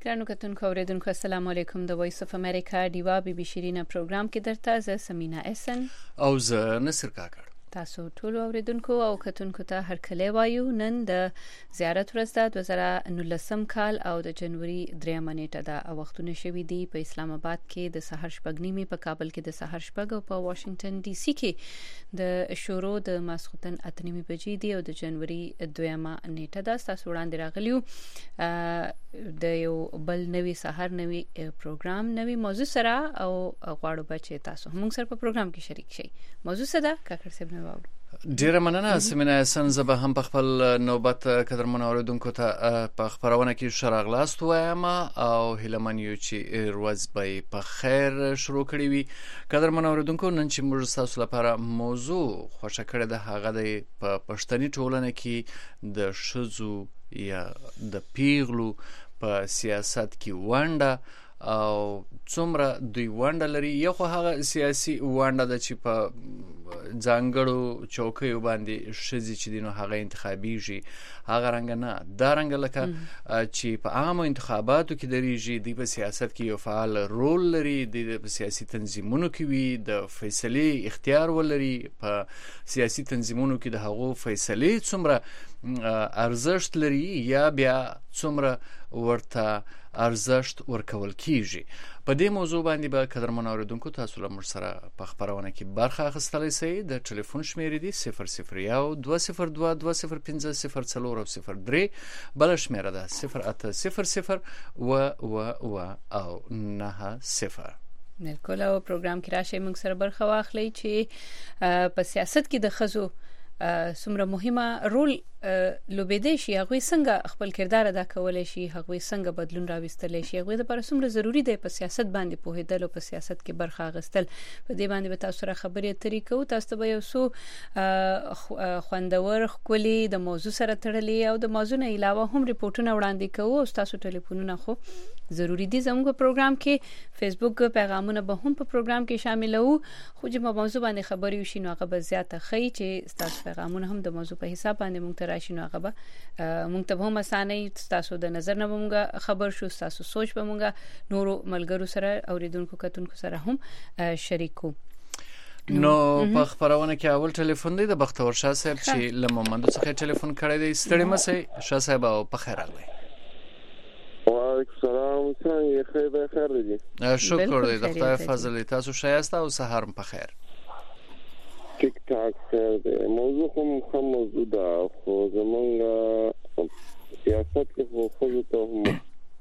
ګرانو کتونکو اوریدونکو السلام علیکم د وایس اف امریکا دیوا بي بي شیرینه پروګرام کې درته زه سمینا احسن او زه نصر کاکړ. تاسو ټول اوریدونکو او کتونکو ته هر کله وایو نن د زیارت ورځ ده 2019 کال او د جنوري 3 نیټه ده او وختونه شوي دي په اسلام آباد کې د سحر شپږ نیمه په کابل کې د سحر شپږ او په واشنگټن ډي سي کې د شورو د ماسختن اتنیمه بجې دي او د جنوري 2 نیټه ده تاسو وړاندې راغلیو د یو بل نوي سحر نوي پروګرام نوي موضوع سره او غواړو بچي تاسو موږ سره په پروګرام کې شریک شئ. موضوع څه ده کاکړ صاحب؟ ډیره مننه سمینا احسن. زه به هم په خپل نوبت قدرمن اوریدونکو ته په خبرونه کې شراغلاست وایم او هیلمن یو چې ورځ به په خیر شروع کړی وي. قدرمن اوریدونکو نن چې موږ تاسو لپاره موضوع خوښه کړې ده هغه د پښتني ټولنه کې د شذو یا د پیغلو په سیاست کې ونډه او څومره دوی ونډه لري. یو خو هغه سیاسي ونډه ده چې په ځانګړو چوکیو باندې شذې چې دینو هغه انتخابيږي هغه رنګ نه دا رنګ لکه چې په عامو انتخاباتو کې درېږي دی په سیاست کې یو فعال رول لري د سیاسي تنظیمونو کې وي د فیصلې اختیار ولري په سیاسي تنظیمونو کې د هغو فیصلې څومره ارزښت لري یا بیا څومره ورته ارزښت ورکول کیږي. په دې موضوع باندې به قدرمن اوریدونکو تاسو له موږ سره په خبرونه کې برخه اخیستلی شئ. د ټلیفون شمیرې دي 001 202 205 04 او 03 بل شمیره ده 0800 و او 90. بالکل او پروګرام کې راشي موږ سره برخه واخلئ چې په سیاست کې د خزو څومره مهمه رول لوبېدای شي هغه څنګه خپل کردار ادا کولای شي هغه څنګه بدلون راوستلی شي هغه لپاره څومره ضروری دی په سیاست باندې پوهیدل او په سیاست کې برخه اخیستل. په دې باندې به تاسو سره خبرې اترې کوو. تاسو به یو څو خوندور خولي د موضوع سره تړلې او د موضوع نه علاوه هم ریپورتونه وړاندې کوو او تاسو ټلیفونونه خو ضروری دي. زموږ پروګرام کې فیسبوک پیغامونه به هم په پروګرام کې شامل وو خو چې موضوع باندې خبرې وشي نو هغه به زیاته خی چې تاسو پیغامونه هم د موضوع په حساب باندې مونږ ته راشي نو هغه به مونږ ته هم اسانه تاسو د نظر نه مونږه خبر شو تاسو سوچ به مونږه نورو ملګرو سره اوریدونکو کتونکو سره هم شریکو. نو په خبرونه کې اول ټلیفون دی د بختور شاه صاحب چې لمومند څخه ټلیفون کړی دی. ستړي مسئ شاه صاحب او په خیر راغلی. وعلیکم السلام څنګه خیر دی؟ شکر دی د خدای فضل تاسو شایسته او سحر په خیر. ټیک ټاک خیر دی. موضوع هم موضوع ده خو زمونږ سیاست کې خو ته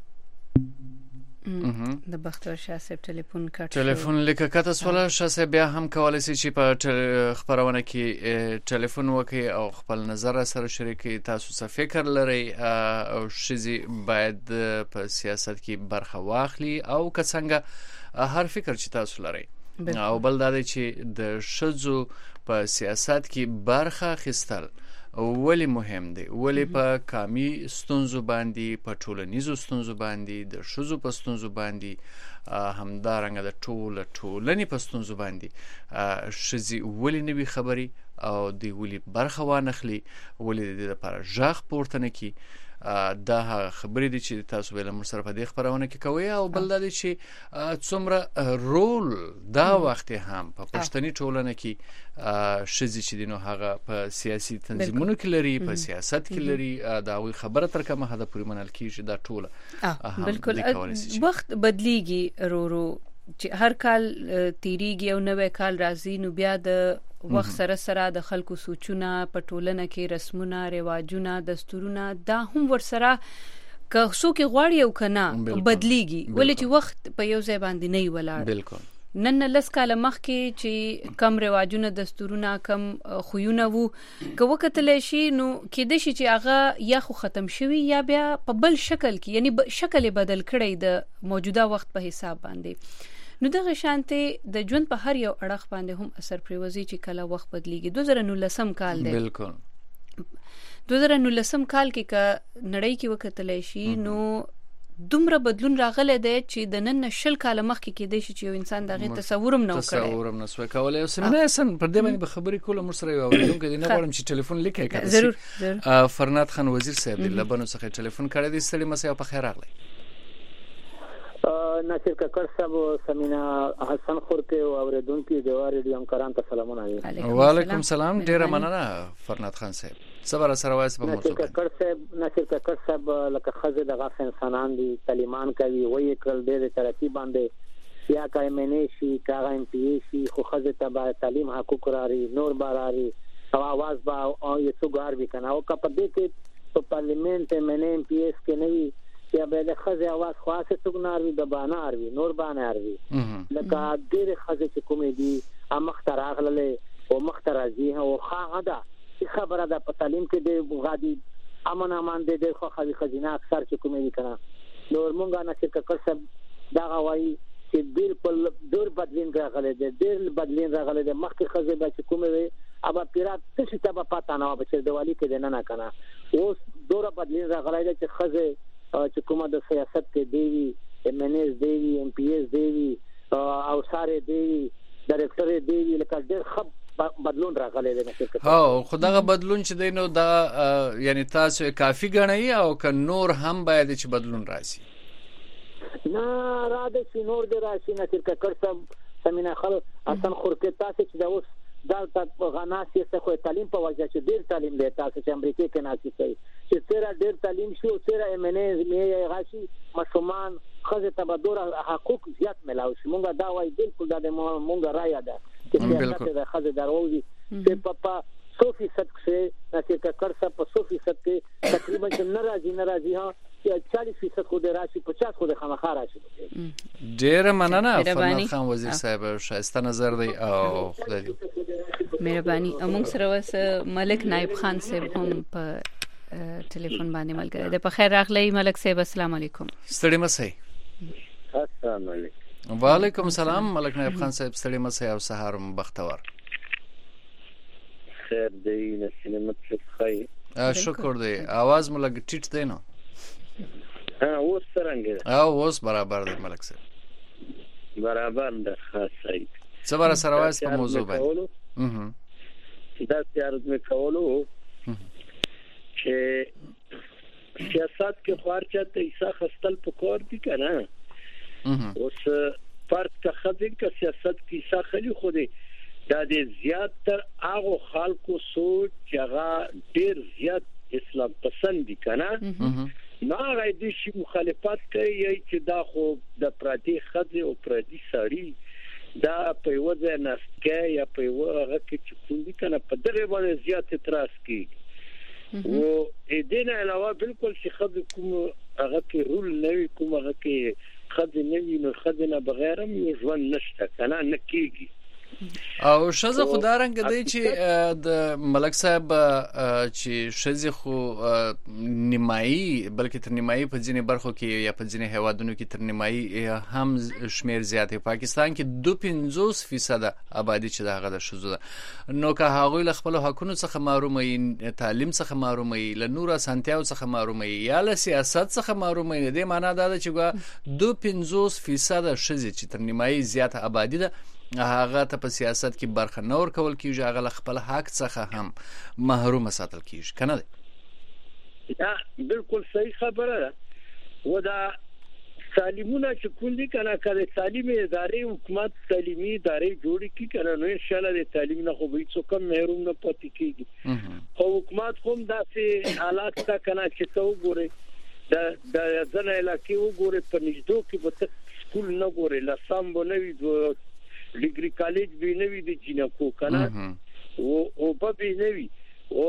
د بختور شاه صاحب ټلیفون کټ ټلیفون لیکه کته سوال شاه صاحب بیا هم کولای شي چې په خبرونه کې ټلیفون وکي او خپل نظر سره شریکي. تاسو څه فکر لرئ او شذي باید په سیاست کې برخه واخلي او که څنګه هر فکر چې تاسو لرئ او بل دا دی چې د شذو په سیاست کې برخه اخیستل ولی مهم دی ولی په کامی ستونزو باندې په ټولنیزو ستونزو باندې د شذو په ستونزو باندې همدارنګه د ټولنې په ستونزو باندې شذي ولی نوي خبري او دی ولی برخه وانخلي ولی د لپاره ژغ پورته نکي. دا خبرې دي چې تاسو به له موږ سره په دې خبرونه کې کوي او بل دا دي چې څومره رول دا وخت هم په پښتني ټولنه کې شذي چې دینو هغه په سیاسي تنظیمونو کې لري په سیاست کې لري دا وی خبره تر کومه حد پورې منل کیږي دا ټوله بالکل وخت بدلیږي رو چې هر کال تیریږي او نوې کال راځي نو بیا د وخت سره سره د خلکو سوچونه په ټولنه کې رسمونه رواجونه دستورونه دا هم ورسره که څوک غواړي او کنه بدلیږي ولې چې وخت په یو ځای باندې نه ولاړ. بالکل نن لس کاله مخکې چې کم رواجونه دستورونه کم خوونه وو که وکتل شي نو کې د شي چې هغه یا خو ختم شوی یا بیا په بل شکل کې یعنی شکل بدل کړی د موجوده وخت په حساب باندې. نو دغه شانته د ژوند په هر یو اړخ باندې هم اثر پریوزي چې کله وخت بدلیږي. 2019 کال دی. بالکل 2019 کال کې ک نړۍ کې وکتل شي نو دومره بدلون راغلی دی چې د نن شل کال مخکې کې دی چې یو انسان دغه تصورم نه وکړي. تصورم نه سوي کولای او سمنه سن پر دې باندې خبرې کوله مر سره یو اوریدونکو دی نه غواړم چې ټلیفون لیکي کړم. ضرور. فرنات خان وزیر صاحب دی لبنان څخه ټلیفون کړی دی. ستړي مسئ او په خیر راغلی. وعلیکم السلام څنګه خیر دی؟ شکر دی د خدای فضل تاسو شایسته او سحر په خیر. ټیک ټاک خیر دی. موضوع هم موضوع ده خو زمونږ سیاست کې خو ناصر ککړ صاحب سمینا حسن خورکه او اوریدونکو د ریډیو همکاران ته سلامونه وي. وعلیکم السلام. ډیره مننه فرناد خان صاحب. صبر سره وایي په موضوع ناصر ککړ صاحب لکه خزه دغه انسانان دي طالبان کوي وایي کړل د ترتیب باندې یا کای منې شي کاغه ام پی شي خو خزه تبع تعلیم حقوق راري نور باراري او आवाज با او یو څوګار وکنه او کپه دې کې په پارلیمنت منې ام پی اس کې نه وي یا به د خزه आवाज خاصه څوګنار وي د بانار وي نور بانار وي لکه ډېر خزه چې کومې دي مختار اغله او مختار ازي او خاغه خبره ده په تعلیم کې د غادي امن امان د خو خزینه اکثر چې کومې دي کنه نور مونږه نشي ککړ سب دا غوي چې بالکل ډېر بدلین راغلي دي ډېر بدلین راغلي دي مخکې خزه به چې کومې وي ابا پیرات څه ته به پاتہ نه و چې دیوالي کې نه کنه اوس ډېر بدلین راغلي دي چې خزه چې کومه د سیاست کې دی ام ان اس دی ام پی اس دی او ساره دی ډایرکټر دی لکه ډېر خب بدلون راغلی دی. ها خدغه بدلون چې دی نو دا یعنی تاسو کافی غنئ او که نور هم باید چې بدلون راشي نه را دي چې نور دی راشي نه چې ککړ سم سمینا خل حسن خورکه تاسو چې دا اوس دا غناسی څه خو تعلیم په وجه چې ډیر تعلیم دی تاسو چې امریکا کې ناسي کوي چې تیرا ډیر تعلیم شو تیرا ام ان اس می غاشي مشومان خزه تبدور حقوق زیات ملاوي شي مونږه دا وایي بالکل دا مونږه رایا ده چې سیاست د خزه دروي چې په 100% کې نصیر ککړ صاحب په 100% کې تقریبا ناراضي ها 40% خو د راشي 50 خو د خامخا راشي. ډیر مننه فرمان خان وزیر صاحب شایسته نظر دی او خدای مهرباني. موږ سره وس ملک نائب خان صاحب هم په ټلیفون باندې ملګری دی. په خیر راغلی ملک صاحب. السلام علیکم. ستړي مسئ. السلام علیکم. وعلیکم السلام ملک نائب خان صاحب. ستړي مسئ او سهار بختور. خیر دی نسلمت خیر. شکر دی. आवाज مو لګ ټیټ دی نو. اوس څنګه او اوس برابر دی ملک صاحب. برابر ده خاصه. صبر سره وایي په موضوع باندې. دا عرض مې کولو چې سیاست کې خارجه ته ایسا خستل پکور دي کنه اوس فرق کا خدای کا سیاست کې ایسا خلی خو دي دا دې زیات تر هغه خلکو سوچ هغه ډیر زیات اسلام پسند دي کنه نه راځي چې مخالفت کوي چې دا خو د پردي خدای او پردي سړی دا په وځه نسکه یا په وغه کې چې کوندي کنه په دغه باندې زیات اعتراض کوي او دې نه علاوه بالکل چې خدای کوم هغه کې رول نوي کوم هغه کې خدای نوي نو خدای نه بغیر هم ژوند نشته کنه نکېږي او شزه خدارنګ دی چې د ملک صاحب چې شزه خو نیمایي بلکې تر نیمایي په ځینې برخو کې یا په ځینې هوادونو کې تر نیمایي هم شمیر زیات دی. پاکستان کې 52% آبادی چې دغه د شزه ده نو که هغه له خپل حقونو څخه محرومي تعلیم څخه محرومي له نور سنتیاو څخه محرومي یا له سیاست څخه محرومي دی معنی دا ده چې 52% شزه چې تر نیمایي زیات آبادی ده هغه ته په سیاست کې برخه نور کول کیږي هغه خپل حق څخه هم محروم ساتل کیږي کنه دی. دا بالکل صحیح خبره ده و دا تعلیمونه چې کولی کنه کله تعلیمي ادارې حکومت تعلیمي ادارې جوړې کی کنه نو ان شاء الله د تعلیم نه خو به څوک کم محروم نه پاتې کیږي خو حکومت هم داسې حالات تا کنه چې تو ګوري د ځنه علاقې وګوري په نږدې کې به سکول نه ګوري لاسام بنوي ډیګري کالج به نوي د جنکو کنه او په به نوي او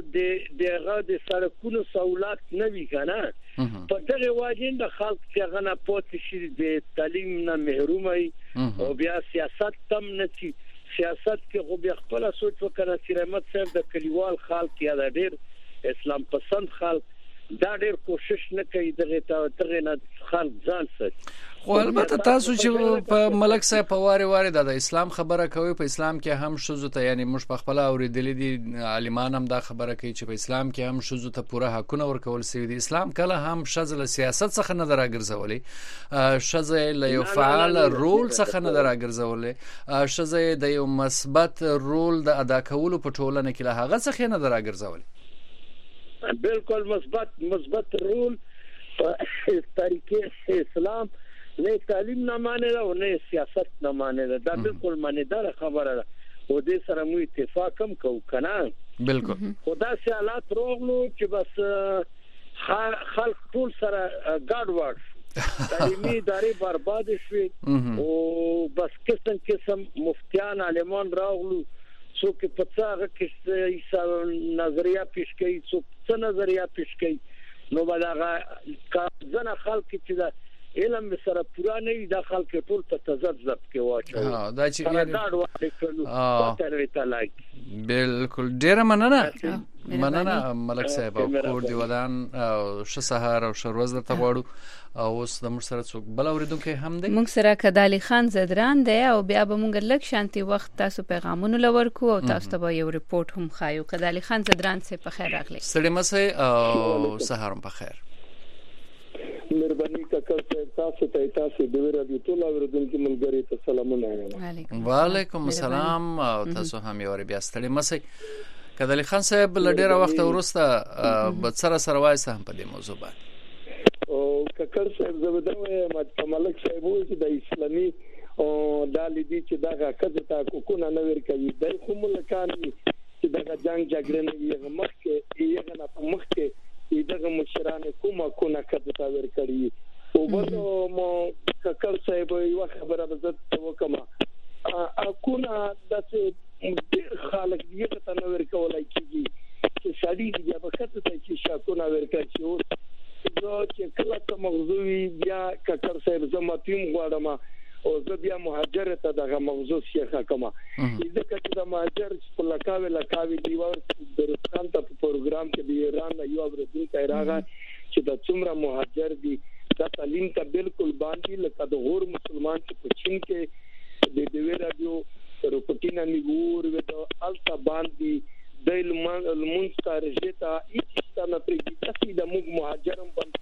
دغه د سړکونو سہولت نوي کنه په دغه واجب د خلک چې غنه پاتې شي د تعلیم نه محرومي او بیا سیاست تم نه شي سیاست کې خو بیا خپل سوچ وکړه چې رحمت صاحب د کلیوال خلک یا د ډیر اسلام پسند خلک دا ډیر کوشش نه کوي دغه نه خلک ځان ساتي. خو البته تاسو چې په ملک صاحب په واره د اسلام خبره کوي په اسلام کې هم شذو ته یعنی موږ په خپل اوریدلې دي عالمان هم دا خبره کوي چې په اسلام کې هم شذو ته پوره حقونه ورکول شوی دي. اسلام کله هم شذ له سیاست څخه نه دراګرځولې شذ له یو فعال رول څخه نه دراګرځولې شذ د یو مثبت رول د ادا کولو په ټولنه کې له هغه څخه نه دراګرځولې. بالکل مثبت رول په طریقې اسلام نه تعلیم نه معنی ده او نه سیاست نه معنی ده. دا بالکل معنی دار خبره ده او دې سره مو اتفاق هم کوو کنه. بالکل خدا سي حالات روغلو چې بس خلک ټول سره ګډوډ تعلیمي ادارې برباد شوي او بس قسم مفتیان عالمان راغلو څوک په څاغه کې نظریه پیش کوي څوک څه نظریه پیش کوي نو بلغه ځنه خلک چې علم سره پورا نه د خلک ټول په تزبذب کې واچو دا چې ګډ وړي کړو تر تعالی بالکل ډیر مننه ملک صاحب او کور دی ودان او ش سهار او شروز درته غواړو او اوس د موږ سره څوک بل اوریدونکو هم دی موږ سره کدالي خان زدران دی او بیا به موږ لږ شانتي وخت تاسو پیغامونه لورکو او تاسو ته یو ریپورت هم خایو. کدالي خان زدران سه په خیر راغلی. سړی مسه او سهارم په خیر. مهرباني کاکا تاسو د رادیو ټول اوریدونکو ملګری ته سلامونه. وعلیکم السلام او تاسو هم یو بیا ستړي مسه. کدالي خان صاحب لډیره وخت ورسته بڅره سره وایسه هم په دې موضوع باندې او کاکر صاحب زبدوي ملک صاحب وایي چې د اسلامي او د لیدي چې دغه کده تا کوونه نه ور کوي د کوم لکاني چې دغه جنگ جګړه نه یې مخکې یې نه په مخکې دغه مشرانه کومه کونه کده تا ور کوي او بل مو کاکر صاحب یو خبره بزت وکما اكونه داسې خالق دې ته نو ورکولای کیږي چې شادي دې په خاطر چې شاکونه ورکړي چې زه چې کله ته موضوعي بیا کاکر صاحب زماتیم غواړم او زه بیا مهاجر ته دغه موضوع سیخه کما دې کته د مهاجر په لکاوي دی ور درستان ته په پروګرام کې د ایران یو ورځ ته راغی چې د څومره مهاجر دي د تعلیم ته بالکل باندې لکه د غور مسلمان چې په چین کې د دې رادیو روپټینا نیګور وته التا باندې د المنستارجتا ایستانه پرېږدي د موږ مهاجرم بند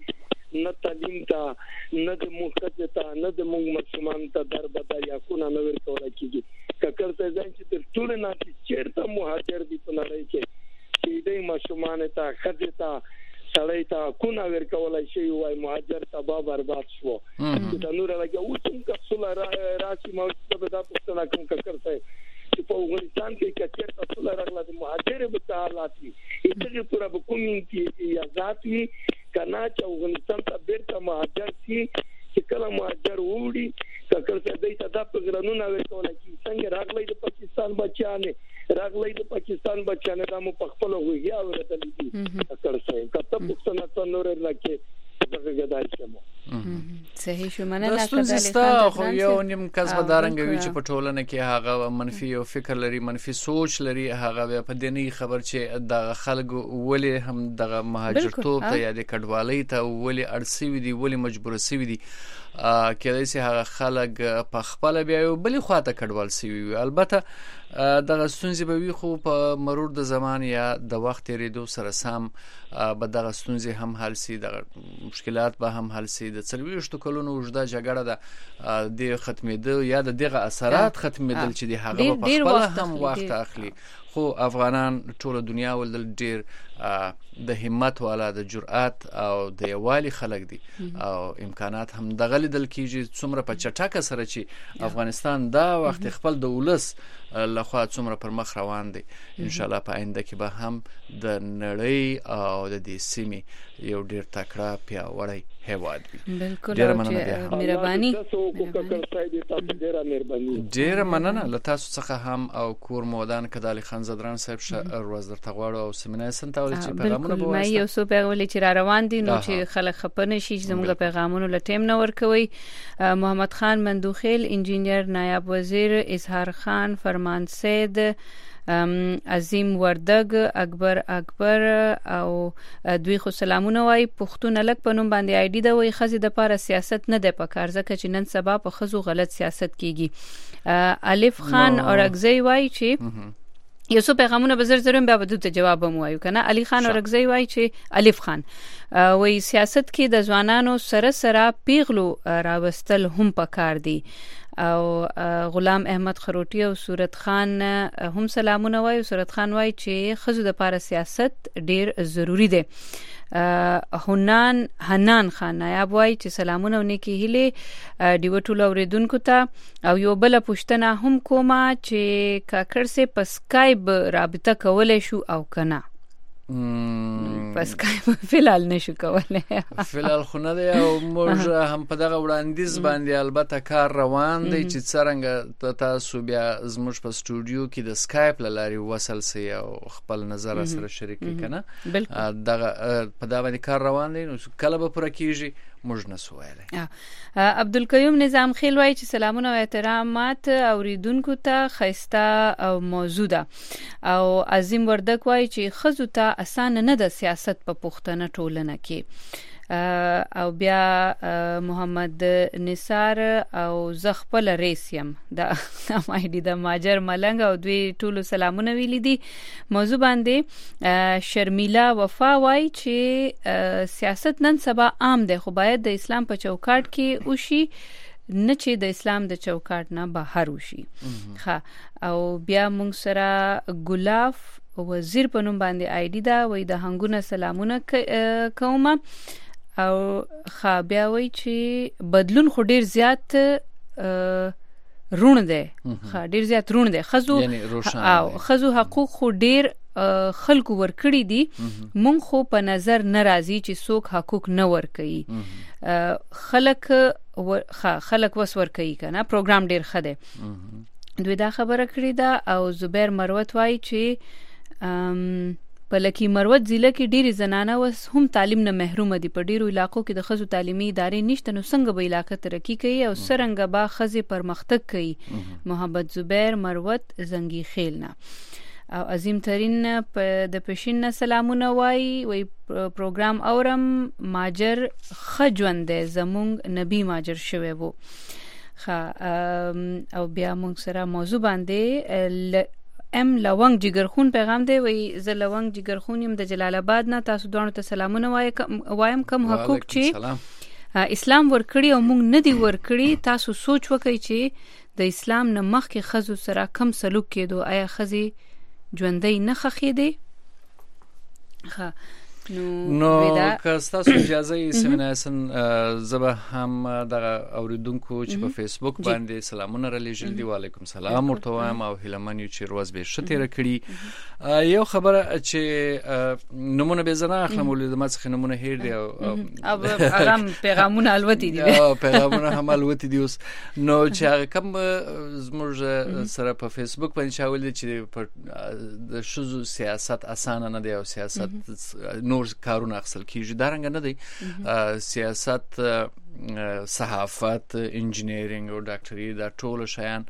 کړي نه تعلیم ته نه د مخکته نه د موږ مسلمان ته در بدل یا کو نه ور کولای کیږي ککر ته ځان چې د ټول نه چیرته مهاجر دي په نړۍ کې چې د مسلمان ته خدته سړی ته کو نه ور کولای شي وای مهاجر تبا برباد شو د نور راګه اوس هم کپسوله راشي مو څه به تاسو ته کوم ککر ته چې په افغانستان کې کچیر تاسو راغله د مهاجر به حالات دي چې پورا به کومینټي یا ذاتي کنا چې افغانستان ته بیرته مهاجر شي چې کله مهاجر وړي ککر ته د تاسو په ګرانونه ورکول کی څنګه راغلي د پاکستان بچیانه راغلي د پاکستان بچیانه د مو په خپل هویا ورته دي ککر څه کته پښتنه ته نور لکه دغه غدای شمو صحیح شو مننه کدالي خو یو نیم کسب دارنګوي چې په ټولنه کې هغه منفي او فکر لري منفي سوچ لري هغه په دني خبر چې د خلکو ولي هم دغه مهاجرتوب ته یا د کډوالۍ ته ولي ارسوي دي ولي مجبور سوي دي کله چې هغه خلک په خپل بیا یو بلی خواته کډوال سوي البته دغه ستونزې به وي خو په مرور د زمان یا د وخت ریدو سره سم به دغه ستونزې هم حل سي د مشکلات به هم حل سي د 40 کلونو وجدا جګړه د دې ختمېدو یا د دغه اثرات ختمېدل چې د هغه په خپل هم وخت اخلي خو افغانان ټول دنیا ول ډیر د همت والا د جرأت او د یوالي خلک دي او امکانات هم دغه لیدل کیږي څومره په چټکه سره چې افغانستان دا وخت خپل د ولس لخوا څومره پر مخ روان دي ان شاء الله په آینده کې به هم د نړۍ او د دې سیمې یو ډیر تکړه پیاوړی هیواد وي بالکل مهرباني ډیر مننه له تاسو څخه هم او کور مودان کدالي خان زدران صاحب روز درته غواړو او سیمینار سنتاول چې پیغامونه به واسطه یو څو پیغامونه چې را روان دي نو چې خلک خپنه شي زموږ پیغامونه لټیم نه ورکوي محمد خان مندوخیل انجینیر نایب وزیر اظهار خان فرمان سید عظیم وردگ اکبر او دوی خو سلامونه وای پښتون لک په نوم باندې آی ډی دا وای خزي د پاره سیاست نه د پکار ځکه چې نن سبا په خزو غلط سیاست کیږي الف خان اورغزی وای چې یو څو پیغامونه به زر بیا به ته جواب مو وایو کنه علي خان اورغزی وای چې الف خان وای سیاست کې د ځوانانو سره پیغلو راوستل هم پکار دي او غلام احمد خروټی او صورت خان هم سلامونه وای صورت خان وای چې خزو د پاره سیاست ډیر ضروری دی حنان خان نایاب وای چې سلامونه ونکي هله دیو ټول اوریدونکو ته او یو بل پوښتنه هم کومه چې کاکړ سه په سکایب رابطه کولای شو او کنه پس کای فلال نشو کولای فلال خو نه دی او موږ هم په دغه وړاندیز باندې البته کار روان دی چې څنګه تاسو بیا زموږ په سټوډیو کې د سکایپ لاري وصل سي او خپل نظر سره شریک کنه دغه په دا باندې کار روان دی نو کله به پوره کیږي موږ نه سوایله. عبدالقیوم نظام خیل وای چې سلامونه او احترامات اوریدونکو ته خیسته او موضوع ده او عظیم وردک وای چې خزو ته اسانه نه د سیاست په پښتنه ټولنه کې او بیا محمد نثار او زخپل ریسیم د مایدی د ماجر ملنګ او دوی ټولو سلامونه ویل دي. موضوع باندې شرمیلا وفا وای چې سیاست نن سبا عام دی خو باید د اسلام په چوکاټ کې وشي نه چې د اسلام د چوکاټ نه بهر وشي. او بیا موږ سره ګلاف وزیر په نوم باندې آیډی دا وای د هنګونه سلامونه کومه او بیا وای چې بدلون خو ډیر زیات رون دی ډیر زیات رون دی خزو حقوق خو ډیر خلکو ورکړي دي مونږ خو په نظر ناراضي چې څوک حقوق نه ورکړي خلک وس ورکړي کنه پروګرام ډیر خده دوی دا خبره کړې ده. او زبیر مروت وای چې په لکی مروت ضلع کې ډېری زنانه وس هم تعلیم نه محروم دي په ډیرو علاقو کې د خزو تعلیمي ادارې نشته نو څنګه به علاقه ترقی کوي او څنګه به خزي پرمختګ کوي. محمد زبیر مروت زنګي خیلنا او عظیم ترین د پښین سلامونه وای پروګرام اورم ماجر خجوند زمونږ نبی ماجر شوی وو. او بیا موږ سره موضوع باندې ام لونګ جګرخون پیغام دی وای ز لونګ جګرخون يم د جلال آباد نه تاسو دوه ته سلامونه وایم کم حقوق چې اسلام ورکړي او موږ نه دی ورکړي تاسو سوچ وکړئ چې د اسلام نه مخکې خزو سره کم سلوک کېدو آیا خزي ژوندۍ نه خخې دي. نو که تاسو اجازه یې سمینه سن زبه هم د اوریدونکو چې په فیسبوک باندې سلامونه را لېږل دي وعلیکم سلام ورته وایم او هیلمن یو چې روز به شته کړی یو خبره چې نمونه به زنه اخلم ولې د مڅخه نمونه هیر دی او هغه پیغامونه الوتی دي پیغامونه هم الوتی دي اوس نو چې کوم زموږ سره په فیسبوک باندې شاول دي چې د شذو سیاست اسانه نه دی او سیاست نور کارونه اخصل کیږي دا رنګ نه دی سیاست صحافت انجینیرینګ او ډاکټري دا ټول شیان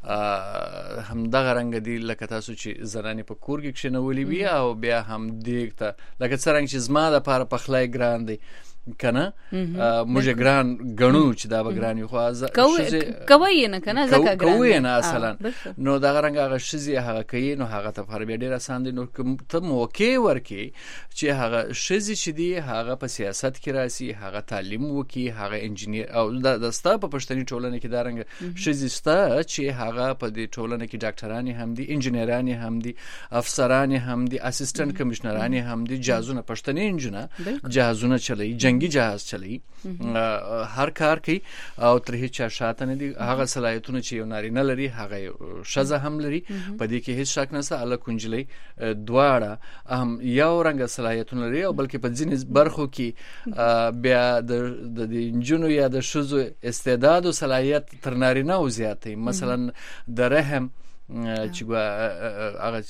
هم دغه رنګ دي لکه تاسو چې زنانه په کور کې کښنولې وي او بیا هم دیګته لکه څنګه چې زما د پاره پخلای ګران دی کنه موږ ګران غنو چې دا بګران یو خو کوي نه کنه زکه ګران کوي نه اصلا نو دا رنګ هغه شزي هغه کوي نو هغه ته پر ډیر آسان دي نو ته موقع ورکی چې هغه شزي چې دی هغه په سیاست کې راسي هغه تعلیم وکي هغه انجینیر او د ستا په پښتني ټولنه کې دا رنګ شزي ستا چې هغه په دې ټولنه کې ډاکټرانی هم دي انجینرانی هم دي افسرانی هم دي اسسټنټ کمشنرانی هم دي جهازونه پښتني انجینر جهازونه چلي جنگي جهاز چلی هر کار کوي او تر هیڅ شاته نه دي هغه صلاحیتونه چې یو نارینه لري هغه شزه هم لري په دې کې هیڅ شک نشته الله کنجلی دواړه هم یو رنګ صلاحیتونه لري او بلکې په ځینې برخو کې بیا د انجونو یا د شزو استعداد او صلاحیت تر نارینه او زیاتې مثلا د رحم چې هغه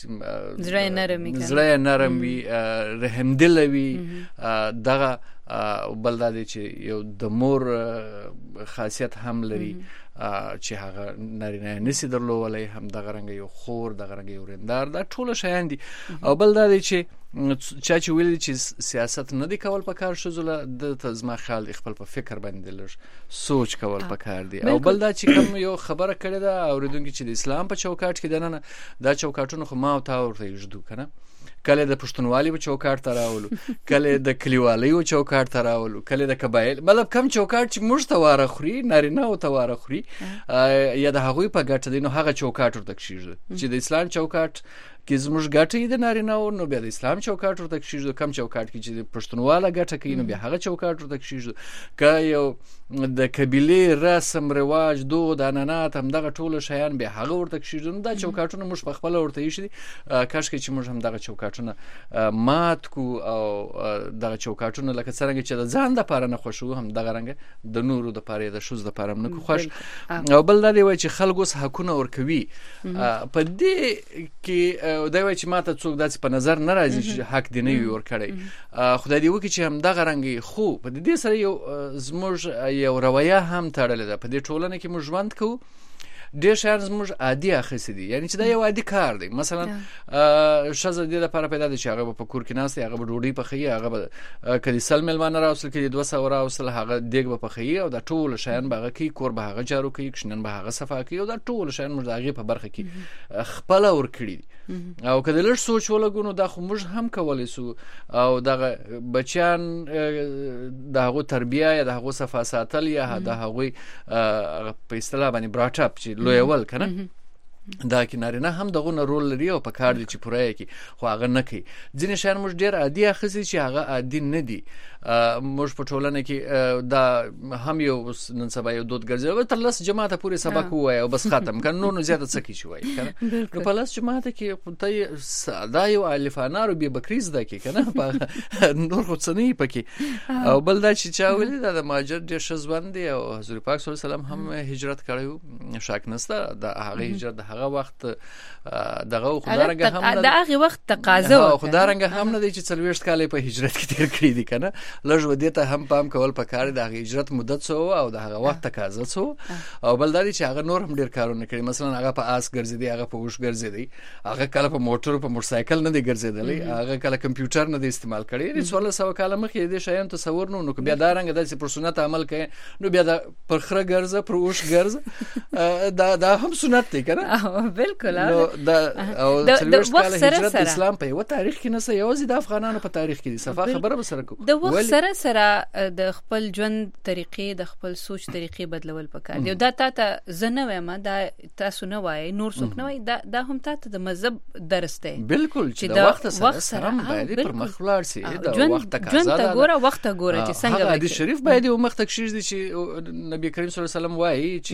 زړه نرم وي رحم دل وي دغه بلدادي چې یو د مور خاصیت هم لري چې هغه نارینه نسی درلولای هم دغه رنګ یو خور دغه رنګ یو رندار دا ټول شیان دي او بلدادي چې چې ویل چې سیاست نه دی کول پکار شوزله د تزما خیال خپل په فکر باندې لږ سوچ کول پکار دی او بل دا چې کوم یو خبره کړې ده اوریدونکو چې د اسلام په چوکاټ کې دنه دا چوکاټونه خو ما او تا ورته یجدو کنه کله د پښتونوالي په چوکاټ ته راولو کله د کلیوالي په چوکاټ ته راولو کله د قبایل مطلب کم چوکاټ چې موږ ته واره خوري نارینه او ته واره خوري یا د هغوی په ګټه دی نو هغه چوکاټ ورته کیږي چې د اسلام چوکاټ کې زموږ ګټه د نارینه او نو بیا د اسلام چوکاټ ورته کېږي کم چوکاټ کې چې پښتونواله ګټه کوي نو بیا هغه چوکاټ ورته کېږي که یو د قبيله رسم رواج دود عنعنات هم دغه ټول شیان به هغه ورته کېږي نو دا چوکاټونه موږ په خپل ورته یشي کاش کې چې موږ هم دغه چوکاټونه مات کو او دغه چوکاټونه لکه څنګه چې د ځان د پاره نه خوشو هم دغه رنګ د نورو د پاره د شوز د پاره نه خوش او بل دا دی چې خلکو سه حقونه ورکوي په دې کې دا وایي چې ماته څوک داسې په نظر نه راځي چې حق دی نه وي ورکړی خدای دې وکړي چې هم دغه رنګ خو په دې سره یو زموږ یو رویه هم تړلې ده په دې ټولنه کې موږ ژوند کوو ډېر شیان زموږ عادي اخیستي دي یعنی چې دا یو عادي کار دی مثلا ښځه دې لپاره پیدا دي چې هغه په کور کې ناست هغه به ډوډۍ پخوي هغه به کله سل مېلمانه راوصل کړي 200 راوصل هغه دیګ به پخوي او دا ټول شیان به هغه کوي کور به هغه جارو کوي کښنن به هغه صفا کوي او دا ټول شیان موږ د هغې په برخه کې خپله ورکړي دي او که د لږ سوچ ولګو نو دا خو موږ هم کولی سو او دغه بچیان د هغو تربیه یا د هغو صفا ساتل یا د هغوی په اصطلاح باندې براټ اپ چې لویول کنه دا کې نارینه هم دغه رول لري او په کار دي چې پوره یې کی خو هغه نه کوي ځینې شیان موږ ډېر عادي اخیستي چې هغه عادي نه دي موږ په ټولنه کې دا هم یو نن سبا یو دود ګرځي تر لس جماعته پورې سبق وایي او بس ختم کنه نو زیاته څه کی شوی کنه نو په لس جماعته کې ته دا یو الفانه رو به بکریز ده کې کنه نور خو څه نه پکې او بل دا چې چا ولې دا د ماجر ډېر شزوند دی او حضور پاک صلی الله علیه وسلم هم هجرت کړو شک نشته د هغه هجرت هغه وخت دغه خدارنګ هم د هغه وخت تقاضا او خدارنګ هم نه دی چې 40 کال په هجرت کې تیر کړی دي کنه لږ ودی ته هم پام کول پکار د هغه هجرت مدت سو او د هغه وخت تقاضا سو او بل دا چې هغه نور هم ډیر کارونه کړی مثلا هغه په آس ګرځیدي هغه په وښ ګرځیدي هغه کله په موټر په موټر سایکل نه دی ګرځیدلی هغه کله کمپیوټر نه دی استعمال کړی یعنی 1600 کال مخکې دې شیان تصور نو بیا دا رنګ د سنت عمل کوي نو بیا د پرخره ګرځه پر وښ ګرځه دا هم سنت دی کنه بالکل او د وخت سره اسلام په یو تاریخ کې نه سه یوازې د افغانانو په تاریخ کې دي صفه خبره به سره کو د وخت سره د خپل ژوند طریقې د خپل سوچ طریقې بدلول پکار دی دا ته زنه وایم دا تاسو نه وای نور څوک نه وای دا هم ته د مذهب درس دی بالکل چې د وخت سره هم باید پر مخ ولاړ شي د وخت تقاضا ژوند ته ګوره وخت ته ګوره چې څنګه حدیث شریف باید یو مخ تکشیر دي چې نبی کریم صلی الله علیه وسلم وایي چې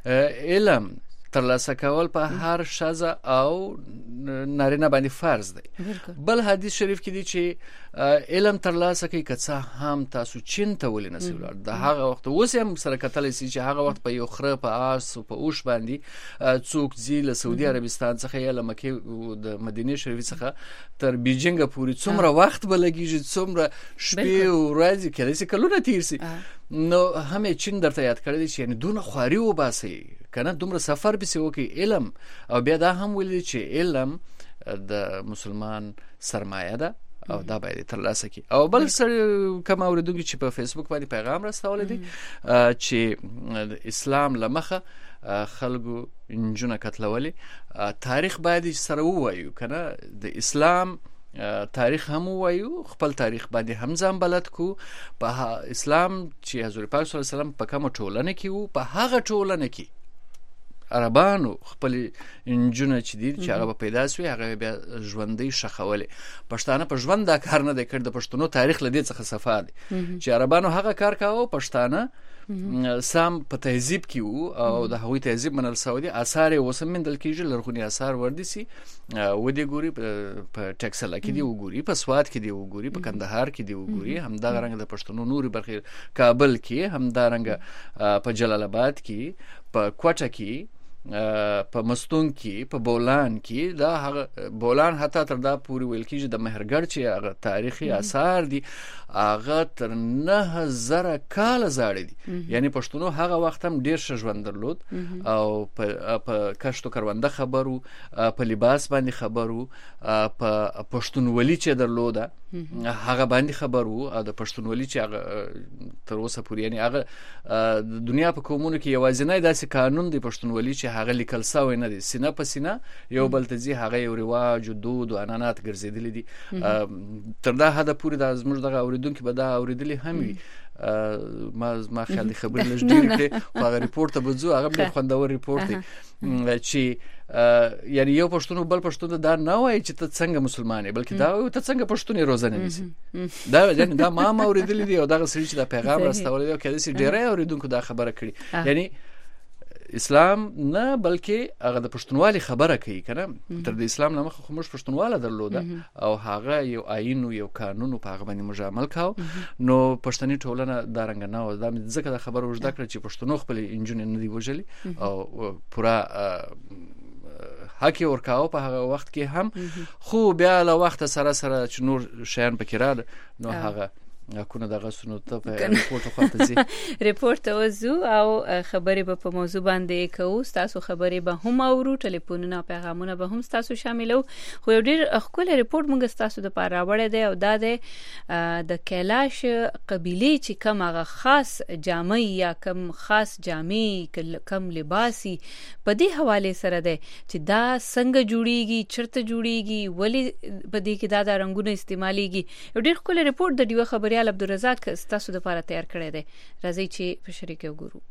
علم ترلاسه کول په هر ښځه او نارینه باندې فرض دی بل حدیث شریف کې دی چې علم ترلاسه کوي که څه هم تاسو چین ته ولې نسئ ولاړ د هغه وخت اوس هم سره کتلی سي چې هغه وخت په یو خره په آس په اوښ باندې څوک ځي له سعودي عربستان څخه یا له مکې د مدینې شریفې څخه تر بیجینګ پورې څومره وخت به لګیږي څومره شپې او ورځې کېدای شي کلونه تیر سي نو هم چین درته یاد کړی دی چې یعنې دونه خواري وباسئ کنه دومره سفر به سي وکي علم او بیا دا هم ویل چې علم د مسلمان سرمایه ده او دا باید ترلاسه کی او بل سره کوم اوریدونکو چې په فیسبوک باندې پیغام راستول دي چې اسلام لمخه خلکو انجونه قتلولي تاریخ باید سره وایو کنه د اسلام تاریخ هم وایو خپل تاریخ باندې هم ځان بلد کو په اسلام چې حضور پاک صلی الله علیه وسلم په کوم ټولنه کې وو په هغه ټولنه کې عربانو خپل انجونه چې دي چې هغه پیدا شوی هغه بیا ژوندۍ شخولې پښتانه په ژوند دا کار نه دی کړ د پښتنو تاریخ لدې څخه صفه دي چې عربانو هغه کار کاوه پښتانه سام په تهذیب کې وو او د هغوی تهذیب منل سعودي آثار وسم مندل کېږي لرغونی آثار وردی سي و دې ګوري په ټکسلا کې دی وګوري په سواد کې دی وګوري په کندهار کې دی وګوري هم دا رنګ د پښتنو نوري برخې کابل کې هم دا رنګ په جلال آباد کې په کوټه کې په مستون کې په بولان کې دا هغه بولان حتی تر دا پوری ویل کېږي د مهرګړ چې هغه تاریخي آثار دي هغه تر 9000 کال زاړه دي یعنی پښتنو هغه وخت هم ډیر ژوند درلود او په کښتو کرونده خبرو په لباس باندې خبرو په پښتونولي چې درلوده هغه باندې خبرو او د پښتونولي چې هغه تر اوسه پورې یعنی هغه د دنیا په کومونو کې یوازینی داسې قانون دی پښتونولي چې هغه لیکل شوی نه دی سینه په سینه یو بل ته ځي هغه یو رواج او دود او عنعنات ګرځېدلي دي تر دا حده پورې د زموږ دغه اوریدونکو به دا اوریدلي هم وي ما خیال دی خبرې لږ ډېرې کړې خو هغه ریپورټ ته به ځو هغه ډېر خوندور ریپورټ دی چې یعنی یو پښتون بل پښتون دا نه وایي چې ته څنګه مسلمان یې بلکې دا وایي ته څنګه پښتون یې روزه نه نیسې دا ما اورېدلي دي او دغه سړي چې دا پیغام راستولی دی او کېدای شي ډېری اورېدونکو دا خبره کړي یعنی اسلام نه بلکې هغه د پښتونوالي خبره کوي کنه تر د اسلام نه مخکې خو موږ پښتونواله درلوده او هغه یو آیین یو قانون په هغه باندې موږ عمل کاو نو پښتني ټولنه دا رنګ نه و دا ځکه د خبره وژده کړه چې پښتنو خپل انجونې نه دی وژلي او پورا حق ورکاو په هغه وخت کې هم خو بیا له وخت سره چې نور شیان پکې راغله نو هغه کومه دغه سنو ته په ریپورت خاطر زی ریپورت وزو او خبرې په موضوع باندې کوو تاسو خبرې به هم اورو ټلیفونونه پیغامونه به هم تاسو شاملو خو یو ډیر خپل ریپورت موږ تاسو د پاره راوړی دی او دا د کیلاش قبيله چې کوم هغه خاص جامې یا کوم خاص جامې کوم لباسي په دې حواله سره دی چې دا څنګه جوړیږي چرته جوړیږي ولی په دې کې دا رنگونه استعماليږي یو ډیر خپل ریپورت د دیو خبرې عبدالرزاق تاسو د لپاره تیار کړی دی راځي چې په شریک وګورو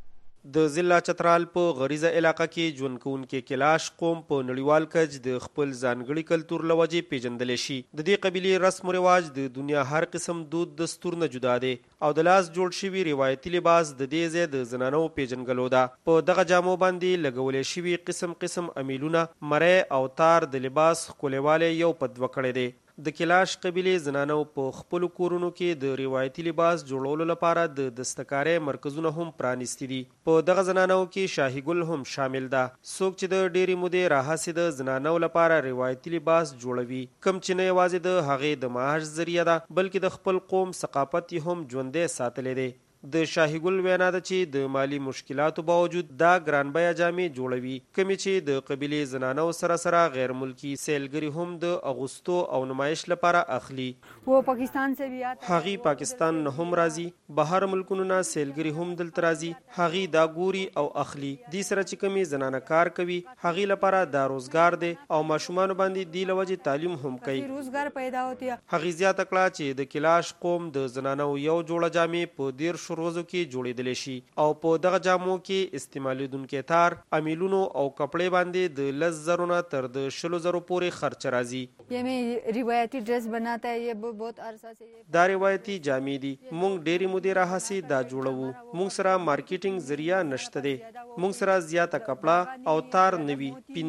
د ضلع چترال په غریزه علاقه کې ژوند کوونکي کلاش قوم په نړیوال کچ د خپل ځانګړي کلتور لوجې پیژندل شي د دې قبيله رسم او رواج د دنیا هر قسم دود دستور نه جدا دي او د لاس جوړ شوی روایتي لباس د دې ځای د زنانو پیژنګلو ده په دغه جامو باندې لګولې شوی قسم امیلونه مړې او تار د لباس خولېواله یو پد وکړي دي د کلاش قبيله زنانو په خپل کورونو کې د روایتي لباس جوړولو لپاره د دستکارۍ مرکزونه هم پرانیستي دي په دغه زنانو کې شاهي ګل هم شامل ده څوک چې د ډېری مودې راهسې د زنانو لپاره روایتي لباس جوړوي کم چې نه یوازې د هغې د معاش ذریعہ ده بلکې د خپل قوم ثقافت هم ژوندی ساتلی دی د شاهي ګل وینا ده چې د مالی مشکلاتو باوجود دا ګرانبیه جامې جوړوي کمی چې د قبيله زنانو سره غیر ملکی سیلګری هم د اغوستو او نمایش لپاره اخلي وہ پاکستان سے بھی آتا هغه پاکستان نه هم راځي بهر ملکونو نه سیلګری هم دلته راځي هغه دا ګوري او اخلي دې سره چې کمی زنانه کار کوي هغه لپاره دا روزګار دی او ماشومان باندې دی لوجه تعلیم هم کوي روزګار پیدا ہوتی ہے هغه زیات کړه چې د کلاش قوم د زنانو یو جوړه جامې په ډیر روزو کې جوړېدل شي او په دغه جامو کې استعمالیدونکو تار امیلونو او کپڑے باندې د 10,000 نه تر د 20,000 پورې خرچ راځي یہ میں روایتی ڈریس بناتا ہے یہ بہت عرصہ سے دا روایتي جامې دي مونږ ډېری مودې راهسي دا جوړو مونږ سره مارکیټینګ ذریعہ نشته دي مونږ سره زیاته کپڑا او تار نوي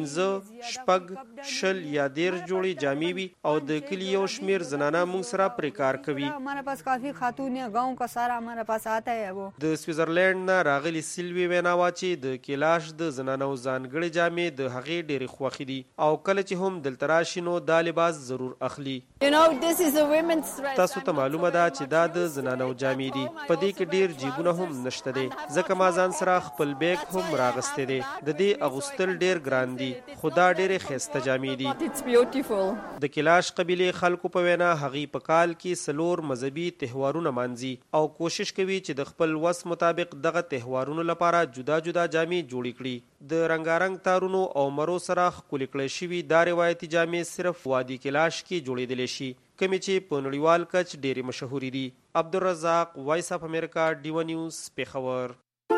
15 شپږ شل یا ډېر جوړي جامې وي او د کلیو شمیر زنانه مونږ سره پر کار کوي ہمارے پاس کافی خاتون ہیں گاؤں کا سارا ہمارے پاس آتا ہے وہ د سویټزرلند نه راغلي سیلوی ویناوا چې د کلاش د زنانو ځانګړي جامې د هغې ډېرې خوښې دي او کله چې هم دلته راشي نو دا لباس ضرور اخلي تاسو ته معلومه ده چې دا د زنانو جامې دي په دې کې ډېر جیبونه هم نشته دي ځکه ما ځان سره خپل بیگ هم راغستی دی د دې اغوستل ډېر ګران دي خو دا ډېرې ښایسته جامې دي د کلاش قبیلې خلکو په وینا هغې په کال کې 4 مذهبي تهوارونه مانځي او کوشش کوي چې د خپل وس مطابق دغه تهوارونو لپاره جدا جدا جامې جوړې کړي د رنگارنګ تارونو او مرو سره ښکلې کړې شوي دا روایتي جامې صرف وادي کلاش کې جوړېدلی شي کومې چې په نړیوال کچ ډېرې مشهورې دي عبدالرزاق وایس اف امریکا ډیو نیوز پیښور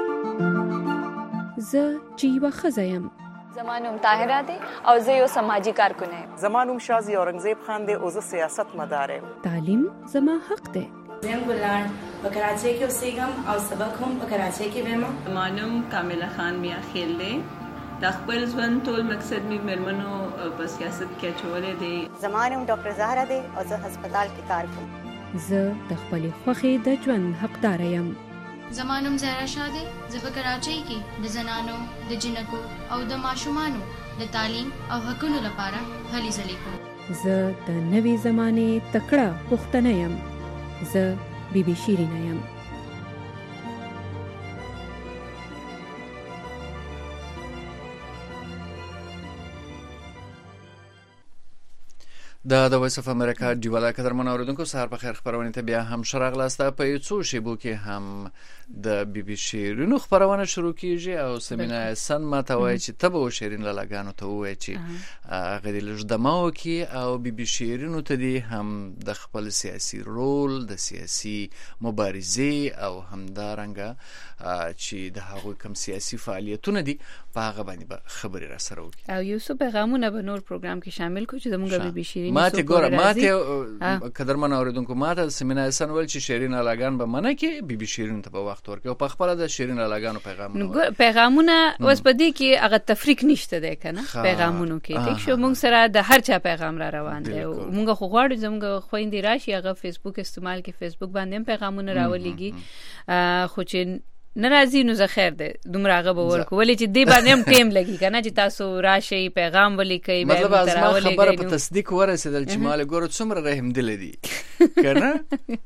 زه چې یوه ښځه یم زما نوم طاهره دی او زه یو سماجي کارکونه یم زما نوم شازي اورنګزیب خان دی او زه سیاست مدار یم تعلیم زما حق دی زم ګلان په کراچۍ کې اوسېږم او سبق هم په کراچۍ کې وایم زما نوم کامله خان میا خیل دی د خپل ژوند ټول مقصد مې مېرمنو په سیاست کې اچولی دی زما نوم ډاکټر زهره دی او زه هسپتال کې کار کوم زه د خپلې خوښې د ژوند حقداره یم زما نوم زهرا شاه دی زه په کراچۍ کې د زنانو د جنکو او د ماشومانو د تعلیم او حقونو لپاره هلې ځلې کوم زه د نوې زمانې تکړه پښتنه یم زه بیبي شیرینه یم د وایس اف امریکا دیواله قدرمن اوریدونکو سهار په خیر خبرونه ته بیا هم شراغلاسته په یو څو شیبو کې هم د بي بي شیرینو خبرونه شروع کیږي او سمینه سن ماته وایي چې تبو شیرین لاګانو ته وایي چې غدي لږدماو کې او بي بي شیرینو ته دي هم د خپل سیاسي رول د سیاسي مبارزې او همدارنګه چې د هغوی کوم سیاسي فعالیتونه دي په هغه باندې خبرې را سره وکړي او یو څه پیغامونه به نور پروګرام کې شامل کو چې زموږ بي بي شیرین ماته ګوره ماته قدرمن اوریدونکو ماته سمینه سن ول چې شیرین لاګان به منه کې بي بي شیرین ته په وخت ورکړي او په خپل د شیرین لاګانو پیغامونه اوس په دې کې هغه تفریق نشته ده کنه پیغامونو کې ټیک شو موږ سره د هر چا پیغام را روان دی موږ خو غواړو زموږ خويندې راشي هغه فیسبوک استعمال کې فیسبوک باندې پیغامونه راولېږي خو چې ناراضي نو زه خیر ده دومره هغه به ورکو ولې چې دی باندې هم ټیم لګي کنه چې تاسو راشي پیغام ولیکي مطلب ازما خبره په تصدیق ورسېدل چې مال ګورو څومره رحم دل دي کنه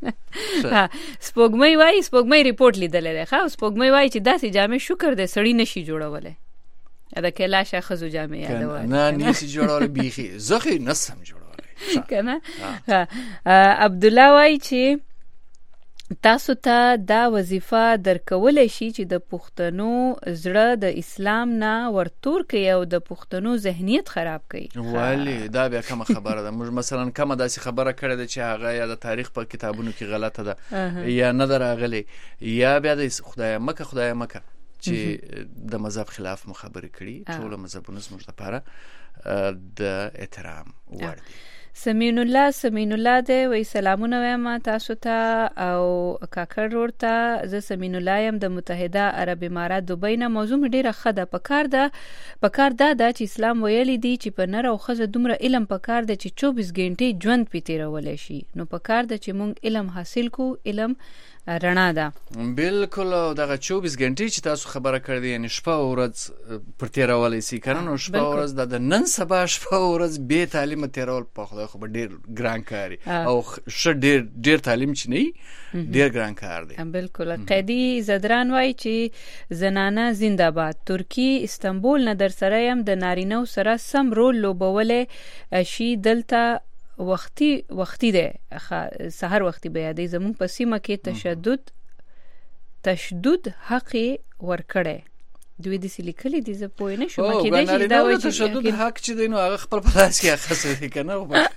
سپوږمۍ ریپورت لیدلې ده ښه سپوږمۍ وایي چې داسې جامې شکر دې سړی نشي جوړولای دا کلاشه خزو جامې یادوي نه نشي جوړولای بيخي زخه نسم جوړولای کنه عبد الله وایي چې تاسو ته دا وظیفه درکول شي چې د پښتنو زړه د اسلام نه ورتور کوي او د پښتنو ذهنیت خراب کوي ولی دا بیا کوم خبره ده موږ مثلا کومه داسې خبره کړې ده چې هغه یا د تاریخ په کتابونو کې غلطه ده یا نه دراغلي یا بیا د خدای مکه چې د مذهب خلاف مخابره کړي ټول مذهبونه زموږ لپاره د احترام وړ دي سمین الله دې وای سلامونه وایم تاسو ته او کاکړ ورته زه سمین الله يم د متحده عرب امارات دوبۍ نه موضوع ډیره خده پکار ده چې اسلام ویلي دی چې په نر او خزه دومره علم پکار ده چې 24 غنټې ژوند پېتیرول شي نو پکار ده چې مونږ علم حاصل کو علم رڼا ده بالکل دغه 24 غنټې چې تاسو خبره کړې یعنی شپه او ورځ پر تیرولې سي کنه نو شپه او ورځ د نن سبا شپه او ورځ به تعلیم تیرول په خدای خو ډیر ګران کاری او ډیر تعلیم چې نه ډیر ګران کار دی بالکل قیدی زدران وای چې زنانه زنده‌باد ترکی استنبول نه در سره يم د نارینه سره سم رول لوبوله شي دلته وختي ده سحر وختي بیا د زمون په سیمه کې تشدد حق ورکړي دوی د سلیکلي دي زه پوه نه شم کې د دا وایي چې تشدد حق چې دینو هغه خپل پلاس کې اخصه دي کنه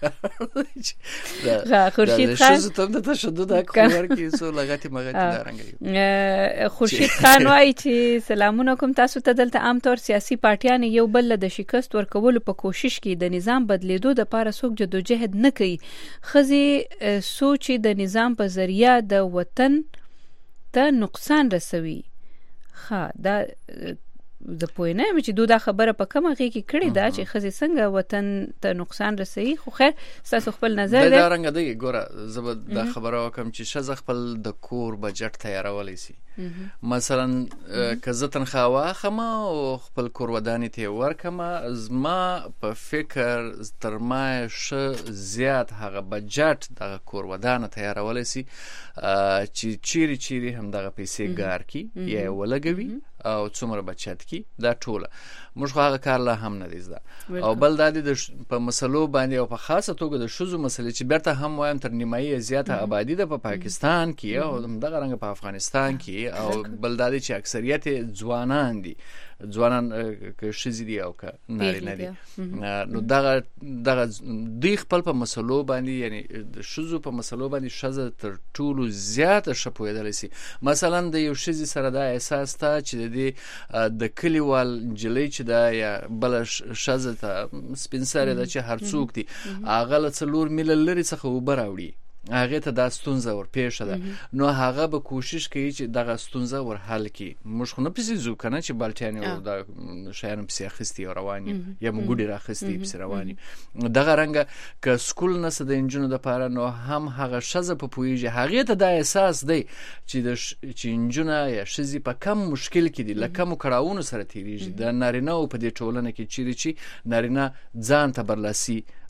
خورشید خان شزه ته د تشدد حق ورکړي سو لغتي مغتي دارنګي خورشید خان وایي چې سلامونه کوم تاسو ته دلته عام طور سیاسي پارټیان یو بل د شکست ورکولو په کوشش کې د نظام بدلیدو د لپاره څوک جدوجہد نه کوي خزي سوچ د نظام په ذریعہ د وطن ته نقصان رسوي دا د پوینه چې دوه خبره په کومه کې کړی دا چې خزي څنګه وطن ته نقصان رسوي خو خیر تاسو خپل نظر دا رنګ دی ګوره زبد دا خبره وکم چې شزه خپل د کور بجټ تیارولې سي مثلا کزه تنخواه خما او خپل کور ودانی ته ورکما زما په فکر تر ما زیات هغه بجټ د کور ودانه تیارولې سي چې چیري هم دغه پیسې ګار کی یا ولګوي او څومره بچت کی دا ټوله موږ هغه کار لا هم نه دیزده او بل د په مسلو باندې او په خاصه توګه د شوزو مسلې چې برته هم وایم تر نیمایي زیاته آبادی د په پاکستان کې او دغه رنګ په افغانستان کې او بل د چې اکثریت ځوانان دي ځوانان که شزي دي او که نارینه دي نو دغه دوی خپل په مسلو باندې یعنی د شزو په مسلو باندې شزه تر ټولو زیاته شپویدل سي مثلا د یو شزي سره دا احساس تا چې د کلیوال جلې چې دا یا بل شزه ته سپینسره د چې هر څوک دي اغه له څلور مل لري څخه وبراوړي هغه ته د ستونزه ور پیښ ده نو هغه به کوشش کوي چې دغه ستونزه ور حل کړي موږ خو نه پېژنو زو کنه چې بالټیان او د شایان په اخستي او رواني یا موږ ډیر اخستي په رواني دغه رنګ ک سکول نه سده انجونو د پاره نو هم هغه شزه په پویږي هغه ته د احساس دی چې انجونه یا شزي په کم مشکل کې دي لکه مو کړهونو سره تیریږي د نارینه او په دې ټولنه کې چې نارینه ځان ته برلاسي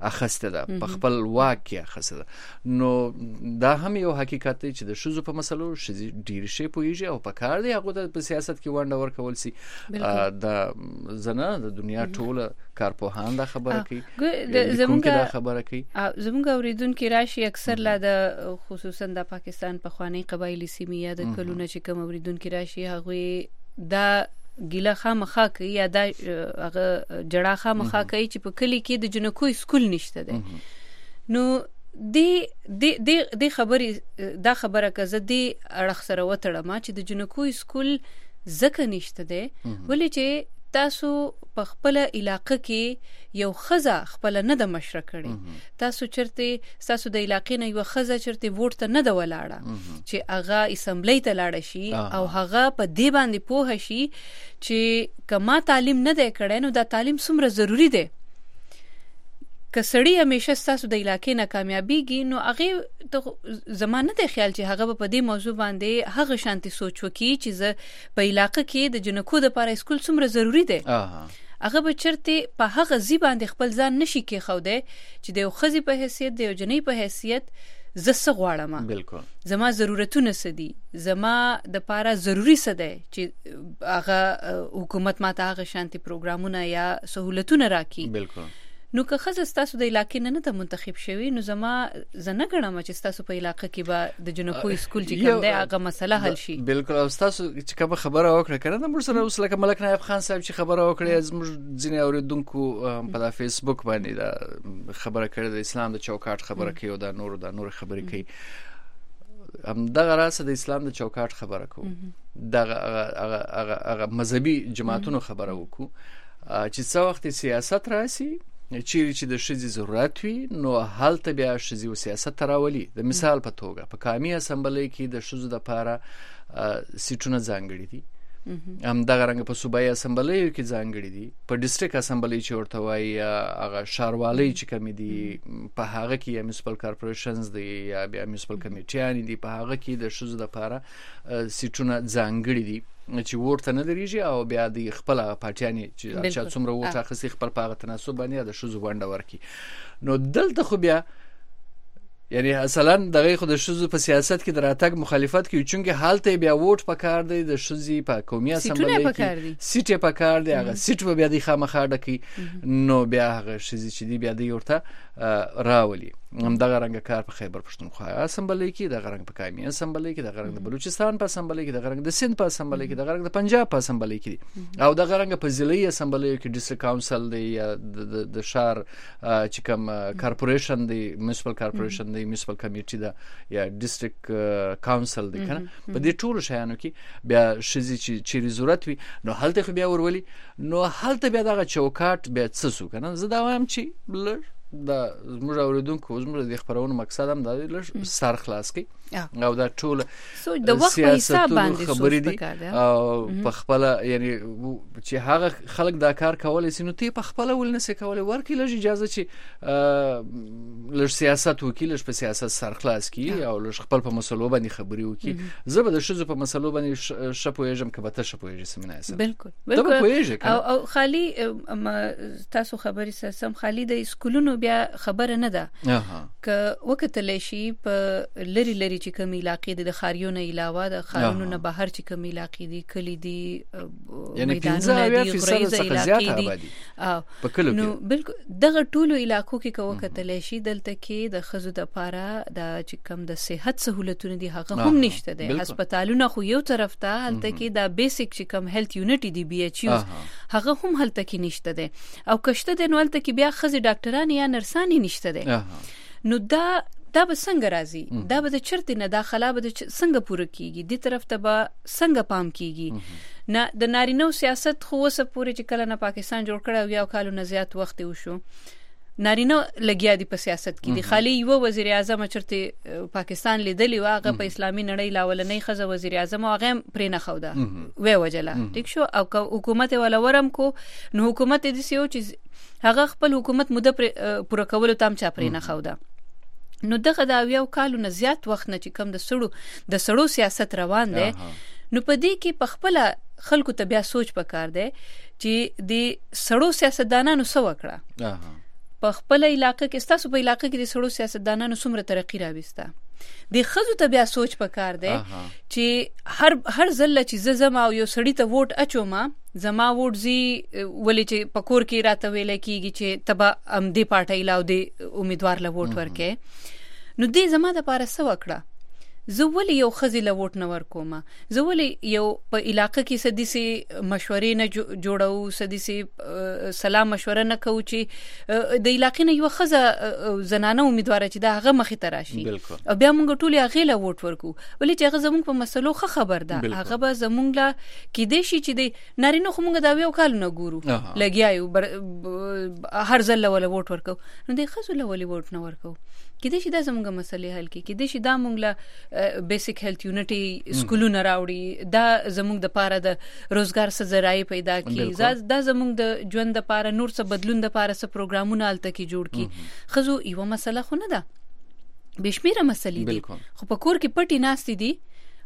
اخسته ده په خپل واک کې اخسته ده. نو دا هم یو حقیقت دی چې د ښځو په مسلو ښځې ډېر شي پوهیږي او په کار دی هغه ته په سیاست کې ونډه ورکول سي. د زنه د دنیا ټوله کارپوهان دا خبره کوي، زمونږ دا خبره کوي. زمونږ اوریدونکو راشي اکثر لا د خصوصا د پاکستان په خوانی قبایلی سیمې یا د کلونه چې کوم اوریدونکو راشي هغه دا ګیله خامخا کوي یا دا هغه جړه خامخا کوي چې په کلی کې د جنکو سکول نشته دی. نو د خبرې دا خبره کزه دی اړخ سره وتړم چې د جنکو سکول زکه نشته دی ولې چې تاسو په خپل علاقې کې یو خزه خپل نه د مشره کړي، تاسو چرته تاسو د علاقې نه یو خزه چرته ووټ ته نه د ولاړه چې هغه اسمبلی ته لاړ شي او هغه په دې باندې پوه شي چې کما تعلیم نه دی کړی نو دا تعلیم څومره ضروری دی. کسړی همیشه تاسو د علاقې نه کامیابیږي نو هغه زمانه د خیال چې هغه په دې موضوع باندې هغه شانتي سوچ وکړي چې په علاقې کې د جنکو د لپاره سکول څومره ضروری دی. هغه به چرته په هغه ځی باندې خپل ځان نشي کې خو دی چې د یو خزي په حیثیت د یو جنۍ په حیثیت زسه غواړم بالکل زما ضرورتونه سدي زما د لپاره ضروری سده چې هغه حکومت ماته هغه شانتي پروګرامونه یا سہولتونه راکړي. بالکل نو که خزه تاسو د علاقې نه ته منتخب شوي نو زنه ګڼم چې تاسو په علاقې کې به د جنکو سکول چې کوم دی هغه مسله حل شي. بالکل او تاسو چې کوم خبره وکړه کنه د موږ سره اوس لکه ملک نایب خان صاحب چې خبره وکړه زموږ ځینې اوریدونکو په فیسبوک باندې دا خبره کړې د اسلام د چوکاټ خبره کوي او د نور خبرې کوي. هم دغه راسه د اسلام د چوکاټ خبره کوي دغه مذهبي جماعتونو خبره وکړو چې څو وخت سیاست راسي چې د ښځې ضرورت وي نو هلته بیا ښځې او سیاست راولي. د مثال په توګه په قومي اسمبلی کې د ښځو لپاره سیټونه ځانګړي دي، هم دغه رنګ په صوبایي اسمبلیو کې ځانګړي دي، په ډیسټریکټ اسمبلی چې ورته وایي هغه ښاروالۍ چې کومې دي په هغه کې یا میونسپل کارپوریشنز دي یا بیا میونسپل کمیټیانې دي په هغه کې د ښځو لپاره سیټونه ځانګړي دي چې ورته نه لريږي او بیا د خپل پارټیانې چې څومره وټه اخستي خپل پاغه تناسب باندې د شوزو ونده ورکی. نو دلته خو بیا یعنی اصلا دغه خو د شوزو په سیاست کې دراتګ مخالفت کوي چونګه حالت بیا ووټ پکار دی د شوزي په قومي اسمبلی کې سیټ پکار دی هغه سیټ بیا د خامخا ډکی نو بیا هغه شوزي چې دی بیا د یورته راولي. هم دغه رنګ کار په خیبر پښتونخوا اسمبلی کې دغه رنګ په قومي اسمبلی کې دغه رنګ د بلوچستان په اسمبلی کې دغه رنګ د سند په اسمبلی کې دغه رنګ د پنجاب په اسمبلی کې او دغه رنګ په ضلعي اسمبلی کې ډیسټریکټ کونسل دی یا د شهر چې کوم کارپوریشن دی میونسپل کارپوریشن دی میونسپل کمیټي دا یا ډیسټریکټ کونسل دی کنه په دې ټولو شیانو کې بیا شزي چې ضرورت وي نو هلته خو بیا ورولي نو هلته بیا دغه چوکاټ بیا څه سو کنه زه دا وایم چې دا زموږ اوریدونکو زموږ د خبرونو مقصد هم دا سر خلاص کی او دا ټول د وخت په حساب باندې خبرې دي او په خپل یعنی چې هغه خلک دا کار کولای سي نو ته په خپل ول نه سي کولای ورکې لږ اجازه چې لږ سیاست وکیل په سیاست سر خلاص کی او لږ خپل په مسلو باندې خبرې وکي زه به د شذو په مسلو باندې شپويجم کبه ته شپويجم سمنه بالکل او خالی تاسو خبرې سم خالی د سکولونو بیا خبره نه ده ک وخت لشي په لری چې کوم علاقې د خاریونو علاوه د خاریونو نه بهر چې کوم علاقې دي کلی دي میدانونه دي غریزه علاقې دي په کلو نو بالکل دغه ټولو علاقو کې وخت لشي دلته کې د خزو د پاره د چې کوم د صحت سہولتونه دي هغه هم نشته دي هسپتالونه خو یو طرف ته هلته کې د بیسیک چې کوم هیلث یونټ دي بي ایچ یو هغه هم هلته کې نشته دي او کشته د نو هلته کې بیا خزي ډاکټران یا نرسانی نشته دي نو دا به څنګه راځي دا به چرته نه داخله به څنګه پوره کیږي دې طرف ته به څنګه پام کیږي نه د نارینو سیاست خو وسه پوره چې کله نه پاکستان جوړ کړو یا کالو نه زیات وخت وشو نارینو لګیا دي په سیاست کې دي خالی یو وزیر اعظم چرته پاکستان لیدلی واغه په اسلامي نړۍ لاولنې خزه وزیر اعظم واغه پرې نه خوده وې وجله ټیک شو او حکومت ولا ورم کو نو حکومت دې سيو چې هغه خپل حکومت موده پوره کولو تام چا پرې نه خوده نو دغه دا یو کالو نه زیات وخت نه چې کم د سړو سیاست روان دی نو په دې کې په خپل خلکو ته بیا سوچ پکار دی چې د سړو سیاستدانانو څه وکړه په خپل علاقې کې ستاسو په علاقې کې د سړو سیاستدانانو څومره ترقی راوسته د خزو ته بیا سوچ پکار دی چې هر ځل چې زما یو سړی ته ووټ اچوم زما ووټ زی ولې چې پکور کې راته ویل کیږي چې تبا دې پارټي لاو دې امیدوار له ووټ ورکې نو دې زما د پاره سو وکړه زه ولې یو خزي له ووټ نه ورکوم زه ولې یو په علاقې کې سدي سي مشورې نه جوړو سدي سي سلام مشوره نه کوو چې د علاقې نه یو خزه زنانه امیدوار چې دا هغه مخې ته راشي او بیا موږ ټول هغه له ووټ ورکو ولې چې هغه زموږ په مسلو خبر ده هغه به زموږ لا کې دې شي چې د نارینه خو موږ دا یو کال نه ګورو لګیاو هر ځل ول ووټ ورکو نو د خزو له ول ووټ نه ورکو کې دې شي دا زموږ مسلې حل کې دې شي دا موږ له بیسیک هیلث یونټي سکولونه راوړي دا زموږ د پاره د روزګار څه ذرایع پیدا کړي دا زموږ د ژوند د پاره نور څه بدلون د پاره څه پروګرامونه الته کې جوړ کړي خزو یو مسله خو نه ده بشمیره مسلې دي خو په کور کې پټي ناشتي دي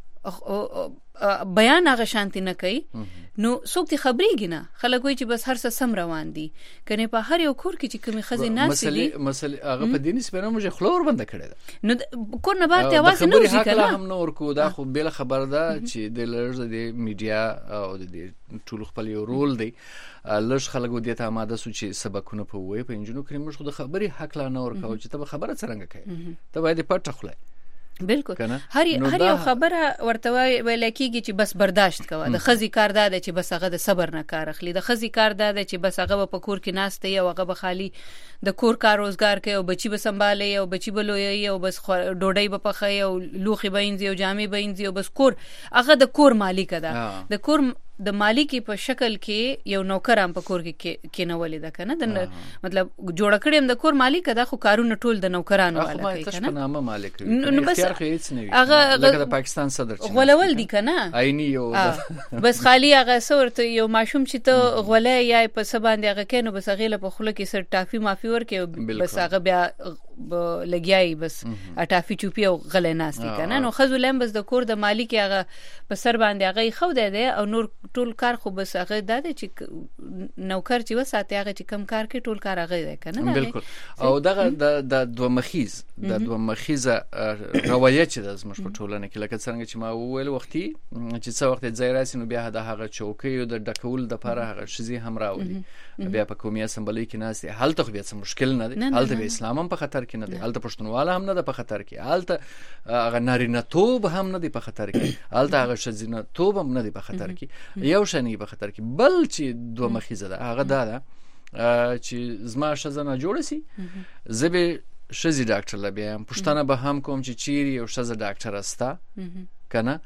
بیان هغه شانتي نه کوي نو څوک ته خبرېږي نه خلک وایي چې بس هر څه سم روان دي کنه په هر یو کور کې چې کومي خزینه ناشتي دي مسلې هغه په دیني سپنه موږ خلور بند کړی ده نو کور نه بار ته आवाज نه وځي کنه هم نور کو دا خو بل خبر ده چې د لږ د میډیا او د ټول خپل یو رول دی لږ خلک ودی ته آماده سو چې سبقونه په وای په انجینو کریم موږ خو د خبري حق لا نه ورکو چې ته خبره څنګه کوي ته باید پټه خله بالکل هر یو خبره ورته ویل کیږي چې بس برداشت کوه د خزي کار ده چې بس هغه د صبر نه کار اخلي د خزي کار ده چې بس هغه په کور کې ناشته او هغه به خالی د کور کار روزګار کوي او بچي به سنبالي او بچي به لوي او بس ډوډۍ به پخای او لوخي به انځي او جامې به انځي او بس کور هغه د کور مالک ده د کور د مالک په شکل کې یو نوکر هم په کور کې نه ولید کنه د مطلب جوړ کړم د کور مالک دا خو کارونه ټول د نوکرانو والا کوي کنه خو نامه مالک نو بس هیڅ نه وي هغه د پاکستان صدر غولول دي کنه عیني یو بس خالی هغه صورت یو ماشوم چې ته غولې یا په سباندې هغه کینو بس هغه په خله کې سر ټافي مافي ورکه بس هغه بیا لګیای بس اټافي چوپی او غلې ناشتي کنه نو خزولم بس د کور د مالک هغه په سر باندې هغه خو ده او نور ټول کار خو بس هغه د چې نوکر چې وساته هغه چې کم کار کوي ټول کار هغه ده کنه بالکل او دغه د دوه مخیزه روایت چې د زموږ په ټولنه کې لکه څنګه چې ما وویل وختي چې څو وخت ځای راسي نو بیا د هغه چوکۍ او د ډکول د لپاره هغه شزي هم راوړي بیا په قومي اسمبلی کې ناس حالت خو بیا څه مشکل نه دی حالت به اسلام هم په خطر کې نه دی حالت پښتونواله هم نه ده په خطر کې حالت هغه نارینه توب هم نه دی په خطر کې حالت هغه شزینه توب هم نه دی په خطر کې یو شنی په خطر کې بل چې دوه مخیزه ده هغه ده چې زما شزنه جوړ سي زبه شزي ډاکټر لبیا پښتنه به هم کوم چې چیرې یو شزه ډاکټر استا کنه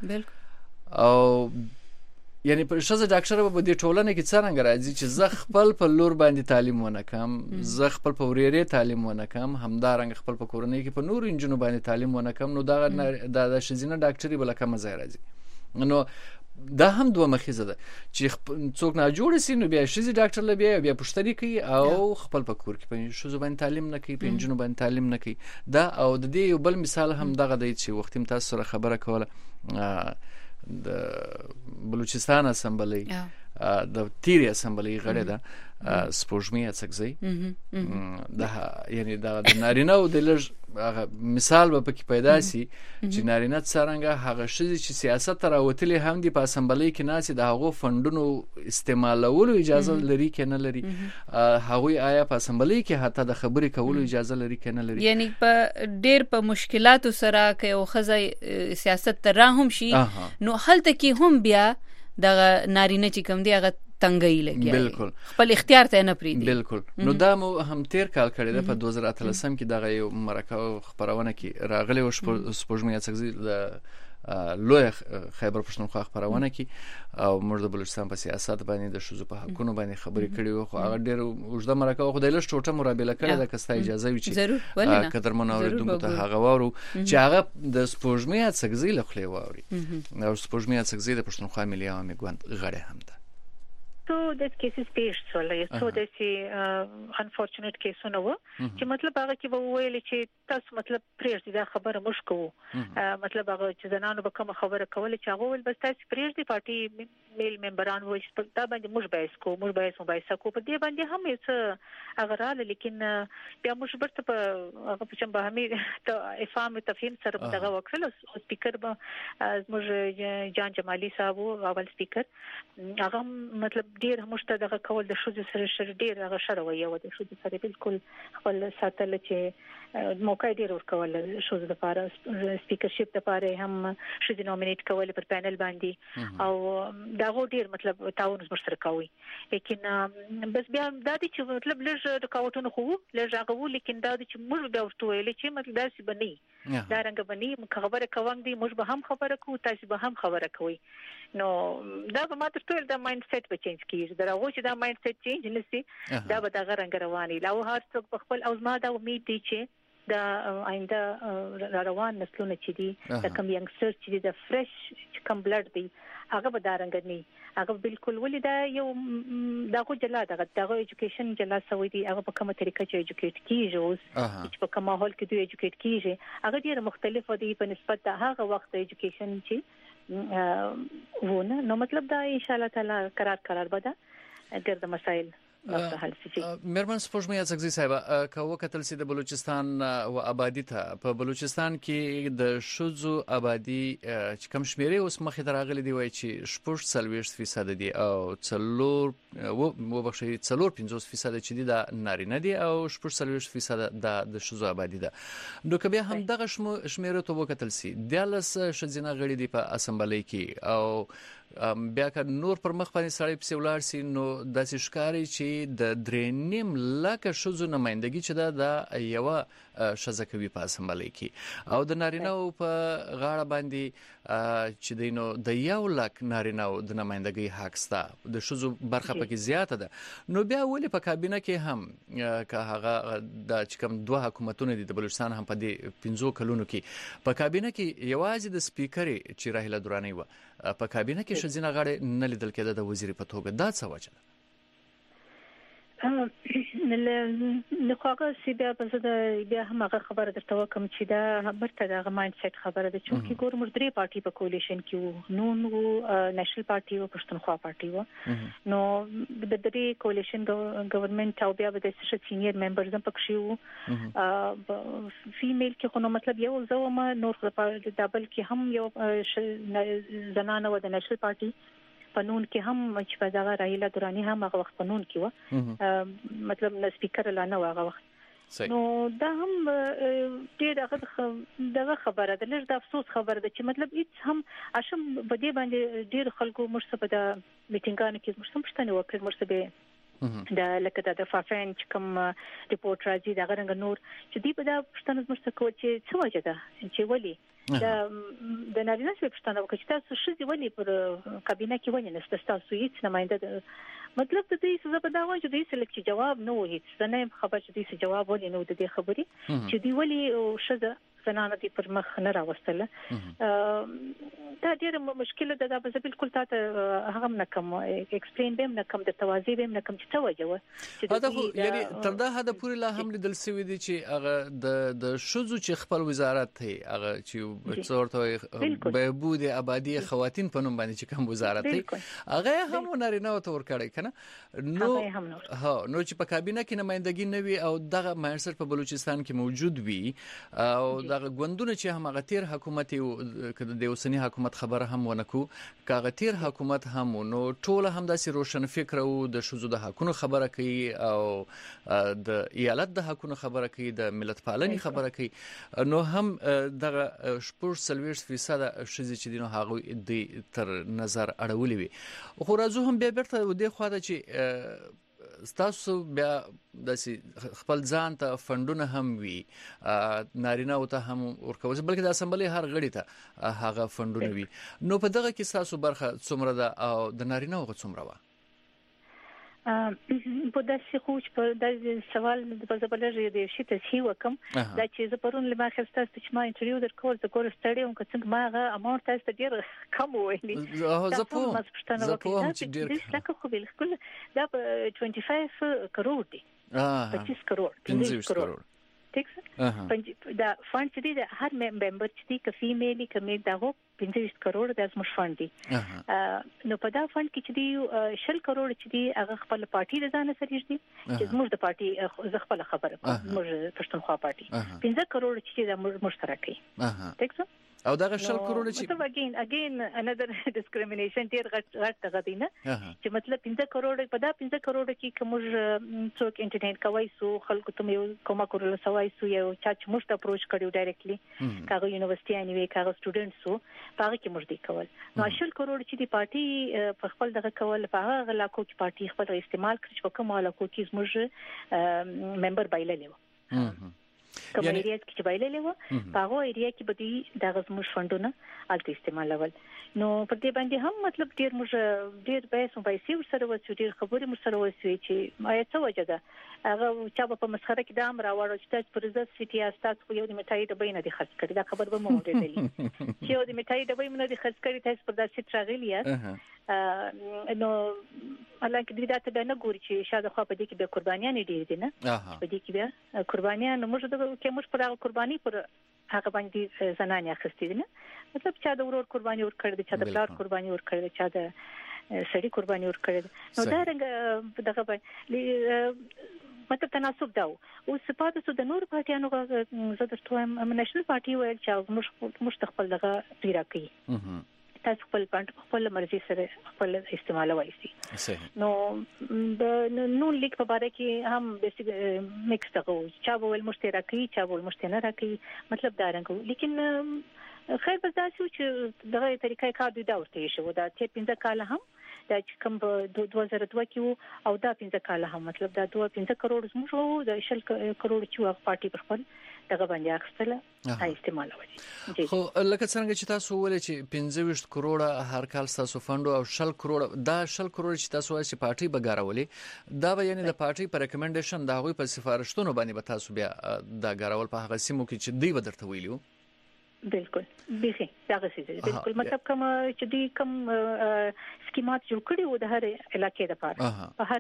او یعنی په شزه ډاکټر به د ټولنې کې څنګه راځي چې زه خپل په لور باندې تعلیم ونکم زه خپل په وريره تعلیم ونکم همدارنګ خپل په کورنۍ کې په نور انجنونو باندې تعلیم ونکم نو دا د شزینه ډاکټري بل کوم ځای راځي نو دا هم دوه مخیزه ده چې څوک نه جوړ سي نو بیا شزي ډاکټر لبیا بیا پښتني کوي او خپل په کور کې په شزو باندې تعلیم نه کوي په انجنونو باندې تعلیم نه کوي دا او د دې یو بل مثال هم دغه دی چې وختیم تاسو سره خبره کوله د بلوچستان اسمبلی د تیری اسمبلی غړي ده سپوږمۍ اڅکزي د یعنی د نارینه او د لږ مثال به پکې پیدا سي چې نارینه څنګه هغه شذ چې سیاست راوتلی هم دی په اسمبلی کې ناسي د هغه فندونو استعمالولو اجازه لري کنه لري هغه آیا په اسمبلی کې حتی د خبرې کولو اجازه لري کنه لري یعنی په ډېر په مشکلاتو سره کې او خزه سیاست تر هم شي نو هلته کې هم بیا د نارینه چې کوم دی هغه تنګي لګي بالکل خپل اختیار ته نه پریدي بالکل نو دا مو هم تیر کال کړی ده په 2013 کې دغه یو مرکه خبرونه کې راغلی او سپوږمۍ اڅکزي د لوی خیبر پښتونخوا خبرونه کې او موږ د بلوچستان په سیاست باندې د شوزو په حقونو باندې خبرې کړې وو خو هغه ډېر اوږده مرکه خو د لږ ټوټه مرابله کړې ده کستا اجازه وي چې قدر منوریدونکو ته هغه وورو چې هغه د سپوږمۍ اڅکزي له خلې ووري او سپوږمۍ اڅکزي د پښتونخوا ملي عوامي ګوند غړی هم ده څو د کیسز پیښ شول څو د سي انفورچونټ کیسونه و چې مطلب هغه کې به ویل چې تاسو مطلب پرېږدي دا خبره مش کوو مطلب هغه چې زنانو به کوم خبره کوله چې هغه ول بس تاسو پرېږدي پارټي میل ممبران وایي چې دا باندې مش بحث کو مش بحث مباحثه کو په دې باندې هم یې اگر رااله لیکن بیا مش برته په هغه په چم به همې ته افهام تفهیم سره دغه وکړل او سپیکر به موږ جان جمالي صاحب او اول سپیکر هغه مطلب ډیر مشته دغه کول د شوز سره ډیر هغه شروي او د شوز سره بالکل خپل ساتل چې موقع ډیر ورکول شوز لپاره سپیکرشپ لپاره هم شوز نومینیټ کول پر پینل باندې او دا ډیر مطلب تعاون سره کوي لیکن بس بیا دا چې مطلب لږ رکاوټونه خو لږ هغه لیکن دا چې موږ بیا ورته ویل چې مطلب دا څه بني دا رنګ بني خبره کوم دي موږ به هم خبره کوو تاسو به هم خبره کوي نو دا به ماته ټول دا مایند سیټ به چینج کیږي دا راغو چې دا مایند سیټ چینج نشي دا به دا رنګ رواني لا هر څوک خپل او ما دا امید دي چې دا آینده روان نسلونه چې دي دا کوم ینګستر چې دا فرش کوم بلډ دي هغه به دا رنګ نه هغه بالکل ولې دا یو دغه جلا دغه ایجوکیشن جلا سوي دي هغه په کومه طریقه چې ایجوکیټ کیږي اوس چې په کوم ماحول کې دوی ایجوکیټ کیږي هغه ډیر مختلف دي په نسبت د هغه وخت ایجوکیشن چې ونه نو مطلب دا ان شاء الله تعالی قرار بده ډیر د مسائل مرمن سپوږمۍ ازغزي صاحب کوو کتل سي د بلوچستان او آبادی ته په بلوچستان کې د شوزو آبادی چې کم شمیرې اوس مخې دراغلي دی وای چې 40% دي او 4.50% چې دي د نارینه دي او 40% د شوزو آبادی ده نو کبه هم دغه شمیرې ته وکتل سي دلس شزینه غړي دي په اسمبلی کې او بیا که نور پر مخ باندې سړی په سیولار سي نو د شکاري چې د درېنیم لکه شوزو نمائندګي چې دا یو شزه کوي په اسمبلی کې او د نارینه په غاړه باندې چې دینو د یو لک نارینه د نمائندګي حق ستا د شوزو برخه پکې زیاته ده نو بیا ولې په کابینه کې هم که هغه د چکم دوه حکومتونه دي د بلوچستان هم په دې 15 کلونو کې په کابینه کې یوازې د سپیکر چې راهله درانی و په کابینه کې شزینه غاړه نه لیدل کېده د وزیر په توګه دا څه وجه ده نو خواږه سی بیا هم هغه خبره درته وکم چې دا برته د مایند سیټ خبره ده چې ګور موږ درې پارټي په کولیشن کې نون وو نېشنل پارټي او پښتونخوا پارټي وو نو د دې کولیشن ګورنمنت او بیا د سینیئر ممبرز هم پکې وو فیمیل کې خو نو مطلب یو زوما نور د دبل کې هم یو زنانه و د نېشنل پارټي قانون کې هم چې په دغه راهیله درانی هم هغه وخت قانون کې و مطلب نه سپیکر لا نه هغه وخت نو دا هم ډېر دغه خبره ده لږ د افسوس خبره ده چې مطلب هیڅ هم اشم بده باندې ډېر خلکو مرسته په د میټینګانو کې مرسته پښتنه وکړ مرسته دا لکه د فافین چې کوم ریپورت راځي دا غرنګ نور چې دی په دا پښتنه مرسته کوي چې څه وجه ده چې ولی د نارینه څخه پښتنه وکړي تاسو شې ولی پر کابینه کې ونی نسته تاسو هیڅ نماینده مطلب د دې څه په دا وایي چې دې سلیکټ جواب نه وایي څه نه خبر چې دې جواب ولې نو د دې خبرې چې دی ولی شزه زنانه دي پر مخ نه راوستله دا ډېر مشکله ده دا به بالکل تاسو هغه نه کوم ایکسپلین به نه کوم د توازی به نه کوم چې توجه چې دا یعنی تر دا حد پورې لا هم لیدل سوي دي چې هغه د شوزو چې خپل وزارت ته هغه چې څورته بهبود آبادی خواتین په نوم باندې چې کوم وزارت ته هغه هم نارینه او تور کړي کنه نو نو چې په کابینه کې نمائندګي نه وي او دغه مایسر په بلوچستان کې موجود وي او دغه غوندونه چې هم هغه تیر حکومت د اوسنی حکومت خبره هم ونکو کاغه تیر حکومت هم نو ټول هم داسې روشن فکر او د شوزو د حقونو خبره کوي او د ایالت د حقونو خبره کوي د ملت پالنې خبره کوي نو هم دغه 40% شزي چې دینو هغه د تر نظر اړولې وي خو راځو هم به برته د خو دا چې تاسو بیا د خپل ځان ته فندونه هم وي نارینه او ته هم ورکوي بلکې د اسمبلی هر غړي ته هغه فندونه وي نو په دغه کې تاسو برخه څومره ده او د نارینه او څومره و په داسې خو چې په داسې سوال په ځبلږه د شي تصحیح وکم دا چې زه پرون لما خسته چې ما انټرویو درکول د کور سټډیوم که څنګه ما اماونت تاسو ډیر کم ویلي زه په چې ډیر لکه خو بالکل دا 25 کروڑ دي 25 کروڑ 25 کروڑ ٹھیک څه دا فند چې دی هر ممبر چې دی کفي میلي کمې داغو 25 کروڑ د اسمش فند دي نو په دا فند کې چې دی 10 کروڑ چې دی هغه خپل پارټي د ځان سره دي چې زموږ د پارټي ز خپل خبره موږ پښتونخوا پارټي 15 کروڑ چې د مشترکي ټیک څه او دغه 10 کروڑ چې اگین انذر ډیسکریمینیشن ډیر غټ غدینه چې مطلب 15 کروڑ په دا 15 کروڑ کې کوم څوک انټرنیټ کوي سو خلکو ته یو کومه کورل سوای سو یو چا چې موږ ته اپروچ کړیو ډایرکټلی کاغه یونیورسيټي انیوي کاغه سټوډنټ سو هغه کې موږ دی کول نو 10 کروڑ چې دی پارټي په خپل دغه کول په هغه علاقو کې پارټي خپل استعمال کړی په کومه علاقو کې موږ ممبر بایللې و کوم ایریا کې چې بایللې و په هغه ایریا کې به دي د غزموش فندونه الته استعمالول نو پر دې باندې هم مطلب ډیر پیسې سره وڅ ډیر خبرې مر سره وڅ چې ما څه وجه ده هغه چا په مسخره کې دام راوړل چې تاسو پر عزت سيتي استاد خو یو د میټای ډبې نه دي خرڅ کړی دا خبر به مو ورېدلی چې یو د میټای ډبې نه دي خرڅ کړی تاسو پر داسې تراغلی نو الله کې دې دا ته نه ګوري چې شاده خو په دې کې به قربانيان ډېر دي نه په دې کې به قربانيان موږ د کومش پر قرباني پر هغه باندې زنانه اخستې دي نه مطلب چا د ورور قرباني ور کړی چا د پلار قرباني ور کړی چا د سړي قرباني ور کړی نو دا رنګ دغه باندې مطلب تناسب دا او سپاده سو د نور پارټیانو زه درته نېشنل پارټي وایي چې موږ خپل دغه پیرا کوي تاسو خپل مرزي سره خپل استعمال وایي نو د نون لیک په اړه کې هم بیسیک میکس دغه چا ول مشترکي چا ول مشتنه راکي مطلب دا رنګ لیکن خیر بس دا چې دغه طریقې کار دی دا ورته شو دا 15 کال هم دا چې کوم 2002 کې او دا 15 کال هم مطلب دا 15 کروڑ زموږ د 10 کروڑ چې هغه پارټي پر خپل دغه باندې اخستله استعمالوي خو لکه څنګه چې تاسو ولې چې 15 کروڑ هر کال تاسو فندو او 10 کروڑ دا 10 کروڑ چې تاسو وایي چې پارټي بګاراولي دا به یعنی د پارټي پر ریکمنډیشن دا غوي په سفارښتونو باندې به تاسو بیا دا ګاراول په هغه سیمو کې چې دی ودرته ویلو بالکل به دا غسیږي بالکل مطلب کوم چې دی کوم سکیمات جوړ کړي و د هر علاقې لپاره په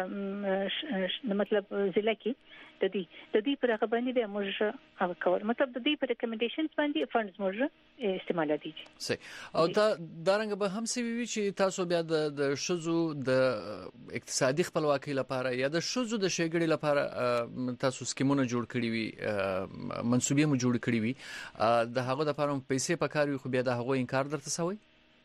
هر مطلب ضلع کې د دې پر هغه باندې به موږ هغه کول مطلب د دې پر ریکمنډیشنز باندې فندز موږ استعمال دي صحیح او دا رنګ به هم سوي چې تاسو بیا د شذو د اقتصادي خپلواکۍ لپاره یا د شذو د شګړې لپاره تاسو سکیمونه جوړ کړی وي منسوبې مو جوړ کړی وي د هغه د لپاره پیسې پکاري خو بیا د هغه انکار درته سوی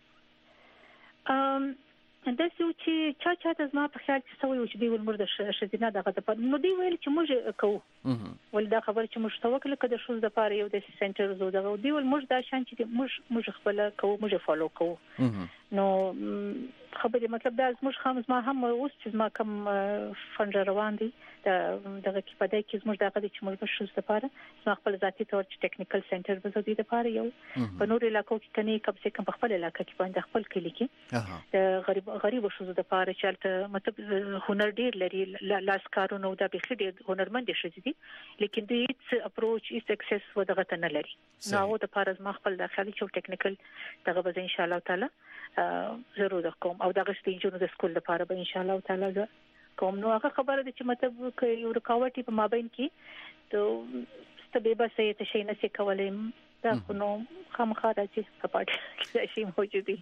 دا چې چا ته زما په خیال چې سوي چې دی ولمر د شذینه دغه د نو دی ویل چې موږ کوو ول دا خبر چې موږ توکل کده شوز د پاره یو د سنټر زو دغه دی ول موږ دا شان چې موږ خپل کوو موږ فالو کوو نو خبرې مطلب دا موږ هم اوس چې ما کوم فند روان دي دغه کې په دې کې موږ دغه چې موږ شوز د پاره ما خپل ذاتي تور چې ټیکنیکل سنټر به زو دي د پاره یو په نور علاقو کې کني کم څه کم په خپل علاقې کې باندې خپل کلی کې غریب شوز د پاره چې مطلب هنر ډیر لري لاس کارونه دا به ډیر هنرمند شي دي لیکن دې اپروچ ایس سکسس و دغه ته نه لري نو د پاره ما خپل داخلي چې ټیکنیکل دغه به ان شاء الله تعالی ضرور کوم او دغه ستینجونو د سکول لپاره به ان شاء الله تعالی کوم نو هغه خبره ده چې مطلب یو رکاوټ په مابین کې ته ستبه سه ته شي نه څه کولای دا نو خامخا راځي په پاتې کې شي موجودي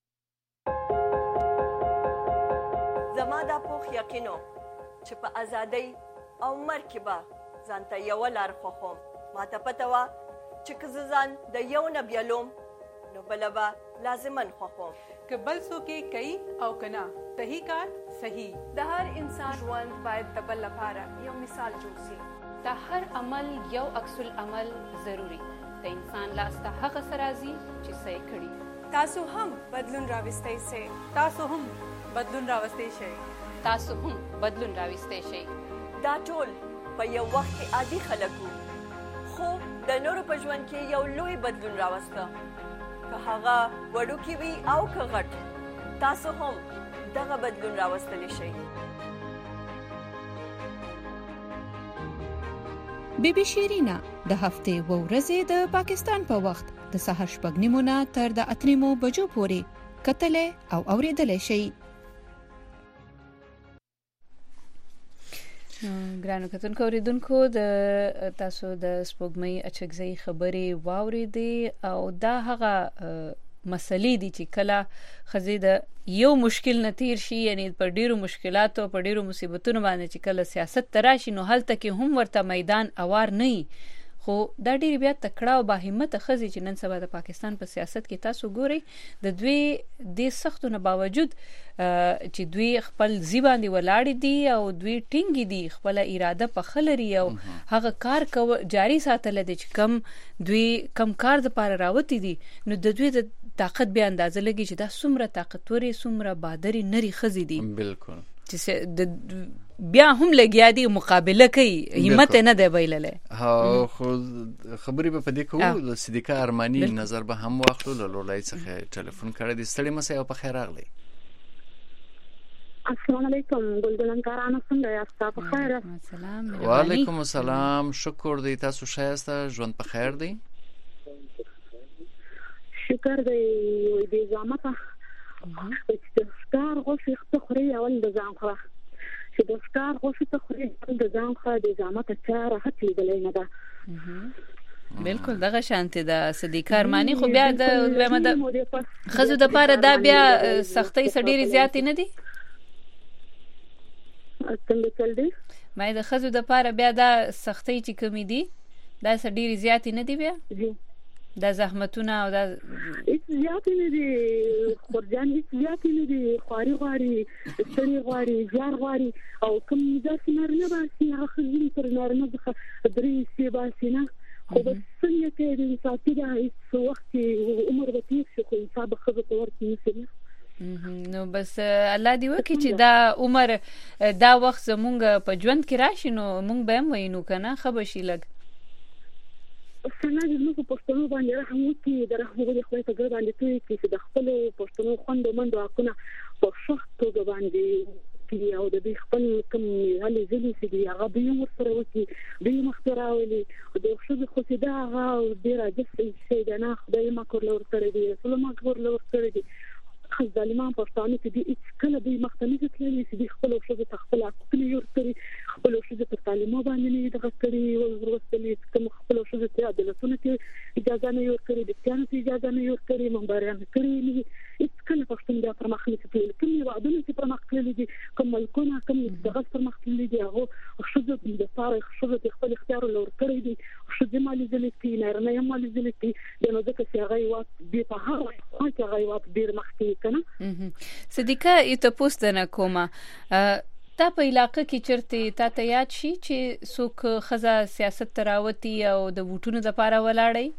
زما دا پوخ یقینو چې په ازادۍ او مرکبه ځانته یو لار خوخم ماته پته وا چې که ځان د یو نه بیلوم نو بلبا لازمن خوخم که بل څوک کوي او کنا صحیح کار صحیح د هر انسان ژوند باید د بل لپاره یو مثال جوړ شي د هر عمل یو عکس العمل ضروری د انسان لاس ته هغه سرازي چې صحیح کړي تاسو هم بدلون راوستئ شئ تاسو هم بدلون راوستئ شئ تاسو هم بدلون راوستئ شئ دا ټول په یو وخت کې عادي خلکو خو د نورو په ژوند کې یو لوی بدلون راوسته که هغه وړوکی وي او که غټ تاسو هم دغه بدلون راوستلی شئ بی بی شیرینا د هفتې و ورځې د پاکستان په وخت د سهار 6:30 نه تر د 8:30 بجو پورې کتلې او اوریدلې شي. ګرانو کتونکو اوریدونکو د تاسو د سپوږمۍ اچګزۍ خبرې واوریدې او دا هغه مسلې دي چې کله خزې د یو مشکل نتیر شي، یعنی په ډیرو مشکلاتو په ډیرو مصیبتونو باندې چې کله سیاست تراشي نو هلته کې هم ورته میدان اوار نه وي. خو دا ډیر بیا تکړه او باهمته خزې چې نن سبا د پاکستان په سیاست کې تاسو ګورئ د دوی د سختونو باوجود چې دوی خپل ځی باندې ولاړ دي او دوی ټینګ دي، خپل اراده په خلري او هغه کار جاری ساتل دي چې دوی کم کار د پاره راوتی دي. نو د دوی د طاقت به اندازه لګي چې دا څومره طاقتوري څومره بادری نری خزې دي. بالکل چې بیا هم لګیا دي مقابله کوي، همت نه دی ویلله. ها خو خبرې په دې کوو د صدیقه ارمانی نظر به هم واخلو. لولای څخه ټلیفون کړی د ستړي مسه او په خیر راغلی. السلام علیکم ګلدلن کارانو څنګه یاست؟ په خیر. السلام. وعلیکم السلام، شکر دی. تاسو شایسته ژوند په خیر دی؟ شکر دی. دې زامته چې ښکار غوښه خوري اول د ځان خو چې د ښکار غوښه خوري اول د ځان خو د زامته چاره هڅې بلې نه ده. بالکل دغه شانته د صدیقه ارمانی خو بیا د خزو د پاره دا بیا سختۍ سړي زیاتې نه دي. څنګه چل دی؟ مې د خزو د پاره بیا دا سختۍ چې کمی دي دا سړي زیاتې نه دي بیا. دا زحمتونه او دا هیڅ زیاتې نه دي خورجان، هیڅ زیاتې نه دي. خواري غواړي، ستړي غواړي، ژار غواړي او کوم داسې نارینه باسي هغه ښځې تر نارینه څخه درې حصې باسي نه. خو بس څنګه کې د انصافي ده هیڅ وخت کې عمر به تېر شي خو انصاف به ښځو ته ورکړي نشي. نو بس الله دې وکړي چې دا عمر دا وخت زمونږ په ژوند کې راشي نو مونږ به هم وینو که نه ښه به شي لږ. څنګه چې موږ پښتنو باندې رحم وکړي، د رحم وکړي خدای ته ګر باندې کوي چې د خپلو پښتنو خوندو منډو حقونه په سخت توګه باندې کړي او د دوی خپل کوم هلې ځلې چې دي هغه دوی هم ورسره وکړي، دوی مخته راولي. د ښځو خو چې دا هغه ډېر عجیب شی دی نه، خدای مکر له ورسره دي، رسول مکر له ورسره دي. ظالمان پښتانه چې دي هیڅ کله دوی مخته نه تللي چې دوی خپلو ښځو ته خپل حقونه ورکړي، خپلو ښځو په تعلیمو باندې نه دغه کړي ورسلي، کوم خپلو ښځو ته عدالتونه کې اجازه نه ورکړي، د کانو ته اجازه نه ورکړي، منبران کړي نه. هیڅ کله پښتون دا پر مخ نه تللي. کوم وعدونه چې پر مخ تللي دي، کوم ملکونه کوم دغه پر مخ تللي دي، هغه ښځو د پاره ښځو خپل اختیار لور کړی دي. ښځې مالي ځلې کې نارینه یې مالي ځلې کې د نو ځکه چې هغه وخت به په هغه وخت هغه وخت ډیر مخکې کنه. صدیقه ایته پوښتنه کومه، تا په علاقې کې چرته تا ته یاد شي چې څوک خزا سیاست تراوتی او د ووټونو لپاره ولاړی؟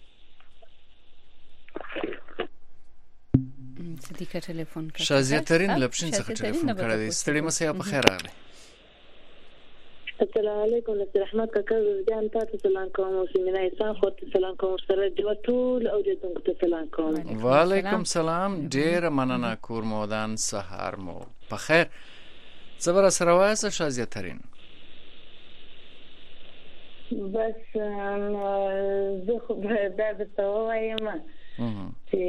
صدیقه ټلیفون کړه. شازیه ترین لپشن څخه ټلیفون کړی دی. ستړي مسه په خیر راغلی. السلام علیکم رحمت کاکا جان، تاسو سلام کوم او سیمینه انسان خو ته سلام کوم سره د ټول او د تاسو ته سلام کوم. وعلیکم سلام، ډیر مننه. کور مودان سحر مو په خیر. صبر سره وایسه شازیه ترین. بس زه خو دا ته وایم چې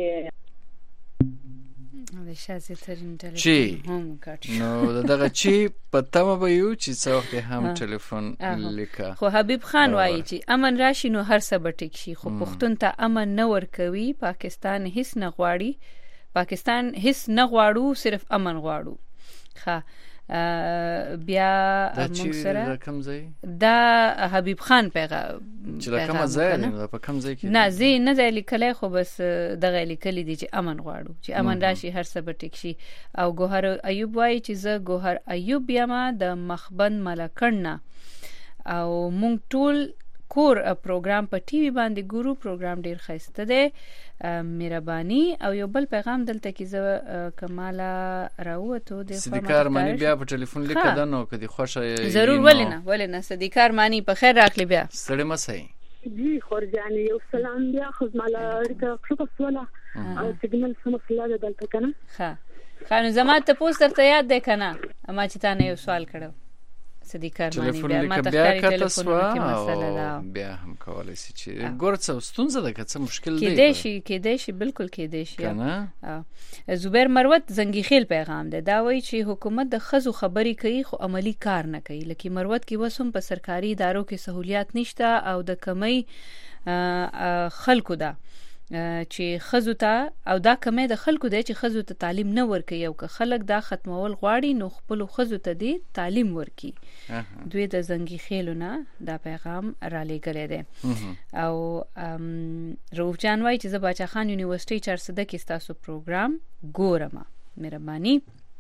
د شازیه ترین ټلیفون هم کټ نو دغه چی پتمه به یو چې څو وخت هم ټلیفون لیکه. خو حبیب خان وایي چې امن راشي نو هر څه به ټیک شي، خو پښتون ته امن نه ورکوي. پاکستان هیڅ نه غواړي، پاکستان هیڅ نه غواړو، صرف امن غواړو. ښه بیا موږ سره دا حبیب خان پیغام چې دا کوم ځای نه په کوم ځای کې نه زی نه ځای لیکلای، خو بس دغه لیکلي دي چې امن غواړو، چې امن راشي هر څه به ټیک شي. او ګوهر ایوب وایي چې زه ګوهر ایوب یم د مخبند ملکړنا او مونږ ټول کور پروګرام په ټي وي باندې ګورو. پروګرام ډیر ښایسته دی، مهرباني. او یو بل پیغام دلته کې زه کماله راوته د صدیقه ارمانی بیا په ټلیفون لیکه ده نو کدي خوښه ضرور ولنه صدیقه ارمانی په خیر راغلی. بیا ستړي مسئ جی خورجان یو سلام بیا خدماله اړیکه خو سواله سیګنل سم سلاله دلته کنه. ها خانو زما ته پوس درته یاد ده کنه، اما چې تا نه یو سوال کړو. صدیق ارمانی ټلیفون ما لیکه بیا کته ټلیفونونو کې سوا مسله ده او بیا هم کولای شي چې ګورڅه ستونزه ده که څه مشکل دی کېدای شي بالکل کېدای شي کنه. زبیر مروت زنګي خیل پیغام ده دا وایي چې حکومت د خزو خبري کوي خو عملی کار نه کوي. لکه مروت کې وسوم په سرکاري ادارو کې سہولیات نشته او د کمی خلکو ده چې خزو ته او دا کمه د خلکو دی چې خزو ته تعلیم نه ورکي او که خلک دا ختمول غواړي نو خپل خزو ته دی تعلیم ورکي. دوی د زنګي خیلونه دا پیغام را لېږلی دی. او رؤوف جان وایي چې زه باچا خان یونیورسيټي چارسده کې ستاسو پروګرام ګورم. مهرباني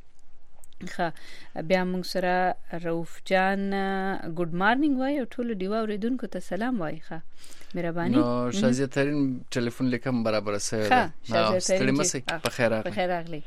بیا موږ سره رؤوف جان ګډ مارنینګ وایي او ټول دیوا اوریدونکو ته سلام وایي. مهرباني نو شازیه ترین ټلیفون لیکم برابر سره ده. ستړي مسئ په خیر راغلی.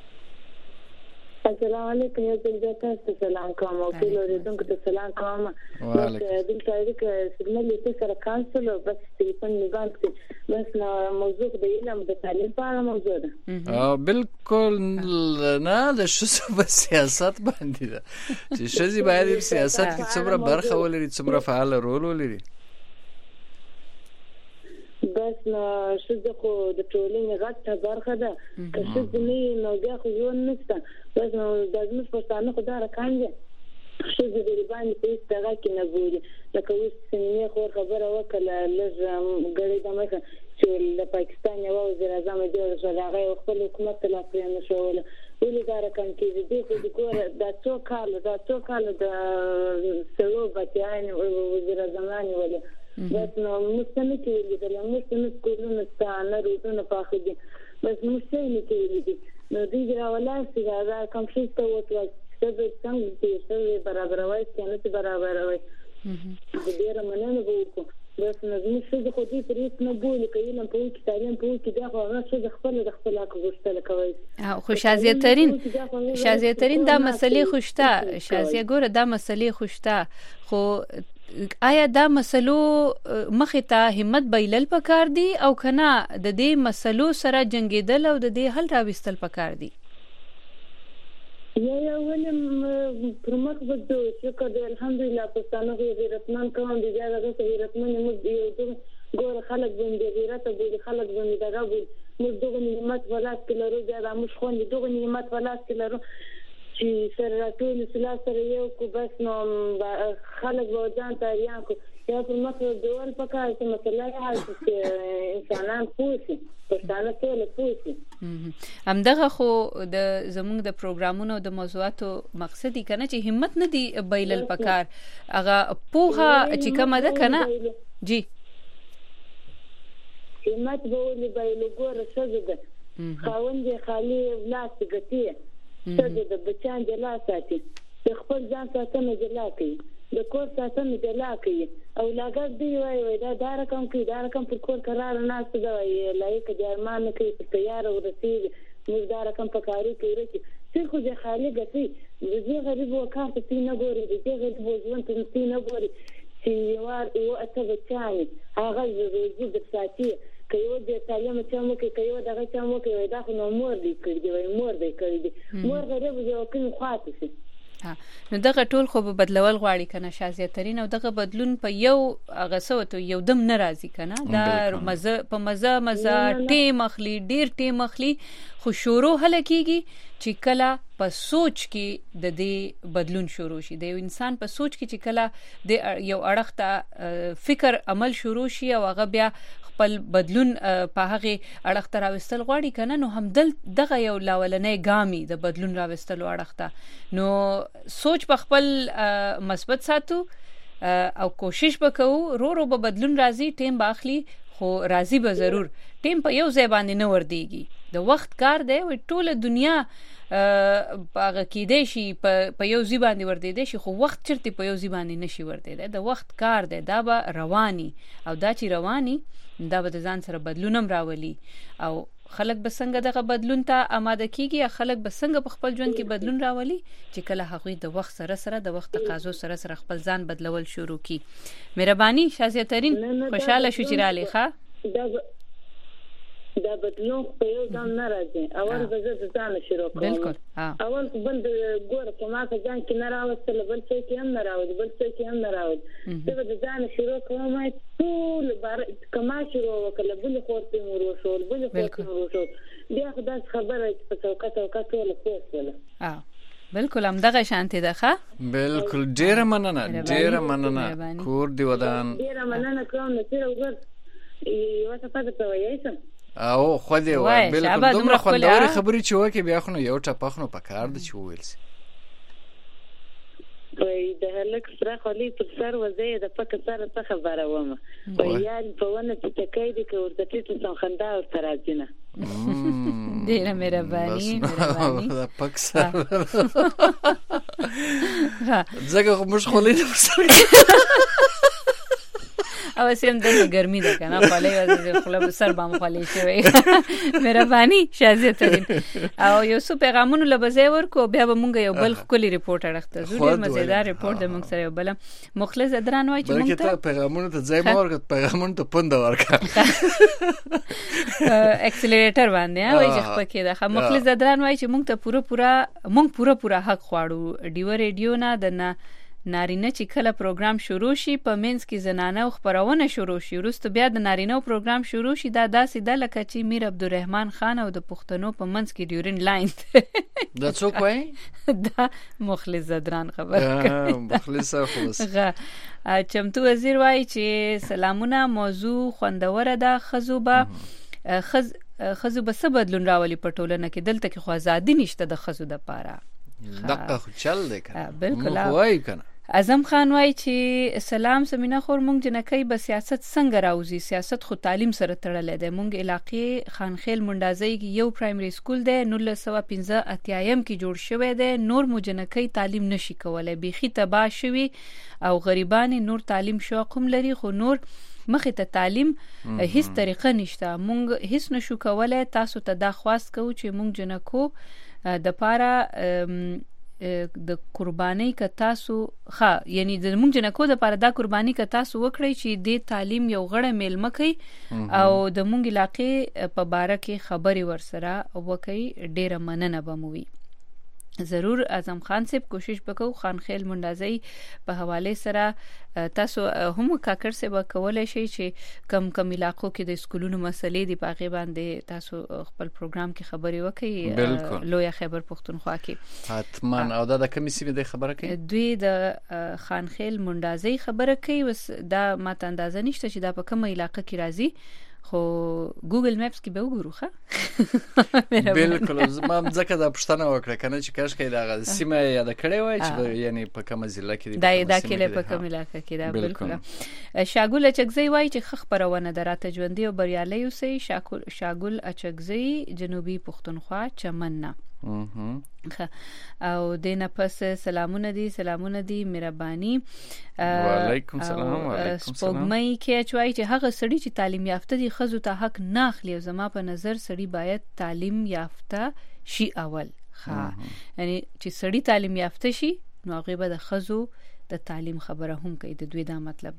السلام علیکم. یو ځل بیا تاسو سلام کوم او ټول اوریدونکو ته سلام کوم. دلته اړیکه سیګنال یې سره کانسل او بس ټلیفون نیبان کې بس نو موضوع د علم د تعلیم په اړه موضوع ده. بالکل نه د شوسو په سیاست باندې ده چې شزي باید سیاست کې څومره برخه ولري څومره فعال رول ولري. بس نو شزه خو د ټولنې غټه برخه ده که شزه نه نو بیا خو ژوند نشته. بس نو د زموږ پښتانه خو دا راکانځي شزه د باندې په استغا کې نه ګوري. لکه اوس سنې خو خبره وکړه لږ غړي د مخه چې د پاکستان یو وزیر اعظم دی چې هغه خپل حکومت لا پرې نه شوله ولې دا راکان کېږي دې خو د ګوره دا څو کال د سرو بچیان وزیر اعظم ولې بس نو مستند کې لیدل مستند کولونه ستانه روزونه پاخه دي بس مستند کې لیدل نو دې راولاسي دا کوم څه ته وته چې څنګه چې برابر وای څنګه برابر وای ډیر مننه وکړو. بس نو موږ خو دې پرېښ نه بولو کوي نن په کې تعلیم په کې دا خو هغه څه خپل حق غوښتل کوي. خو شازیه ترين دا مسلې خوشته شازیه ګوره دا مسلې خوشته خو آیا دا مسلو مخه ته همت بایلل پکار دي او کنه د دې مسلو سره جنگیدل او د دې حل راوستل پکار دي؟ یا ولم پرمخ بده چې الحمدلله پښتانه غیرتمن کوم دي دا غیرتمن موږ یو ګور خلک باندې غیرت او خلک باندې دغه موږ دغه نعمت ولاس کې لرو دا موږ خو دغه نعمت ولاس کې لرو چې سره راټول سلاسره یو کو بس نو خلک وځان ته یا کو یا په مخه ډول پکار چې مثلا هغه انسانان پوښي پښتانه ټول پوښي. همدغه خو د زموږ د پروګرامونو د موضوعاتو مقصدی کنه چې همت نه دی بایلل پکار هغه پوها چې کومه ده کنه جی همت به بایلل ګوره څه ده خاوند خالی لاس ګټي څه د بچان جلا ساتي د خپل ځان ساتنه جلا کوي د کور ساتنه جلا کوي او لاګر دی وای دا رقم کوي دا رقم پر کور قرار نه ست دی لایق جرمان کوي تیار او رسید موږ دا رقم په کاری کوي چې خو د خالی ګټي د غریب وکړ ته نه ګوري د غریب ژوند ته نه ګوري چې یو اته بچانی هغه د ساتي کيو د تعلیم چې مو کې کيو دغه چې مو کې دا خو نو مور دی کړی مور غریب یو کوم خاطر شي. نو دغه ټول خو بدلول غواړي کنه شازیه ترين او دغه بدلون په یو غسوته یو دم ناراضي کنه دا مزه په مزه ټیم اخلي ډیر ټیم اخلي خو شروع هله کیږي چې کله په سوچ کې د دې بدلون شروع شي د یو انسان په سوچ کې چې کله د یو اړخ ته فکر عمل شروع شي او هغه بیا خپل بدلون په هغه اړخ ته راوستل غواړي کنه نو هم دغه یو لاولنې ګامي د بدلون راوستلو اړخ ته نو سوچ په خپل مثبت ساتو او کوشش وکړو رو به بدلون راځي ټیم باخلي خو راځي به ضرور ټیم په یو ځای باندې نه وردیږي د وخت کار دی او ټول دنیا هغه کېدې شي په یو ځای باندې وردیدې شي خو وخت چرته په یو ځای باندې نشي وردیدې د وخت کار دی دا به رواني او دا چې رواني دا به ځان سره بدلونم راولي او خلک به څنګه دغه بدلون ته آماده کیږي خلک به څنګه په خپل ژوند کې بدلون راولي چې کله هغه د وخت سره د وخت تقاضو سره خپل ځان بدلول شروع کی. مهرباني شازیه ترين خوشاله شو چې را لې ښه دا بدلون په یو ځان نه راځي. اول به زه د ځان شروع کوم. بالکل. اول بل ګوره په ما په ځان کې نه راوستل، بل څه کې هم نه راوځي، بل څه کې هم نه راوځي. زه به د ځان شروع کوم. ټول بار کما شروع وکړه، بل خورته مور وشول، بل خورته مور وشول. بیا خدای خبره په چوکاټ ټول پوښتنه. بالکل هم دغه شانتي ده ښه. بالکل ډیره مننه کور دی ودان. ډیره مننه کوم نو تیر وګور یو څه پاتې وایې او خو دې وای بالکل دومره خوندوري خبرې چې وکي بیا خو یو ټپخنو پکار د چې ویل سي. وای د هلک سره خلی پر سر وځي د پک سره څه خبره ومه. وای یار په ونه چې تکای دي که ورته ټیټ څنګه خندا او تراجنه. ډیره مهرباني د پک سره. زګه موږ خولې د سر او سیم د ګرمي ده کنه خولې وځي خپل سر باندې خولې شوی. مهرباني شازیه ترين او یو څو پیغامونه لبځه ورکو بیا به مونږ یو بل کلی ریپورت اړخته زوړ مزیدار ریپورت د مونږ سره یو بل مخلص دران وای چې مونږ ته پیغامونه ته ځای ما ورکړ پیغامونه ته پوند ورکړ اکسلریټر باندې وای چې خپل کې ده مخلص دران وای چې مونږ ته پورا حق خواړو ډیو ریډیو نه د نارینه چې کله پروګرام شروع شي په منځ کې زنانه او خبرونه شروع شي وروسته بیا د نارینه پروګرام شروع شي دا داسې د لکه چې میر عبدالرحمن خان او د پښتنو په منځ کې ډیورین لاین دا څوک وای دا مخلص زدران خبر مخلص خلاص چمتو وزیر وای چې سلامونه موضوع خوندوره ده خزو به څه بدلون راولي په ټولنه کې دلته کې خو ازادي نشته د خزو د پاره دغه خو چل دی کنه بالکل وای کنه. اعظم خان وای چې سلام سمینا خور مونږ جنکۍ به سیاست څنګه راوځي سیاست خو تعلیم سره تړلې ده مونږ علاقې خانخیل منډازۍ کې یو پرایمري سکول ده 1915 اتیایم کې جوړ شوی ده نور مو جنکۍ تعلیم نشي کولای بيخي تباہ شوی او غریبان نور تعلیم شوق هم لري خو نور مخې ته تعلیم هیڅ طریقه نشته مونږ هیڅ نشو کولای تاسو ته دا خواست کوو چې مونږ جنکو د پاره د قرباني ک تاسو یعنی د مونږ جنکو د پاره دا قرباني ک تاسو وکړی چې د تعلیم یو غړه میلمه کوي او د مونږ علاقې په باره کې خبري ورسره وکړي ډیره مننه بموي ضرور اعظم خان صاحب کوشش وکاو خانخیل منډازۍ په حواله سره تاسو هم کاکر صاحب کولای شئ چې کم علاقو کې د سکولونو مسلې دی پاغه باندې تاسو خپل پروګرام کې خبري وکړي لویا خبر پښتونخوا کې حتما او دا د کمیسي د خبره کوي دوی د خانخیل منډازۍ خبره کوي وس دا ماته اندازه نشته چې دا په کومه علاقه کې راځي خو ګوګل میپس کې به وګورو ښه بالکل زما ځکه دا پښتنه وکړه کنه چې کاش کې دا سیمه یاد کړې وای چې یعنی په کومه ضلع کې دا کله په کومه علاقه کې دا بالکل شاګول اچګزی وای چې خخ پرونه دراته ژوندۍ او بریالي اوسئ شاګول اچګزی جنوبي پښتونخوا چمننا او دینه پس سلامونه دي مهرباني وعلیکم السلام سپوږمۍ کې چوي چې هغه سړي چې تعلیم یافته دي خزو ته حق نه اخلي او زما په نظر سړي باید تعلیم یافته شي اول یعنی چې سړي تعلیم یافته شي نو هغه به د خزو د تعلیم خبره هم کوي د دوی دا مطلب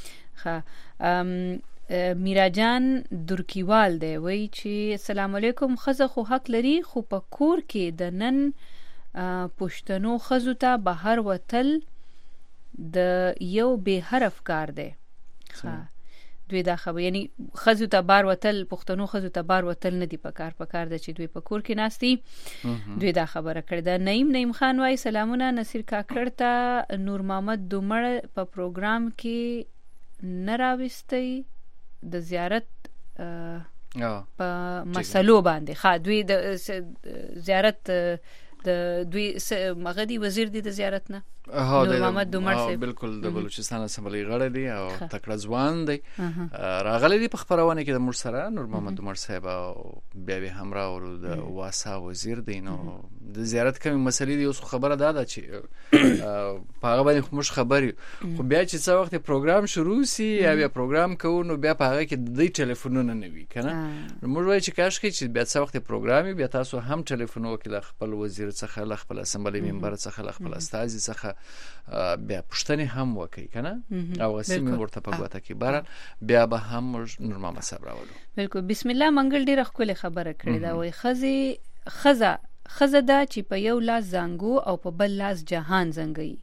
دی میرا جان درکیوال دی وای چې السلام علیکم خزه خو حق لري خو په کور کې د نن پښتنو خزو ته بهر وتل د یو به حرف کار دی دوی دا خبر یعنی خزو ته بار وتل پښتنو خزو ته بار وتل نه دی پکار د چې دوی په کور کې ناشتي دوی دا خبره کړې ده نعیم خان وای سلامونه نصیر کاکړ ته نور محمد دومړ په پروګرام کې نراوستي د زیارت په مسلو باندې دوی د زیارت د دوی مغدي وزیر دي د زیارت نه نور محمد دومړ صاحب بالکل د بلوچستان اسمبلی غړی دی او تکړه ځوان دی راغلی دی په خبرونه کې د مور سره نور محمد دومړ صاحب او بیا همراه ورو د واسا وزیر دی نو د زیارت کوم مسلې دی اوس خبره ده چې په هغه باندې موږ خبري خو بیا چې څو وخت پروګرام شروع سي یا بیا پروګرام کوو نو بیا په هغه کې د ټلیفونونه نه وي کنه موږ وایو چې کاش کې چې بیا څو وخت پروګرامي بیا تاسو هم ټلیفون وکړه خپل وزیر څخه ل خپل اسمبلی ممبر څخه ل خپل استازي څخه بیا پښتني هم وکي کنه او غسیمه ورته په غوته کې بار بیا به هم نور محمد صاحب راوړو. بالکل. بسم الله منګل ډیره خپل خبره کړې دا وای خزه دا چې په یو لاس زنګو او په بل لاس جهان زنګي.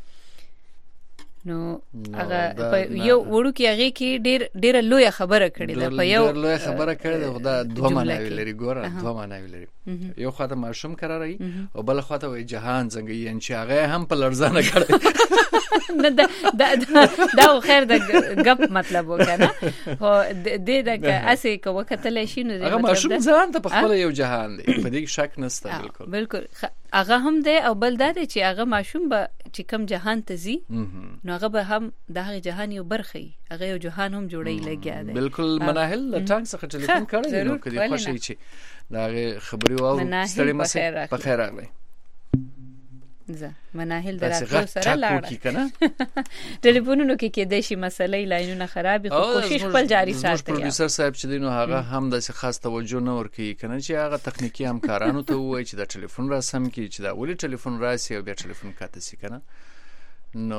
نو هغه په یو وړو کې هغه کې ډیره لوی خبره کړې ده. په یو لوی خبره کړې ده دا دوه معنی لري ګوره دوه معنی لري. یو خاطر ماشوم قراري او بل خاطر وای جهان څنګه یې چې هغه هم په لړزانه کړی نه دا خیر د غپ مطلب وکنه هو دې دغه اسې کو وکتل شي نو هغه ماشوم ځان ته په خپل یو جهان دی په دې شک نشته. بالکل هغه هم دی او بل دا دی چې هغه ماشوم به چې کم جهان ته زی نو هغه به هم دغه جهان یو برخي هغه یو جهان هم جوړی لګیا دی. بالکل. مناهل ټانک څخه ټلیفون کړی نو کدي خوشی چې دا خبري واو ستړي مسه په خیر راغلی. زه مناهل دراتلو سره لاړه ټلیفونونو کې کې د شي مسلې لاینونه خرابې خو کوشش خپل جاری ساتي. پروډوسر صاحب چې دینو هغه هم د خاص توجه نه ورکي کنه چې هغه تخنیکی همکارانو ته وایي چې د ټلیفون راسم کی چې دا ولې ټلیفون راسي او بیا ټلیفون کاته سي کنه. نو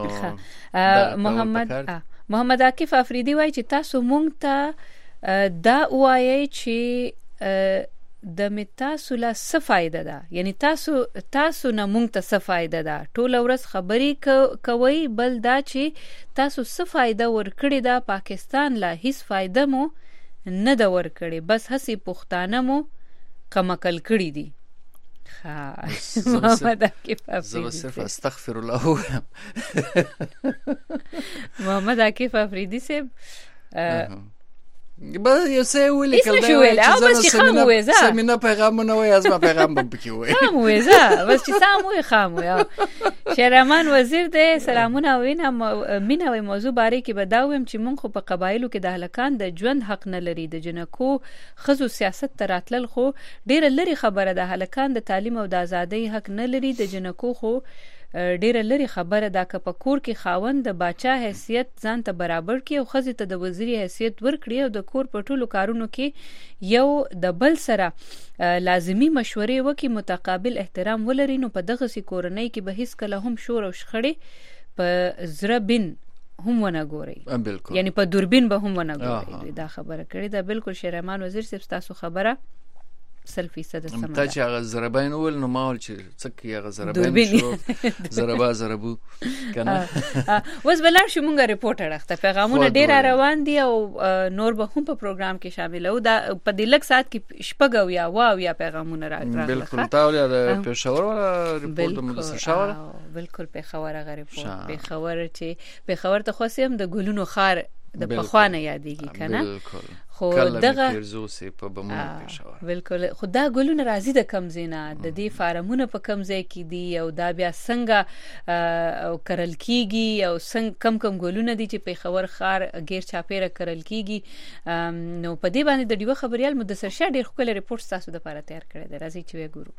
محمد عاکف افریدی وایي چې تاسو مونږ ته دا وایي چې د متاسو لا څه فائدہ ده یعنی تاسو نه مونږ ته څه فائدہ ده ټول ورځ خبري کوي بل دا چې تاسو څه فائدہ ورکړی دا پاکستان لا هیڅ فائدہ مو نه دا ورکړی بس هسي پښتانه مو کمکل کړی دي. محمد عاکف استغفر الله محمد عاکف افریدی سے بس یو څه ویل کله چې خاموزه سمینه پیغامونه وای از ما پیغام بکې وای خاموزه بس چې ساموي خامویا. شهرمان وزیر دې سلامونه وینا مینا وای موضوع باره کې بداوم چې مونږ په قبایلو کې د هلکان د ژوند حق نه لري د جنکو خزو سیاست تراتل خو ډیره لري خبره د هلکان د تعلیم او د ازادۍ حق نه لري د جنکو خو ډیره لري خبره دا که په کور کې خاوند د باچا حیثیت ځان ته برابر کړي او ښځې ته د وزیري حیثیت ورکړي او د کور په ټولو کارونو کې یو د بل سره لازمی مشورې وکړي متقابل احترام ولري نو په دغه سي کورنۍ کې به هیڅ کله هم شور او شخړې په زړه بین هم ونه ګوري یعنی په دوربین به هم ونه ګوري. دا خبره کړې ده. بالکل شهرمان وزیر صاحب تاسو خبره 100% سم ده. ته چې هغه ضربین ول نو ماول چې څکه هغه ضربین شو ضربو کنه وس بلار شو مونږه ریپورټر اخته پیغامونه ډیر روان دي او نور به هم په پروګرام کې شامل او دا په دلک سات کې شپږ یا واو یا پیغامونه راغله. بالکل تاول د پېښور ولا ریپورټ مو سره بالکل پېښور غ ریپورټ پېښور چې پېښور ته خو سیم د ګلونو خار د پخوانه یادېږي کنه خو دغه پیرزوسي په بمونه پېښور بالکل خدا ګلونه راځي د کمزینا د دې فارمونه په کمزې کې دي او دا بیا څنګه او کرل کیږي او څنګه کم ګلونه دي چې پېښور خار غیر چاپیره کرل کیږي. نو په دې باندې د ډیو خبريال مدثر شاه ډیر خپل ریپورت تاسو د لپاره تیار کړی دی. راځي چې وګورو.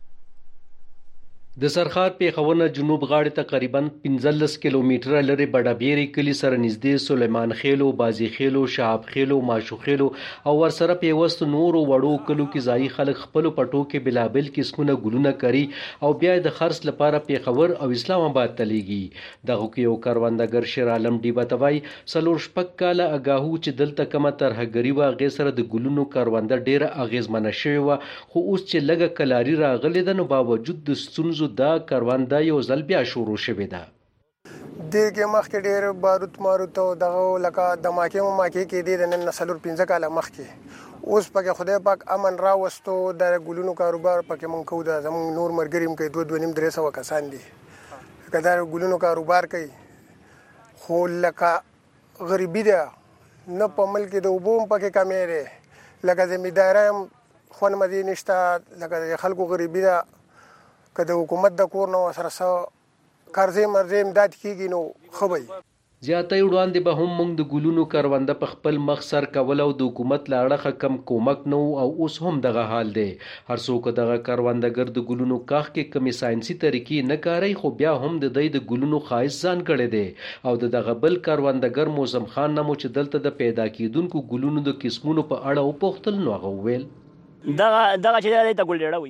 د سرخار پېښور جنوب غاړې تقریبا 15 کیلومتره لري بډابيري کلی سره نږدې سلیمان خیلو بازی خیلو شهاب خیلو ماشو خیلو او ورسره پیوست نور وړو کلو کې ځای خلک خپل پټو کې بلابل قسمونه ګلونه کوي او بیا د خرڅ لپاره پېښور او اسلام آباد تلېږي. دغه کې یو کاروندګر شیر عالم دی بتوي سلور شپک کاله اگاهو چې دلته کومه ترهګری واغې سره د ګلونو کارونده ډیره اغیزمنه شوی و خو اوس چې لګه کلاری راغلی د نو باوجود د ستونزو دا کارونده یو ځل بیا شروع شوې ده. دغه مخکې ډېر باروت او دغه لکه د ماکې کې د نن نسلور 15 کاله مخکې اوس پکې خدای پاک امن را وستو د ګلونو کاروبار پکې مونږ کوو د زموږ نور مرګریم کې 2.5 کسان دي کله ګلونو کاروبار کوي خو لکه غریبی ده نه په ملک د وبوم پکې کمې ده لکه زمیندارم خون مدي نشته لکه خلکو غریبی ده که د حکومت د کور نو سره قرضې مرزې امداد کیږي نو خو به زیاتې وړاندې به هم موږ د ګلونو کارونده په خپل مخ سر کول او د حکومت لاړه کم کومک نو او اوس هم دغه حال دی. هر څوک دغه کاروندګر د ګلونو کاخ کې کمی ساينسي طریقې نه کاری خو بیا هم د ګلونو خایس ځان کړي دی او دغه بل کاروندګر موسم خان نمو چې دلته د پیدا کیدونکو ګلونو د قسمونو په اړه او پوښتل نو غوول دغه چې د ګل ډېړه وي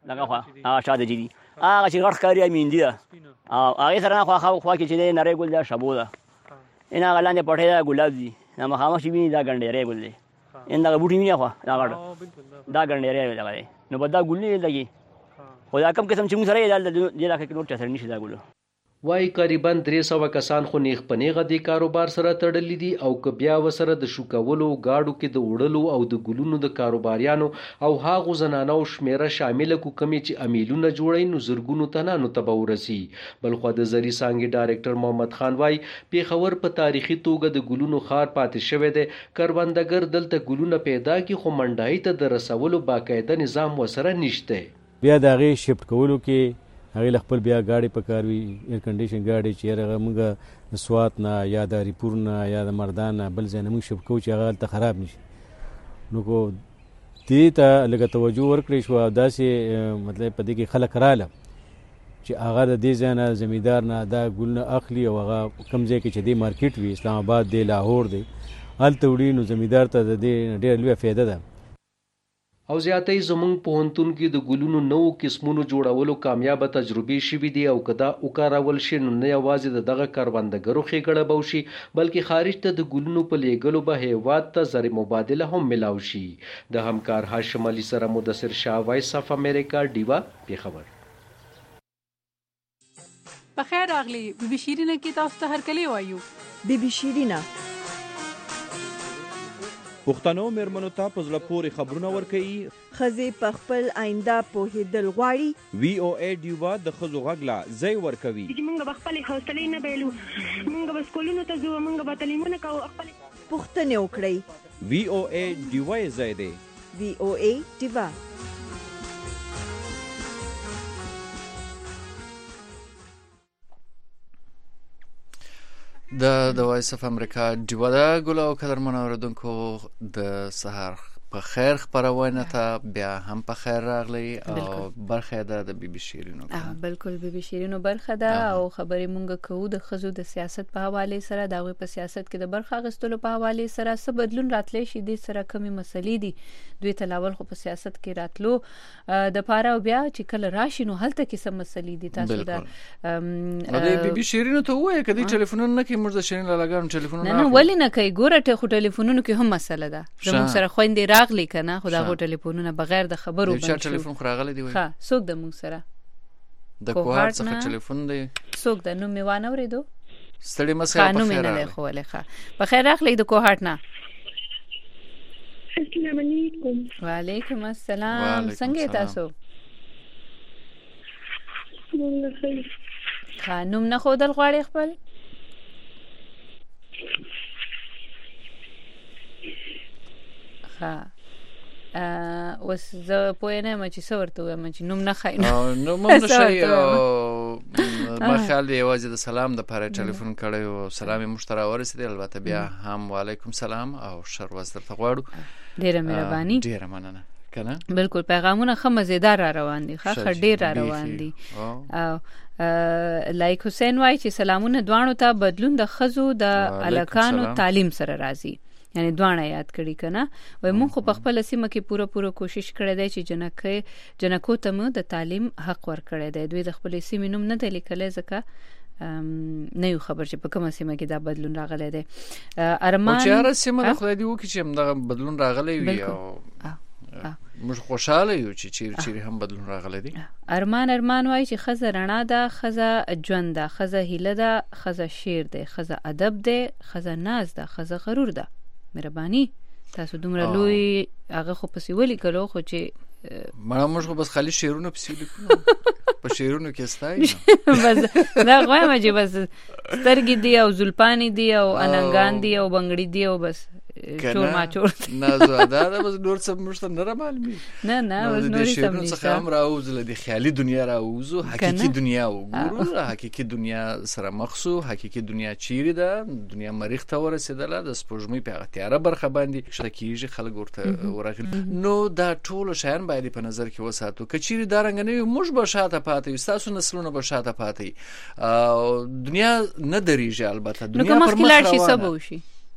دغه خوا شاده جدي هغه چې غړ ښکاري میندي ده او هغه سره خوا کې چې نری ګل ده شبو ده ان هغه لاندې پټه ده ګلاب دي نه مخامخ شي ویني دا ګنډيري ګل دي ان دا بوټي ویني خو دا غړ دا ګنډيري ده نو بدا ګل نه لګي خو دا کم قسم چې موږ سره یې د علاقې کې نور چا سره نشي دا ګل وای قریبا 300 کسان خو نیغ پنیغه د کاروبار سره تړلې دي او که بیا وسره د شوکولو گاډو کې د وړلو او د ګلونو د کاروباریانو او هاغو زنانو شمیره شامل کو کمی چې امیلونه جوړي نو زرګونو تنانو تبورسي بلخو د زری سانګي ډایرکټر محمد خان وای پیښور په تاریخي توګه د ګلونو خار پاتې شوی دی کروندګر دلته ګلونه پیدا کی خو منډای ته د رسولو باقاعده نظام وسره نشته بیا د غي شفت کولو کې هغه خپل بیا گاډي پکاروي ایر کنډیشن گاډي چې هغه موږ سوات نه یا د ریپور نه یا د مردان نه بل ځای نه موږ شپ کوو چې هغه ته خراب نشي نو کو دې ته لږه توجه ورکړې شو داسې مطلب په دې کې خلک رااله چې هغه د دې ځای نه زمیندار نه دا ګل نه اخلي او هغه کم ځای کې چې دې مارکیټ وي اسلام آباد دی لاهور دی هلته وړي نو زمیندار ته د دې ډېر لویه فایده ده او زیاتې زمونږ پوهنتون کې د ګلونو نو قسمونو جوړولو کامیاب تجربې شوي دي او کدا او کارول شي نو نه یوازې دغه کاروندګرو خېګړه بوشي بلکې خارج ته د ګلونو په لیږلو به هیواد ته زر مبادله هم ملاوي شي د همکار هاشم علي سره مدثر شاه وایس اف امریکا ډیوا پیښور بخیر راغلی بیبي شیرینه کې تاسو ته هرکلی وایو بیبي شیرینه پښتنو مېرمنو ته په زړه پورې خبرونه ورکوي ښځې په خپل آینده پوهېدل غواړي وی او ای ډیوا د ښځو غږ لا ځای ورکوي چې موږ به خپلې حوصلې نه بایلو موږ به سکولونو ته ځو موږ به تعلیمونه کوو پوښتنې وکړئ وی او ای ډیوا یې ځای دی وی او ای ډیوا د وایس اف امریکا ډیوا دا ګل او قدر منوردونکو د سحر په خیر خبرونه ته بیا هم په خیر راغلی او برخه ده د بیبي شیرینو بالکل بیبي شیرینو برخه ده او خبرې مونږ کوو د خزو د سیاست په حواله سره دا په سیاست کې د برخه غستلو په حواله سره څه بدلون راتلی شي د سره کمی مسلې دي دوی تلاول خو په سیاست کې راتلو د پاره او بیا چې کله راشي نو هلته کې سم مسلې دي تاسو دا د بیبي شیرینو ته وایي کدي ټلیفونونه نه کې مرزه شیرین لګام ټلیفونونه نه ولی نه کوي ګوره خو ټلیفونونو کې هم مسله ده زموږ سره خويندې راغلی کنه خدا غو ټلیفونونه بغیر د خبرو بند شو ټلیفون خراغلی دی وای ها څوک د موږ سره د کوهار څخه ټلیفون دی څوک د نوم میوانه ورېدو ستړي مسه په خیر راغلی خو ولې په خیر راغلی د کوهار نه السلام علیکم وعلیکم السلام څنګه تاسو خانم نه خودل غواړي خپل ها وس زه پوه نه مچ څورته وایم چې نوم نه خاینه نوم نه شي ما خیال دی واځي د سلام د پاره ټلیفون کړی او سلام مشترا ورسېد البته بیا هم وعلیکم سلام او شر وزر ته غواړو ډیره مهرباني ډیره مننه کنه بالکل پیغامونه خمزیدار را روان دي خه ډیر را روان دي او لایک حسین وای چې سلامونه دوانو ته بدلون د خزو د الکانو تعلیم سره راځي یعنی دوانه یاد کړی کنه وای مونږ خو په خپل سیمه کې پوره کوشش کړی دی چې جنکو ته مو د تعلیم حق ور کړی دی دوی د خپل سیمې نوم نه دی لیکلی ځکه نه یو خبر چې په کومه سیمه کې دا بدلون راغلی دی ارمان چې هر سیمه خدای دی وکړي چې دا بدلون راغلی وي او موږ خوشاله یو چې چیرې هم بدلون راغلی دی ارمان وای چې خزه رڼا ده خزه ژوند ده خزه هیله ده خزه شعر ده خزه ادب ده خزه ناز ده خزه غرور ده مهرباني تاسو دومره لوی هغه خو پسې ولي کلو خو چې موږ خو بس خالی شعرونه پسې لیکو په شعرونو کې استای بس دا غواړم چې بس سترګې دی او زلپانی دی او اننګان دی او بنگړی دی او بس چور ما چور نه زه دا بس نور څه مشته نه معلومي نه بس نور څه نشته هم راوځل د خیالي دنیا راوځو حقيقي دنیا وګورو حقيقي دنیا سره مخسو حقيقي دنیا چیرې ده دنیا مریخ ته ورسېدله د سپوږمۍ په اختیار برخه باندې شکیږي خلک ورته ورغلي نو دا ټول شیان باید په نظر کې وساتو کچيري دا رنګ نه موږ به شاته پاتې تاسو نسلونه به شاته پاتې دنیا نه درېږي البته دنیا پر مخ روانه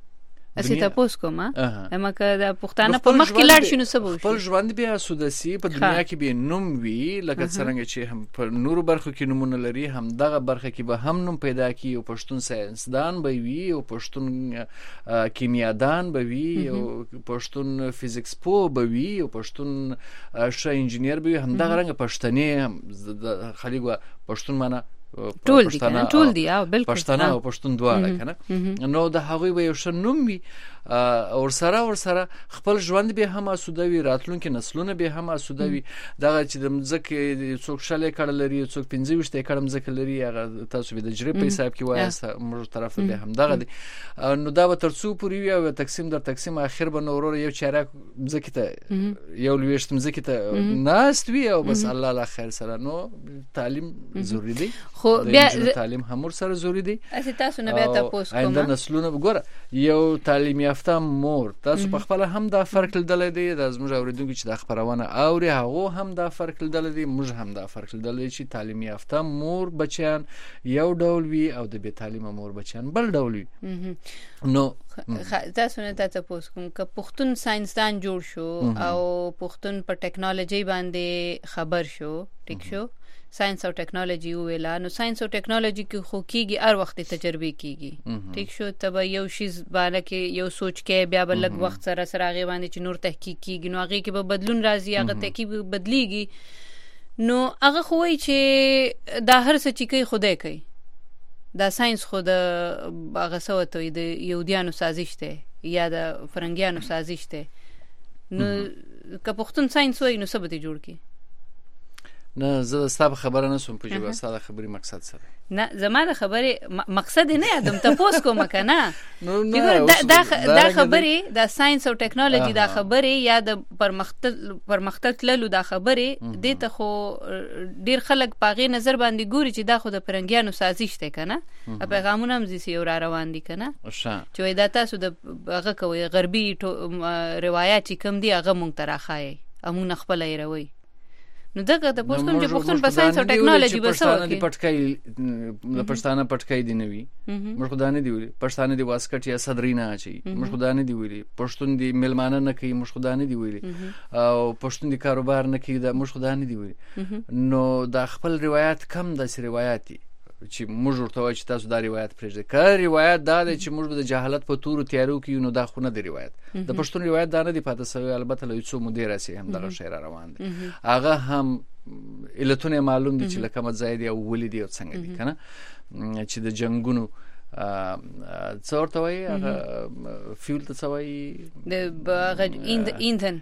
اسی تاسو کوم اما که د پښتانه په مخ کې لاړ شنو سبو خپل ژوند بیا سودسی په دنیا کې به نوم وی لکه څنګه چې هم په نورو برخو کې نمونه لري هم دغه برخه کې به هم نوم پیدا کی او پښتون ساينسدان به وي او پښتون کیمیادان به وي او پښتون فزیکس پو به وي او پښتون ښه انجینیر به وي هم دغه رنګ پښتني خلیګو پښتون معنا ټول دي او بالکل پښتانه او پښتون دواړه کنه نو د هغوی به یو ښه نوم وي او سره خپل ژوند به هم اسوده وي راتلونکي نسلونه به هم اسوده وي دغه چې د مځکه څوک شلې کړه لري څوک 15 کړه مځکه لري هغه تاسو به د جری په حساب کې وایي موږ طرف به هم دغه دي نو دا به ترڅو پوری وي او تقسیم در تقسیم اخر به نورور یو چیرې مځکه ته یو لويشت مځکه ته ناست وي او بس الله لا خیر سره نو تعلیم ضروری دی خو بیا تعلیم هم سره ضروری دی تاسو نه بیا تاسو کوم آینده نسلونه وګوره یو تعلیم یافته مور تاسو په خپل هم دا فرق لیدل دی د زموږ اوریدونکو چې د خبرونه اوري هغه هم دا فرق لیدل دی موږ هم دا فرق لیدل دی چې تعلیم یافته مور بچیان یو ډول وي او د بې تعلیمه مور بچیان بل ډول وي نو تاسو نه تاسو کوم که پښتون ساينسدان جوړ شو او پښتون په ټیکنالوژي باندې خبر شو ټیک شو ساينس او ټیکنالوژي ویلا نو ساينس او ټیکنالوژي کې خو کیږي هر وخت تجربه کیږي ټیک شو تبه یو شی باندې کې یو سوچ کې بیا بل لږ وخت سره غي باندې چې نور تحقیق کیږي نو هغه کې به بدلون راځي هغه تحقیق بدليږي نو هغه خو وي چې دا هر څه چې کوي خدای کوي دا ساينس خود هغه سوته د يهوديانو سازش ته یا د فرنګيانو سازش ته نو که پښتون ساينس وای نو سبته جوړ کی نه زه ستاسو خبره نه سوم پوجي ستاسو خبري مقصد سره نه زماره خبره مقصد نه ادم تاسو کوم کنه دا خبره د ساينس او ټیکنالوژي دا خبره یا د پرمختګ تللو دا خبره د ته خو ډیر خلک پاغي نظر باندې ګوري چې دا خو د پرنګیانو سازش ته کنه پیغامونه هم زی یو را روان دي کنه چې دا تاسو د هغه کوي غربي روایت کم دي هغه مونږ تراخای امون خپل یې روي نو دغه د پښتون چې پښتون په ساينس او ټیکنالوژي بسوي د پټکای د پښتانه پټکای دی نوي موږ خدانه دی ویلي پښتانه دی واسکټ یا صدرینه اچي موږ خدانه دی ویلي پښتون دی ملمانه نه کوي موږ خدانه دی ویلي او پښتون دی کاروبار نه کوي د موږ خدانه دی ویلي نو د خپل روایت کم د روایتي چې موږ ورته وایو چې تاسو دا روایت پرېږدئ که روایت دا دی چې موږ د جهالت په تورو تیارو کې نو دا خو نه دی روایت د پښتون روایت دا نه دی پاتې سوی البته له څو مودې راسي هم دغه شی را روان دی هغه هم علتونه معلوم دي چې لکه مزاید یا ولید او څنګه دي کنه چې د جنگونو څورته وای هغه فیول ته وای د ایندن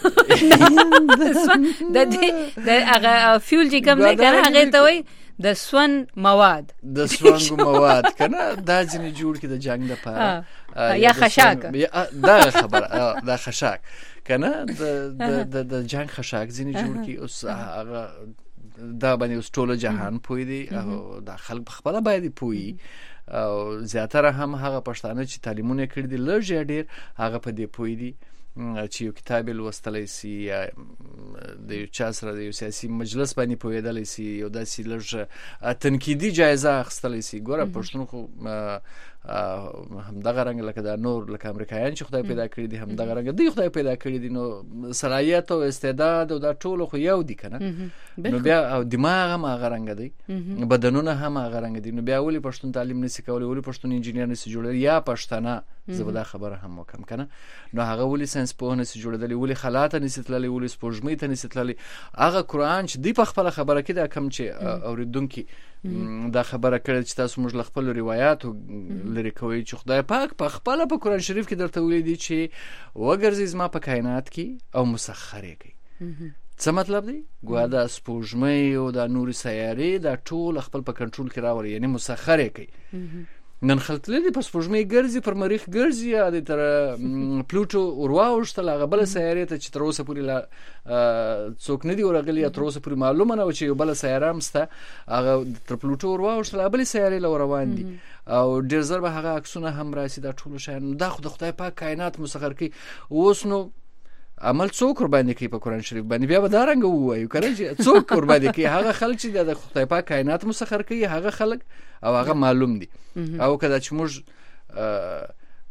د هغه فیول چې کوم نه کنه هغه ته وای د سون مواد د سونګو مواد کنه دا ځنې جوړ کې د جنگ لپاره یا خشاک دا خبره دا خشاک کنه د جنگ خشاک ځنې جوړ کې اوس هغه دا باندې اوس ټول جهان پوي دي او د خلک خپل باندې پوي او زیاتره هم هغه پښتانه چې تعلیمونه کړی دي لږ ډیر هغه په دې پوي دي چې یو کتاب لوستلی سي یا د یو چا سره د یو سیاسي مجلس باندې پوهېدلی سي یو داسې لږ تنقیدي جایزه اخیستلی سي ګوره پښتون خو همدغه رنګ لکه د نور لکه امریکایان چې خدای پیدا کړی دي همدغه رنګ دوی خدای پیدا کړی دي نو صلاحیت او استعداد او دا ټول خو یو دي کنه نو بیا او دماغ هم هغه رنګ دی بدنونه هم هغه رنګ دي نو بیا ولې پښتون تعلیم نشي کولی ولې پښتون انجینیر نشي جوړولی یا پښتانه زه به دا خبره هم وکم کنه نو هغه ولې ساينس پوه نشي جوړېدلی ولې خلا ته نشي تللی ولې سپوږمۍ ته نشي تللی هغه قرآن چې دوی په خپله خبره کې دا کم چې اورېدونکي دا خبره کړې چې تاسو موږ له خپلو روایاتو لرې کوئ چې خدای پاک په خپله په قرآن شریف کې درته ویلي دي چې وګرځئ زما په کائنات کې او مسخر یې کړئ څه مطلب دی ګویا دا سپوږمۍ او دا نورې سیارې دا ټول خپل په کنټرول کې راولي یعنی مسخر یې کوي نن خلک تللي په سپوږمۍ ګرځي پر مریخ ګرځي یا د تر پلوټو ورواوښتل هغه بله سیارې ته چې تر اوسه پورې څوک نه دي ورغلي یا تر اوسه پورې معلومه نه وه چې یو بله سیاره هم شته هغه تر پلوټو ورواوښتل هغه بلې سیارې له روان دي او ډېر زر به هغه عکسونه هم راسي دا ټولو شیانو دا خو د خدای پاک کائنات مسخر کوي اوس نو عمل څوک قرباني کوي په قرآن شریف باندې بیا به دا رنګه ووایو کنه چې څوک قرباني کوي هغه خلک چې د خدای پاک کائنات مسخر کوي هغه خلک او هغه معلوم دي او کله چې موږ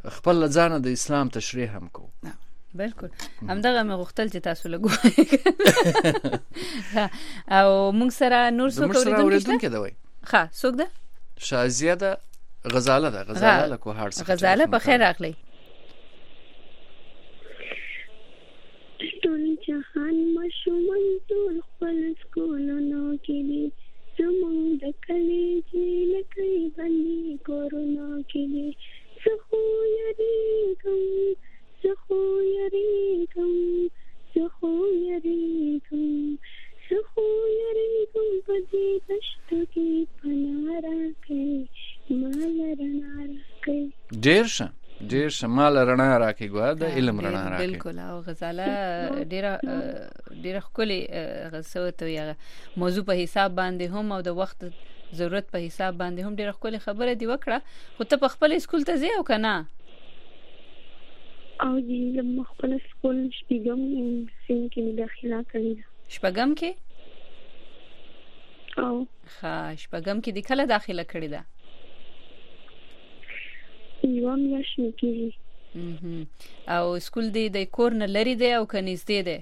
خپل ځان د اسلام تشریح هم کو. بالکل همدغه مې غوښتل چې تاسو لګوي او موږ سره نور څوک اوریدونکو ده وای ښه څوک ده شازیه ده غزاله ده غزاله له کوهار څخه غزاله په خیر راغلی ټول جهان مشومن ټول خپل سکولونو کې دي زموږ د کلی جلکې باندې کورونا کې دي زخو یریږم په دې دشت کې پناه راکړې مال رڼا راکړې ډېر شمال رڼا راکې ګوا د علم رڼا راکې. بالکل او غزاله ډېر ښکلي غسوته یا موضوع په حساب باندې هم او د وخت ضرورت په حساب باندې هم ډېر ښکلي خبره دی وکړه. خو ته په خپل اسکول ته ځې او کنه؟ او دې زما خپل سکول شپږم سیم کې داخله کړې ده. شپږم کې؟ او ښه شپږم کې دې کله داخله کړې ده؟ یو میاشت کېږي. او سکول دې د کور نه لرې دی او که نږدې دی؟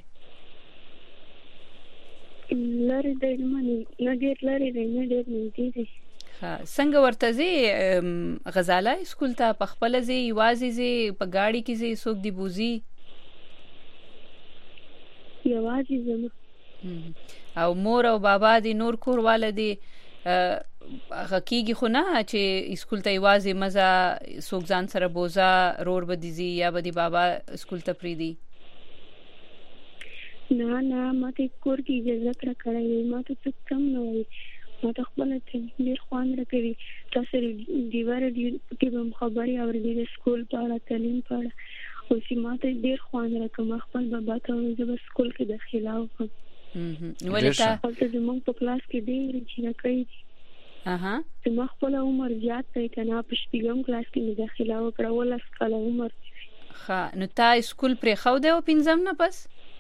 لرې دی نه ډېر لرې دی نه ډېر نږدې دی. څنګه ورته ځې غزاله سکول ته؟ په خپله ځې یوازې ځې په ګاډي کې ځې څوک دې بوځي؟ یوازې ځم. او مور او بابا دې نور کور والا دې هغه کېږي خو نه چې سکول ته یوازې مزه څوک ځان سره بوزه رور به دې ځي یا به دې بابا سکول ته پرېږدي؟ نه ما ته کور کې اجازه کړی دی ما ته څه کم نه وایي ما ته خپله ډېر خوند راکوي. تاسو دیواره کې به خبرې اورېدې د سکول په اړه تعلیم په اړه اوس ما ته ډېر خوند راکوم خپل بابا ته زه به سکول کې داخله وکړم. ولې ته هلته زموږ په کلاس کې ډېر جینکۍ دي. زما خپل عمر زیات دی که نه په شپږم کلاس کې مې داخله وکړه 18 کاله عمر. ښه نو تا سکول پرېښودی و پنځم نه پس؟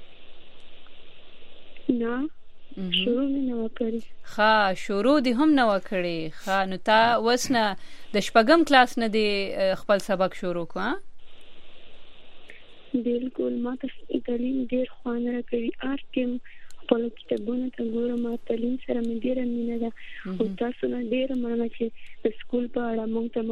نه شروع مې نه وه کړې. ښه شروع دې هم نه وه کړې. ښه نو تا اوس نه د شپږم کلاس نه دې خپل سبق شروع کړو؟ بالکل ما ته تعلیم ډېر خوند راکوي. هر ټیم خپل کتابونو ته ګورم تعلیم سره مې ډېره مینه ده او تاسو نه ډېره مننه چې د سکول په اړه موږ ته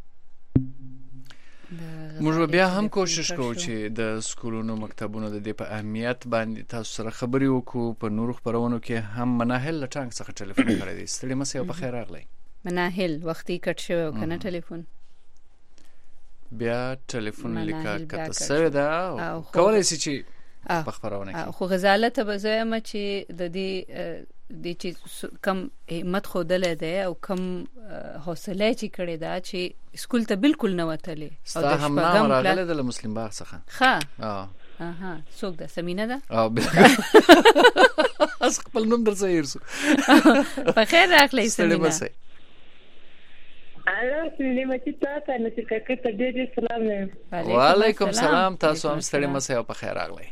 موږ بیا هم کوشش کوو چې د سکولونو مکتبونو د دې په اهمیت باندې تاسو سره خبرې وکړو. په نورو خبرونو کې هم مناهل له ټانک څخه ټلیفون کړی دی. ستړي مه سئ او په خیر راغلی. مناهل وختي کټ شوی او کنه ټلیفون بیا ټلیفون لیکه کته سوی ده او کولی شي چې په خبرونه کې خو غزاله ته به زه یم چې د دې چې کم همت ښودلی دی او کم حوصله چې کړې ده چې سکول ته بالکل نه وتلې. ستا همنامه راغلی ده له مسلم باغ څخه. ښه څوک ده؟ سمینه ده؟ اس خپل نوم درڅه هېر شو. په خیر راغلی سمینه. وعلیکم سلام. تاسو هم ستړي مه سئ او په خیر راغلی.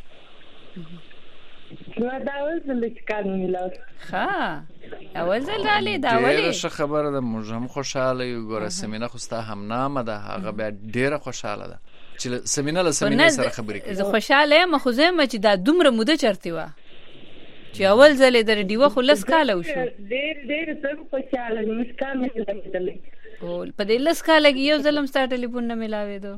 اول ځل رالی دا ولې؟ ډېره ښه خبره ده. موږ هم خوشحاله یو. ګوره سمینه خو ستا همنامه ده هغه بیا ډېره خوشحاله ده چې سمینه له سمینې سره خبرې کوي. زه خوشحاله یم خو زه یم چې دا دومره موده چېرته وه چې اول ځل یې در ډیوه خو 10 کاله وشو. ډېر زه خوشحاله یم. مسکا مې لیدلی په دې 10 کاله کې یو ځل هم ستا ټلیفون نه میلاوېدو؟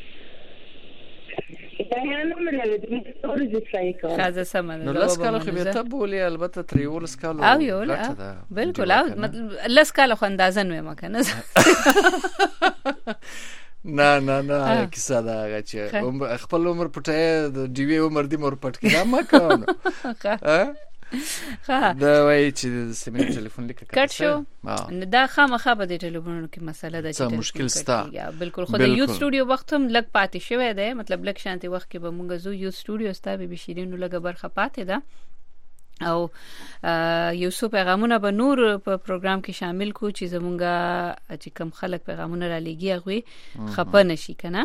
خازه سمه ده. 10 کاله خو بیا ته بولې البته تر 11 کالو او یو بالکل او 10 کاله خو اندازه نه یم که نه نه کیسه ده هغه چې خپل عمر پټه د ډیوې عمر دې مور پټ کړه ما کوم دا وایي چې سیمه ټلیفون لیکه کټ شو. دا خامخا په دې ټلیفونونو کې مسله ده چې مشکل ستا. بالکل خو د یو سټوډیو وخت هم لګ پاتې شوی دی. مطلب لګ شانتي وخت کې به مونږ زو یو سټوډیو ستا به بشیرینو لګ برخه پاتې ده او یو څو پیغامونه به نور په پروګرام کې شامل کو چې زمونږه چې کم خلک پیغامونه را لېږي هغوی خپه نشي که نه.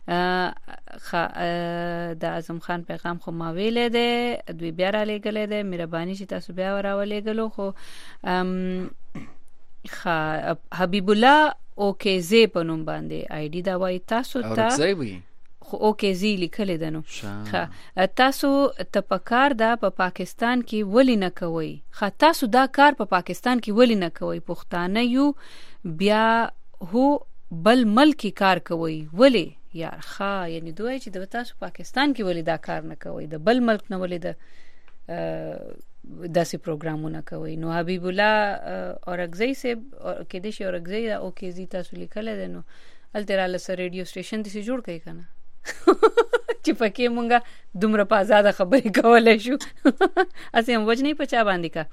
د اعظم خان پیغام خو ما ویلی دی دوی بیا را لېږلی دی. مهرباني چې تاسو بیا راولېږلو. خو حبیب الله اوکیزی په نوم باندې آی ډي دا وایي تاسو ته اورکزی وي خو اوکیزی لیکل دي نو تاسو ته پکار دا په پاکستان کې ولی نه کوي تاسو دا کار په پاکستان کې ولی نه کوي پښتانه یو بیا هو بل ملکی کار کوي ولی یار یعنی دوی چې د تاسو پاکستان کې ولی دا کار نه کوي د بل ملک نه ولی د داسې پروګرامونه کوي نو حبیب الله اورکزی سے کې د شي اورکزی دا اوکیزی تاسو لیکل دي نو التراله سره ریډیو سټیشن دې جوړ کړئ کنه چې پکې مونږه دومره په آزاد خبرې کولای شو اسې هم وجه نه پچا باندې کا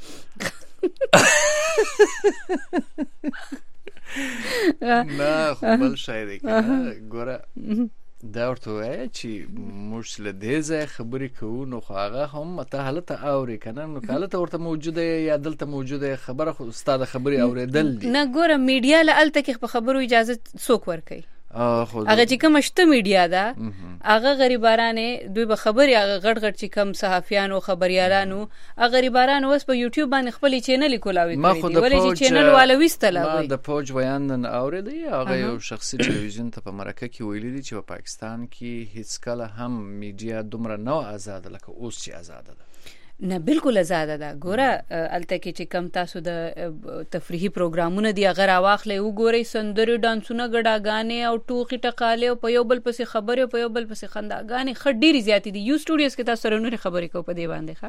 نه خو بل شای دی کنه ګوره دا ورته وایي چې موږ له دې ځای خبرې کوو نو خو هغه هم ته حالت اوري کنه نو حالت ورته موجوده یا دلته موجوده خبره خو استاد خبرې اوریدل دي نه ګوره میډیا له الته کې په خبرو اجازه څوک ورکي هغه چې کوم شته میډیا ده هغه غریبارانه دوی به خبري هغه غړ غړ چې کم صحافیان او خبريالانو هغه غریبارانه وس په یوټیوب باندې خپل چینل کولاوي کوي ولې چې چینل والا وستلا وي د پوج بیان نن اوریدي هغه یو شخصي ټلویزیون ته په مرکه کې ویلي دي چې په پاکستان کې هیڅ کله هم میډیا دومره نه آزاد لکه اوس چې آزاد ده نه بالکل آزاد ده ګوره الته کې چې کم تاسو د تفریحي پروګرامونه دی اگر واخلې وګورئ سندري ډانسونه غډاګانې او ټوخي ټقاله او په یو بل پسې خبرې او په یو بل پسې خنداګانې خډيري زیاتې دي یو سټوډیوز کې تاسو رونې خبرې کو په دی باندې ښه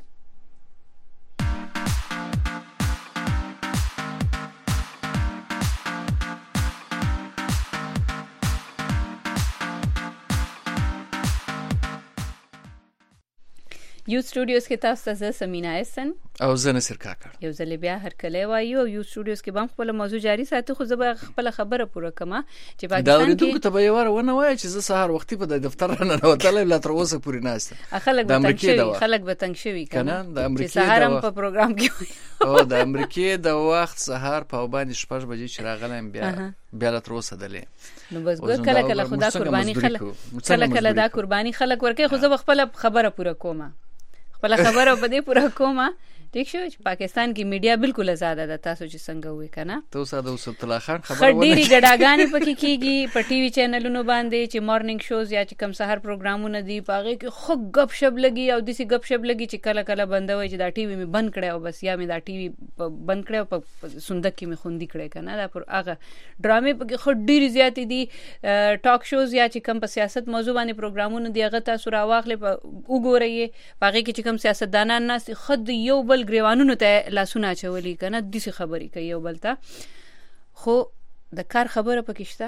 یو سټوډیوز کې تاسو ته سمینا احسن او زه نصر کاکړ یو ځل بیا هر کله وایو یو سټوډیوز کې بم خپل موضوع جاری ساتو خو زه خپل خبره پوره کما چې پاکستان کې دا ورته ته به یوار ونه وای چې زه سهار وختي په دفتر نه وتلې لا تر اوسه پوری ناشته خلک به تنګ شوی کنه د امریکای سهار هم په پروګرام کې او د امریکای د وخت سهار په باندې 6 بجې چې راغلم بیا لا تر اوسه دلې نو بس ګور کله خدا قرباني کله دا قرباني خلک ورکه خو زه خپل خبره پوره کومه خپل خبره په دې پوره کومه ٹھیک شو چې پاکستان کې میډیا بالکل آزاد ده تاسو چې څنګه وې کنه ته ساده وسط الله خان خبره ونه ډېری ګډاګانې پکې کیږي په ټي وي چینلونو باندې چې مارنینګ شوز یا چې کم سحر پروګرامونه دي پاغه کې خو غب شپ لګي او دسی غب شپ لګي چې کله کله بندوي چې دا ټي وي می بند کړي او بس یا می دا ټي وي بند کړي او په صندوق کې می خوندي کړي کنه دا پر هغه ډرامې پکې خو ډېری زیاتې دي ټاک شوز یا چې کم په سیاست موضوع باندې پروګرامونه دی هغه تاسو راواخلې وګورئ پاغه کې چې کم سیاستدانان ناس خود یو بل ګریوانونو ته لاسونه چولې کنه د څه خبرې کوي یو بلته خو د کار خبره پکښته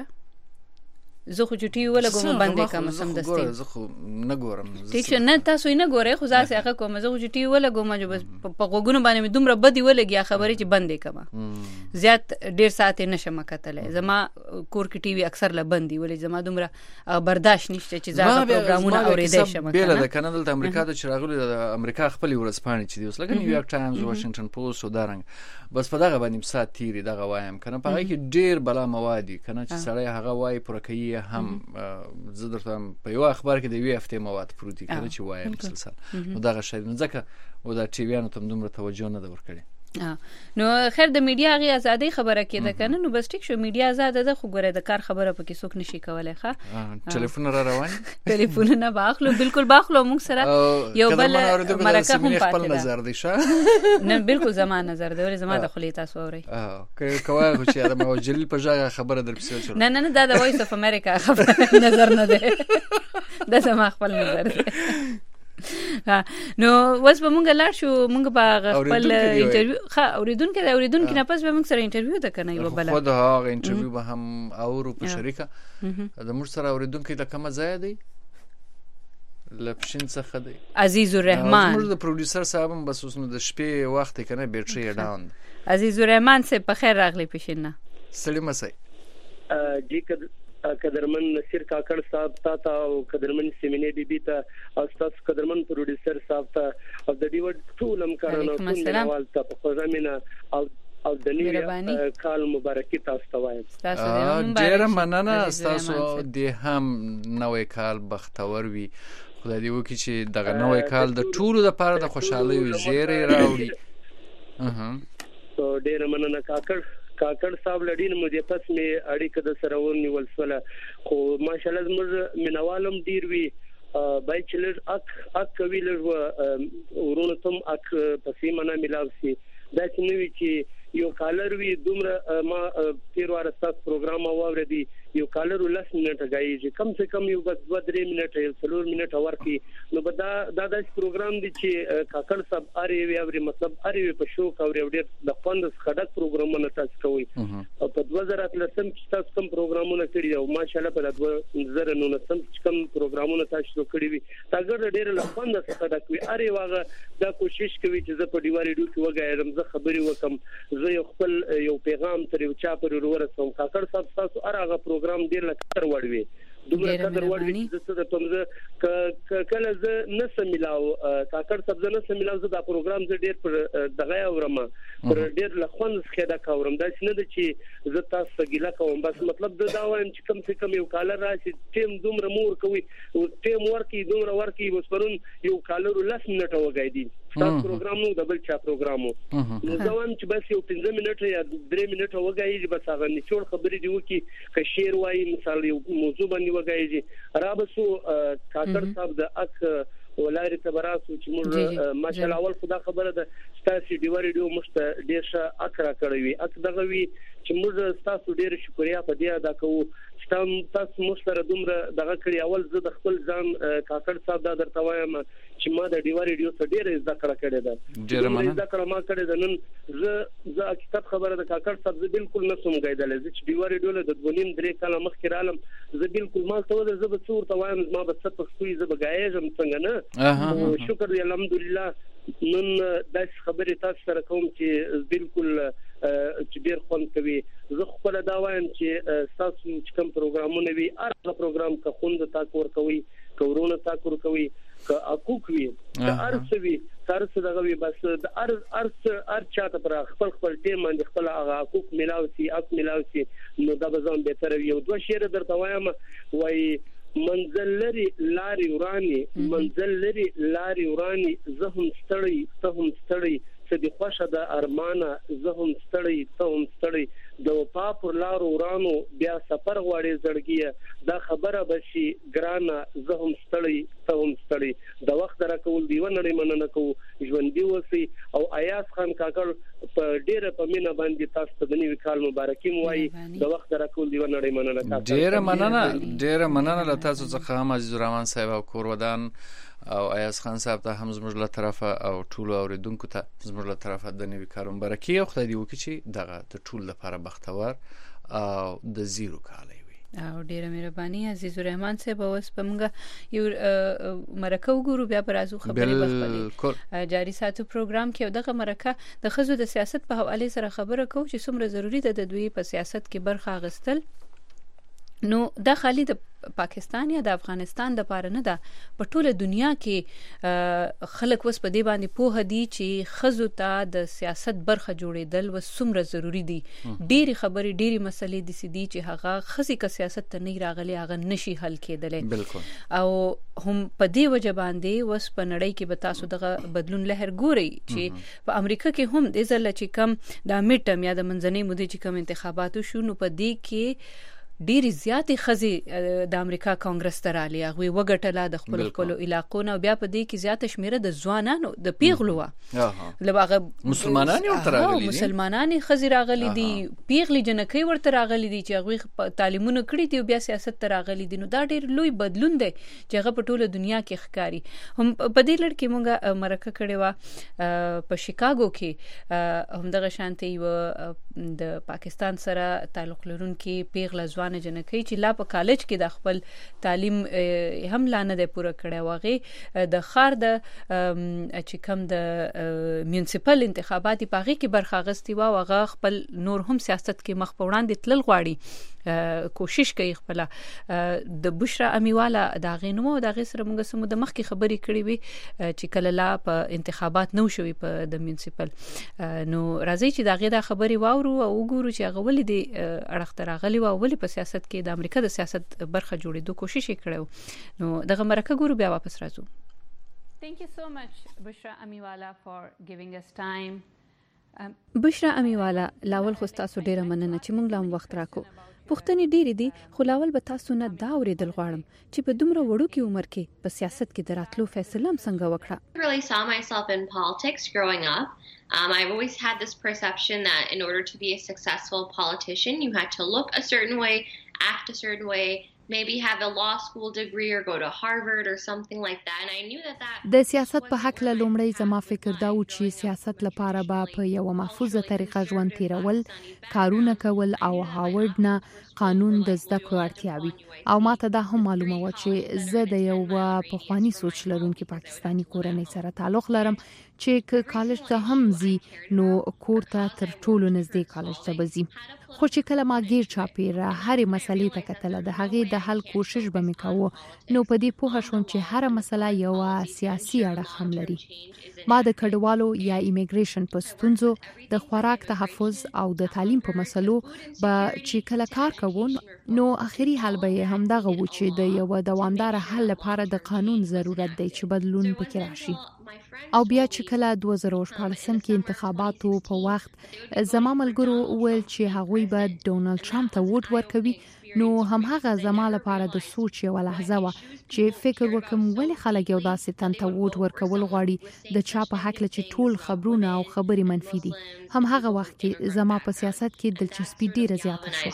زه خو چټي ولا کوم باندې کوم سم دستي زه خو نه ګورم ټیک شو نه تاسو نه ګورئ خو ځاسه هغه کوم زه خو چټي ولا کوم چې بس په غوګونو باندې دومره بدی ولګي خبرې چې بندې کما زیات ډیر ساعت نشم کتلې زما کور کې ټي وي اکثر ل بندي ولې زما دومره برداشت نشته چې زما پروګرامونه اورېدې شم بیل د کنه د امریکا د چراغلو د امریکا خپل ورسپانې چې دی اوس لکه نیویارک ټایمز واشنگټن پوسټ او دارنګ بس په دغه باندې سات تیری دغه وایم کنه په هغه کې ډیر بلا موادي کنه چې سړی هغه وای پرکې هم زه درته په یو اخبار کې د وی هفته مواد پروتي کنه چې وایم مسلسل نو دغه شی نه ځکه او د ټي ویانو ته دومره توجه نه ورکړي نو خیر د میډیا غي ازادي خبره کېده کنه نو بس ټیک شو میډیا آزاد ده خو ګوره د کار خبره پکې څوک نشي کولای ښه ټلیفون را روان ټلیفون نه باخلو بالکل باخلو موږ سره یو بل مرکه هم خپل نظر دی ښه نه بالکل زما نظر دی ولې زما د خلی تاسو اوري کوي چې دا موجل په ځای خبره در پسې شو نه دا د وایس اف امریکا خبره نظر نه ده دا زما خپل نظر دی نو وس به مونږ لاړ شو مونږ په خپل انټرویو اوریدونکو نه پس به مونږ سره انټرویو د کنه یو بل خو دا هغه انټرویو به هم اورو په شریکه د موږ سره اوریدونکو د کومه ځای دی لپشین څخه دی عزیز الرحمن موږ د پروډوسر صاحب هم بس اوس نو د شپې وخت کنه بیټری ډاون عزیز الرحمن سے په خیر راغلی پښینا سلام مسای جی قدرمن نصیر کاکړ صاحب تا او قدرمن سیمینه بیبي ته او تاسو قدرمن پروډوسر صاحب ته او د دیو ټولم کارانو ټول ته په خزمینه او د نیو کال مبارکي تاسو ته وایم ډیر مننه تاسو د هم نوې کال بختور وي خدای دې وکړي چې دغه نوې کال د ټولو لپاره د خوشحالۍ زیری راوړي ډیر مننه کاکړ کاکړ صاحب لډین مو دې پس می اړیکه د سره ونیول سره خو ماشاءالله زموږ منوالم ډیر وی بای چلر اک کویلر ورونه تم اک پسې منا ملاوي دا چې نوې چې یو کالر وی دومره ما 13 واره تاسو پروګرام اوریدي یو کالر ولس منټه غایي کم سے کم یو بس 2-3 منټه 4 منټه ورکی نو دا د پروګرام دي چې کاکړ صاحب اړ وی اوري مطلب اړ وی په شو کوي ډېر د فند خډک پروګرامونه تاسو کوي او په 2013 کې تاسو کوم پروګرامونه کړی او ماشاءالله په 2019 کې کوم پروګرامونه تاسو کړی وي تاسو ډېر له فند خډک وی اړ واغه دا کوشش کوي چې زه په دیواري ډو کې وګایم زه خبري وکم زه یو خپل یو پیغام تر یو چا پر ورسوم کاکړ صاحب تاسو ارغه پروګرام ډیر لکه وړوي دومره قدر وړوي چې زه تمزه کله زه نسم ملاو کاکړ صاحب زه نسم ملاو زه دا پروګرام زه ډیر پر دغه اورم پر ډیر لخوند خېدا کوم دا څنګه د چې زه تاسو ګیلا کوم بس مطلب دا وایم چې کم سے کم یو کالر راشي ټیم دومره مور کوي او ټیم ورکی دومره ورکی وسپرون یو کالر لس منټه وګایدي تاسو پروګرام نو دبل چا پروګرام نو ځوان چې بس یو 15 منټه یا 3 منټه وګایي بس هغه نچول خبرې دی وکي ک شیر وای مثال یو موضوع باندې وګایي را بسو کاکړ صاحب د اک ولاري تبراسو چې موږ ماشاءالله اول خدا خبره ده تاسو دی ریډیو مشته ډیر ښه اکرا کړی اک دغه وی چې موږ تاسو ډیر شکریا په دې ادا کوو تاسو مشتره دومره دغه کړی اول زه د خپل ځان کاکړ صاحب دا درته وایم چې ما د دیوار ریډیو ته ډیر ذکر کړی ده ډیر مننه ذکر ما کړی ده نن زه حقیقت خبره د کاکړ صاحب زه بالکل نسوم غیدل چې دیوار ریډیو له 2.5 کاله مخکې رالم زه بالکل ما ته زه به څور ته وایم ما به څه پښتوي زه به غایږم څنګه نه شکر دی الحمدلله نن د خبرې تاسو سره کوم چې بالکل چې ډیر خوند کوي زه خپل دا وایم چې تاسو چې کوم پروګرامونه وي هر پروګرام کا خوند تاسو ور کوي کورونه تاسو ور کوي ک حقوق وي ارسوي ترڅ دغه وي بس د ار چاته پر خپل ټیم باندې خپل هغه حقوق ملاوي نو دا به ځان به تر یو دوه شعر درته وایم وای منزل لري لاري وراني زهم ستړي چې د خوښه د ارمانه زهم ستړي ته هم ستړي د وفا پر لارو ورانو بیا سفر غواړي زړګي دا خبره بشي ګرانه زهم ستړي د وخت راکول دی ونړي مننه کو ژوندۍ وسی او ایاس خان کاکړ په ډیره په مینا باندې تاسو ته د نوي کال مبارکي موای د وخت راکول دی ونړي مننه ډیره مننه له تاسو څخه هم عزیز الرحمن صاحب او کورودان او ایاز خان صاحب ته هم زموږ له طرفه او ټول اوریدونکو ته زموږ له طرفه د نوي کال مبارکي او خدای دې وکړي چې دغه د ټول لپاره بختور او د زیرو کال او ډیره مهرباني عزیز الرحمن صاحب اوس په موږ یو مرکه وګورو بیا پر ازو خبرې بخپلې جاری ساتو پروګرام کې دغه مرکه د خزو د سیاست په حواله سره خبره کوو چې څومره ضروری ده د دوی په سیاست کې برخه اخیستل نو دا خالی د پاکستان یا د افغانستان د پاره نه ده په ټوله دنیا کې خلک وس په دې باندې پوه دي چې خزو ته د سیاست برخه جوړېدل و څومره ضروری دي ډېری خبرې ډېری مسلې د سدي چې هغه خزي کا سیاست ته نه راغلي هغه نشي حل کېدل بالکل او هم په دې وجه باندې وس په نړۍ کې به تاسو دغه بدلون لهر ګوري چې په امریکا کې هم د ځل چې کم د میټم یا د منځنۍ مودې چې کم انتخاباتو شو نو په دې کې ډېری زیاتې خزي د امریکا کانګرس ته رالي هغه وګټله د خپل علاقو نه بیا په دې کې زیاته شمیره د ځوانانو د پیغلو لباغه مسلمانان ورته راغلي دي مسلمانان خزي راغلي دي پیغلي جنکې ورته راغلي دي چې هغه تعلیمونه کړی دي بیا سیاست ته راغلي دي نو دا ډېر لوی بدلون دی چې هغه په ټوله دنیا کې ښکاری هم په دې لړ کې مونږه مرکه کړې و په شیکاګو کې هم دغه شانتي و د پاکستان سره تعلق لرونکي پیغله ځوان جنکې چې لا په کالج کې د خپل تعلیم هم لانه ده پوره کړی واغې د خار د چې کم د میونسپل انتخاباتي پاغي کې برخه غستې و هغه خپل نور هم سیاست کې مخ په وړاندې تلل غواړي کوشش کوي خپل د بشرا امیواله دا غینمو دا غي سره موږ سمو د مخ کې خبرې کړې وي چې کله لا په انتخابات نو شوي په د میونسپل نو راځي چې دا غي دا خبرې واورو او وګورو چې هغه ولې د اړختر غلي او ولې په سیاست کې د امریکا د سیاست برخه جوړېدو کوشش کړو نو دغه مرکه ګورو بیا واپس راځو. Thank you so much Bushra Amiwala for giving us time بشرا امیوالا لاول خو تاسو ډیره مننه چې موږ لام وخت راکو. پښتنې ډېری دي خو لاول به تاسو نه دا اورېدل غواړم چې په دومره وړو کې عمر کې په سیاست کې دراتلو فیصله هم څنګه وکړه. I really saw myself in politics growing up. I've always had this perception that in order to be a successful politician, you had to look a certain way, act a certain way, maybe have a law school degree or go to Harvard or something like that. And I knew that د سیاست په حق له لومړی زما فکر دا و چې سیاست لپاره به په یو محفوظه طریقه ژوند تیرول، کارونه کول او هاورد نه قانون د زده کړو اړتیا وي. او ماته دا هم معلومه و چې زه د یو پخوانی سوچ لرونکي پاکستانی کورنۍ سره تعلق لرم چې کالج ته هم زی نو کور ته تر ټولو نږدې کالج ته بزي. خو چې کله ما غیر چاپیره هرې مسلې ته کتل د هغې د حل کوشش به وکاو نو په دې پوه شوم چې هر مسله یو سیاسي اړخ هم لري. ما د کډوالو یا ایمیګریشن په ستونزو، د خوراک تحفظ او د تعلیم په مسلو به چې کله کار کوم نو اخري حل به هم دغه و چې د یو دوامدار حل لپاره د قانون ضرورت دی چې بدلون پکې راشي. او بیا چې کله 2014 کې انتخاباتو په وخت زما ملګرو ویل چې هغوی به ډونالد ټرمپ ته ووټ ورکوي نو هم هغه زما لپاره د سوچ یو لحظه و چې فکر وکم ولې خلک یو داسې تن ته ووټ ورکول غواړي د چا په حق چې ټول خبرونه او خبرې منفي دي. هم هغه وخت کې زما په سیاست کې دلچسپي ډیره زیاته شوه.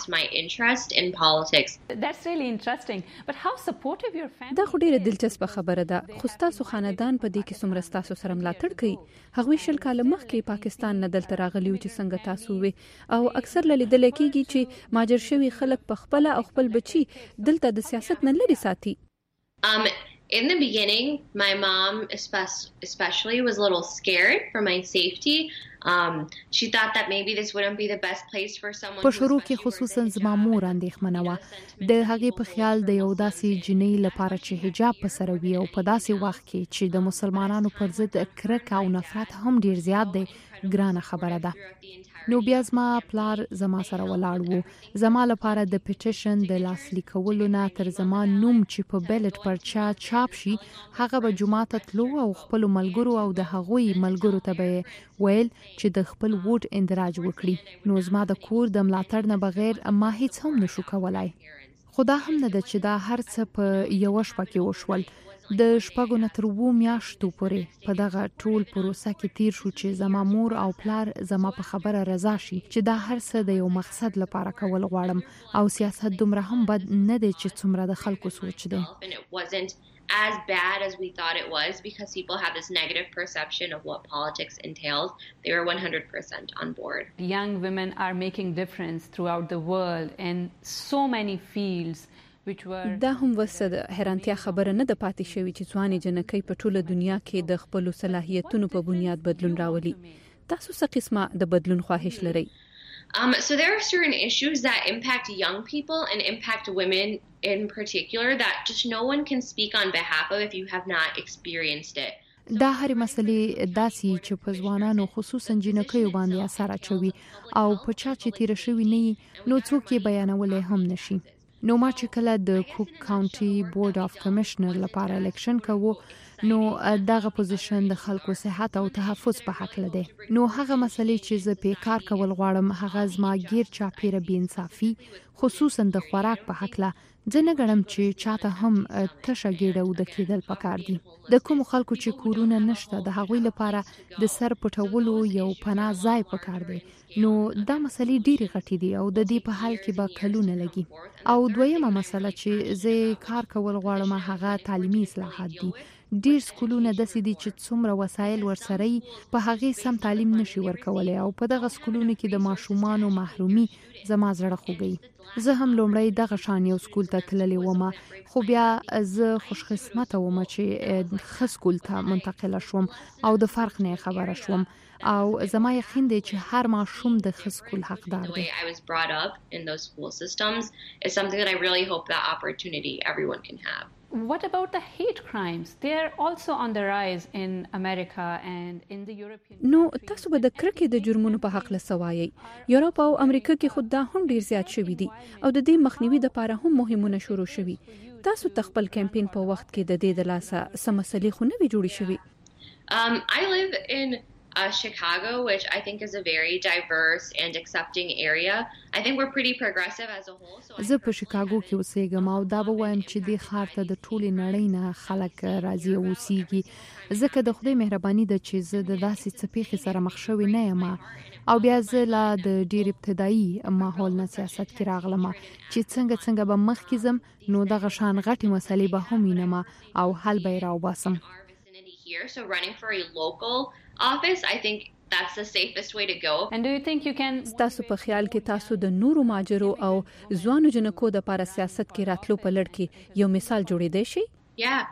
دا خو ډیره دلچسپه خبره ده. خو تاسو خاندان په دې کې څومره تاسو سره ملاتړ کوي؟ هغوی 20 کاله مخکې پاکستان نه دلته راغلي چې څنګه تاسو وي او اکثر لیدل کېږي چې ماجر شوی خلک په خپل او خپل بچي دلته د سیاست نه لري ساتي. In the beginning, my mom especially was a little scared for my safety. She thought that maybe this wouldn't be the best place for someone. په شروع کې خصوصا زما مور اندېښمنه وه د هغې په خیال د یو داسې جنۍ لپاره چې حجاب په سر وي او په داسې وخت کې چې د مسلمانانو پر ضد کرکه او نفرت هم ډیر زیات دی ګرانه خبره ده. نو بیا زما پلار زما سره ولاړ وو. زما لپاره د پټیشن د لاسلیک کولو نه تر زما نوم چې په بیلټ پرچا چاپ شي هغه به جمعه ته تلو او خپل ملګرو او د هغوی ملګرو ته به ویل چې د خپل ووټ اندراج وکړي. نو زما د کور د ملاتړ نه بغیر ما هیڅ هم نشو کولای. خدا هم نه ده چې دا هر څه په یو شپه کې وشول. د شپږو نه تر 2 میاشتو پورې په دغه ټول پروسه کې تیر شو چې زما مور او پلار زما په خبره رضا شي چې دا هر څه د یو مقصد لپاره کول غواړم او سیاست دومره هم بد نه دی چې څومره د خلکو سوچ دی. As bad as we thought it was because people have this negative perception of what politics entails. They were 100% on board. Young women are making difference throughout the world in so many fields. دا هم وسد حیرانتیا خبره نه د پاتې شوی چې ځواني جنکۍ په ټوله دنیا کې د خپل صلاحیتونو په بنیاد بدلون راولي. تاسو څه قسمه د بدلون خواهش لرئ؟ So there are certain issues that impact young people and impact women in particular that just no one can speak on behalf of if you have not experienced it. دا هر مسلې داسې چې په ځوانانو خصوصا جنکیو باندې اثر اچوي او په چا چې تیر شوی نه نو څوک یې بیانولای هم نشي. نو ما چې کله د کوک کاونټي بورډ اف کمشنر لپاره الیکشن کوو نو دغه پوزیشن د خلکو صحت او تحفظ په حق لده. نو هغه مسلې چې زه په کار کول غواړم هغه زما غیر چاپیره بې انصافي خصوصا د خوراک په حق له ځنه غړم چې چاته هم تشه ګډه و د کېدل پکار دي. د کوم خلکو چې کورونه نشته د هغوی لپاره د سر پټولو یو پناه ځای پکار دی. نو دا مسلې ډېری غټې دي او د دې په حل کې به کلونه لګي. او دویمه مسله چې زه کار کول غواړم هغه تعلیمي اصلاحات دي. ډیر سکولونه د سې دي چې څومره وسایل ورسره په هغه سم تعلیم نشي ورکولای او په دغه سکولونو کې د ماشومان محرومي زما زړه خوږي. زه هم لومړی دغه شان یو سکول ته تللې وم خو بیا زه خوش قسمت وم چې ښه سکول ته منتقل شوم او د فرق نه خبره شوم او زما یقین دی چې هر ماشوم د ښه سکول حقدار دی. I was brought up in those school systems is something that I really hope that opportunity everyone can have. What about the hate crimes? They are also on the rise in America and in the European. نو تاسو به د کرکې د جرمونو په حق لسوایي. یورپ او امریکا کې خود دا هم ډیر زیات شوی دي او د دې مخنیوي لپاره هم مهمونه شروع شوی. تاسو تخپل کمپاین په وخت کې د دې د لاسه سم مسلې خو نه وی جوړی شوی. I live in Chicago, which I think is a very diverse and accepting area. I think we're pretty progressive as a whole. زه په شیکاګو کې اوسېږم او دا به وایم چې د ښار ته د ټولې نړۍ نه خلک راځي او اوسېږي. ځکه د خدای مهرباني ده چې زه د داسې څه پیښې سره مخ شوې نه یم او بیا زه لا د ډېر ابتدایي ماحول نه سیاست کې راغلم چې څنګه به مخکې ځم نو دغه شان غټې مسلې به هم وینم او حل به یې راوباسم. So running for a local office, I think that's the safest way to go. And do you think you can تاسو په خیال کې تاسو د نورو ماجرو او ځوانو جنکو د لپاره سیاست کې راتلو په لړ کې یو مثال جوړېدای شي؟ Yeah,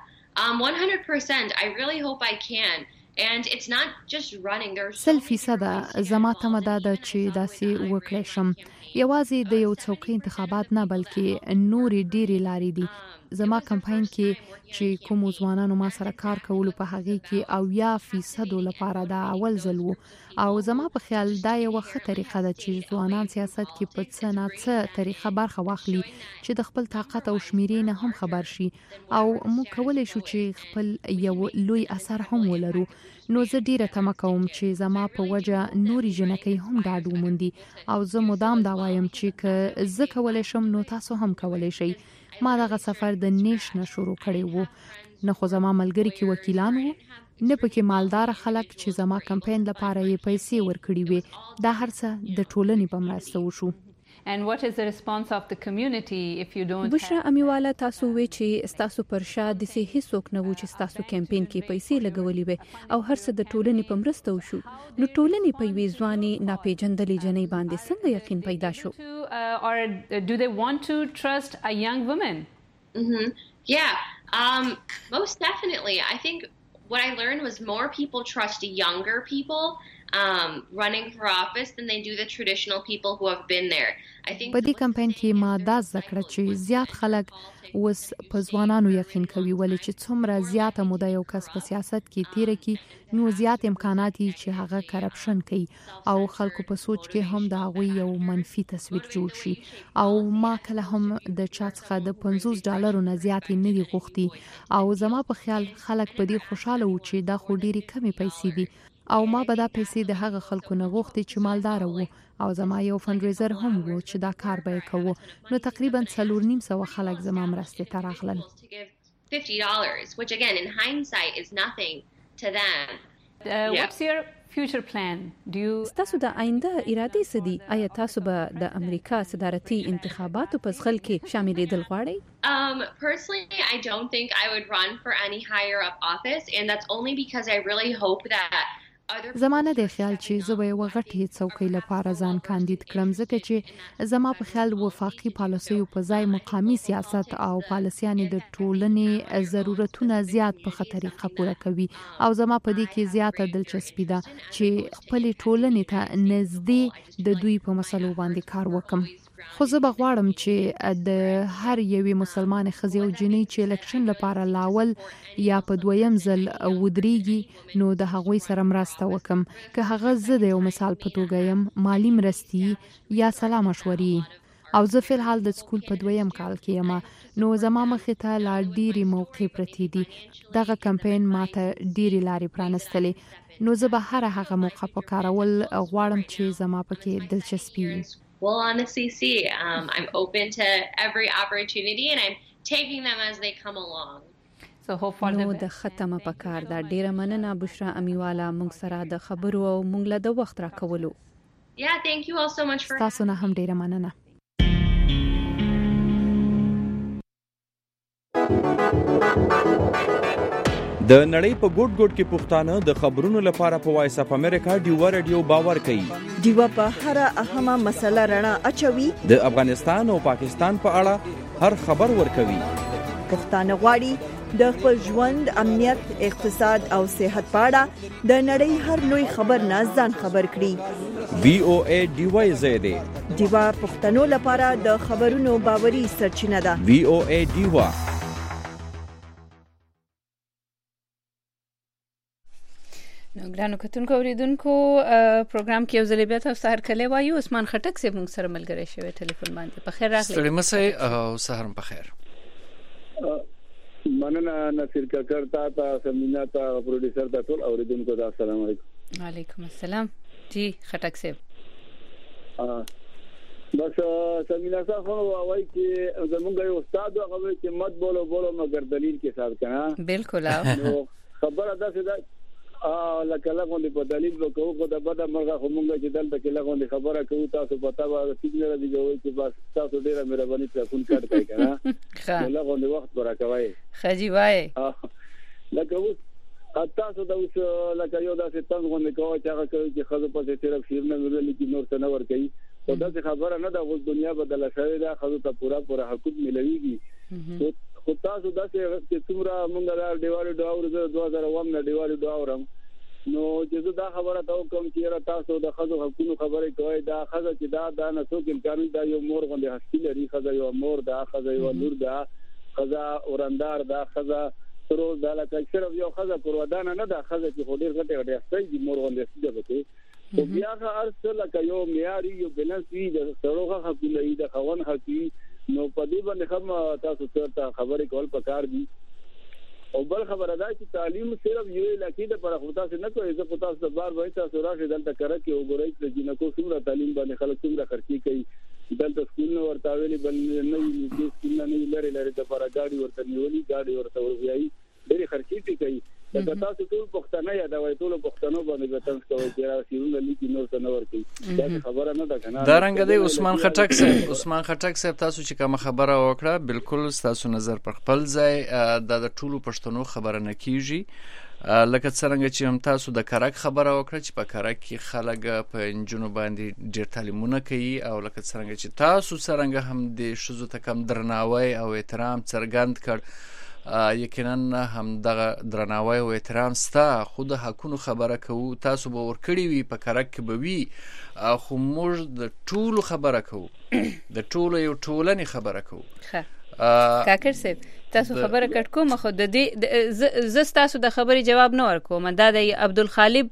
100%. I really hope I can. And it's not just running. There's 100% زما تمه ده چې داسې وکړای شم. یوازې د یو څوکۍ انتخابات نه بلکې نورې ډېرې لارې دي. زما کمپاین کې چې کوم ځوانانو ما سره کار کولو په هغه کې 80% لپاره دا اول ځل وو او زما په خیال دا یو ښه طریقه ده چې ځوانان سیاست کې په څه نه څه طریقه برخه واخلي چې د خپل طاقت او شمیرې نه هم خبر شي او موږ کولای شو چې خپل یو لوی اثر هم ولرو. نو زه ډیره تمه کوم چې زما په وجه نوري جنکې هم ډاډ وموندي او زه مدام دا وایم چې که زه کولای شم نو تاسو هم کولای شئ. ما دغه سفر د نیش نه شروع کړی وو. نه خو زما ملګری کې وکیلان وو نه پکې مالدار خلک چې زما کمپاین لپاره یې پیسې ورکړي وي. دا هر څه د ټولنې په مرسته وشو. And what is the response of the community if you don't بشرا امیواله تاسو وی چې تاسو پر شا د سي هیڅوک نه و چې تاسو کمپاین کې پیسې لګولې وي او هر څه د ټولنې په مرسته وشو نو ټولنې په وی ځواني ناپېژندلې جنې باندې څنګه یقین پیدا شو or do they want to trust a young woman? Yeah, most definitely. I think what I learned was more people trust younger people running for office than they do the traditional people who have been there. I think په دې کمپاین کې ما دا ذکر چې زیات خلک اوس په ځوانانو یقین کوي ولې چې څومره زیاته موده یو کس په سیاست کې تیر کی نو زیات امکانات دي چې هغه کرپشن کوي او خلکو په سوچ کې هم دا غوي یو منفي تصویر جوړ شي او ما کله هم د چا څخه د $50 نه زیات نه دي غوښتي او زما په خیال خلک په دې خوشاله و چې دا خو ډېری کمی پیسې دي او ما به دا پیسې د هغه خلکو نه غوښتي چې مالدار وو او زما یو فندریزر هم وو چې دا کار به کوو نو تقریبا 4.5 خلک زما مرسته ته راغلل $50 which again in hindsight is nothing to them. What's your future plan? Do you تاسو د آینده اراده سدي آیا تاسو به د امریکا صدارتي انتخاباتو په ځخل کې شاملېدل غواړئ؟ Personally, I don't think I would run for any higher up office and that's only because I really hope that زمانه د خیال چې زه به یو غټي څوکۍ لپاره ځان کاندید کړم ځکه چې زما په خیال وفاقي پالیسیو په ځای مقامی سیاست او پالیسیانې د ټولنې ضرورتونه زیات په طریقه پوره کوي او زما په دې کې زیاته دلچسپي ده چې خپل ټولنې ته نږدې د دوی په مسلو باندې کار وکم. خو زه به غواړم چې د هر یوې مسلمان ښځې او جنۍ چې الیکشن لپاره لاول یا په دویم ځل ودرېږي نو د هغوی سره مرسته وکم که هغه زه د یو مثال په توګه یم مالی مرستې یا سلا مشورې او زه فلحال د سکول په دویم کال کې یم نو زما مخې ته لا ډېرې موقع پرتې دي. دغه کمپاین ماته ډېرې لارې پرانستلې نو زه به هر هغه موقع په کارول غواړم چې زما پکې دلچسپي وي. We'll honestly see. I'm open to every opportunity and I'm taking them as they come along. So hopefully نو د ختمه پکار دا ډیره مننه بشرا امیواله مونږ سره د خبرو او مونږ له د وخت راکولو. Yeah, thank you all so much for تاسو نه هم ډیره مننه. د نړۍ په ګوټ ګوټ کې پښتانه د خبرونو لپاره په وایس اپ امریکا ډیوا رادیو باور کوي. ډیوا په هر اهمه مسله رڼا اچوي. د افغانستان او پاکستان په اړه هر خبر ورکوي. پښتانه غواړي د خپل ژوند امنیت اقتصاد او صحت په اړه د نړۍ هر لوی خبر نه ځان خبر کړي. VOA ډیوا زیاده ډیوا پښتنو لپاره د خبرونو باوري سرچینه ده. VOA ډیوا. نو ګرانو کتونکو اوریدونکو پروګرام کې یو ځل بیا تاسو سره کله وایو عثمان خټک سه موږ سره ملګری شوی ټلیفون باندې په خیر راغلی. ستړي مسئ او سهار په خیر. مننه نصیر کاکر تا سمینا تا پروډوسر تا ټول اوریدونکو ته السلام علیکم. وعلیکم السلام. جی خټک صاحب بس سمینا صاحب خو وایي چې زمونږ یو استاد هغه چې مت بولو مگر دلیل کې صاحب کنه بالکل خبره ده چې لکه لغونې په دلیل وکړو خو د بده مرغه خو مونږ چې دلته کې لغونې خبره کوو تاسو پتا به سیګنال دی جوړ چې بس تاسو ډیره مهرباني تاسو کار کوي کنه لغونې وخت ورکوي خجی وای لکه اوس تاسو دا اوس لکه یو داسې تاسو غوښنه کوي چې هغه کوي چې خزو په صرف شیرنه ویل کې نور څه نه ور کوي او دا خبره نه ده اوس دنیا بدله شوې ده خزو ته پورا حقوق ملويږي خو تاسو دا چې څومره مونږ دا دیوالي ډاور 2001 نه دیوالي ډاورم نو چې دا خبره ته کوم چې را تاسو د خزو حقوقو خبرې کوي دا خزه چې دا نه څوک امکان دا یو مور غوندي هستی لري خزه یو مور دا خزه یو نور دا خزه اوراندار دا خزه ترو دا لکه صرف یو خزه پرودانه نه دا خزه چې خو ډیر غټه استي مور غوندي هستی ده او بیا هر لکه یو معیاري یو بیلانس وي د سړوغه حقوقي د خوان حقوقي نو په دې باندې هم تاسو ته خبرې کول پکار دي او بل خبره ده چې تعلیم صرف یو علاقې د پر خو تاسو نه کوي زه تاسو د بار وای تاسو راشه دلته کرا کې وګورئ چې جنکو څومره تعلیم باندې خلک څومره خرچي کوي دلته سکول نو ورته ویلي بل نه دي سکول نه لري د پر گاډي ورته نیولي گاډي ورته ورغیي ډېر خرچي کوي دا تاسو ټول پښتنه یا دا وای ټول پښتنو باندې وطن کوي چې راځي لیکي نور څه نه ورته دا خبره نه ده کنه دا رنګ دی عثمان خټک صاحب تاسو چې کوم خبره وکړه بالکل تاسو نظر پر خپل ځای د ټولو پښتنو خبره نه کیږي لکه څنګه چې هم تاسو د کرک خبره وکړه چې په کرک کې خلک په انجونو باندې ډېر تعلیمونه کوي او لکه څنګه چې تاسو څنګه هم د شذو ته کم درناوی او احترام څرګند کړ یقینا هم دغه درناوی او احترام ستا خود حقونو خبره کوو تاسو به ورکړی وي په کرک کې به وي خو موږ د ټولو خبره کوو د ټولو یو ټولنې خبره کوو کاکر صاحب تاسو خبره کټ کوم خو د دې ز تاسو د خبرې جواب نه ورکوم دا د عبدالخالق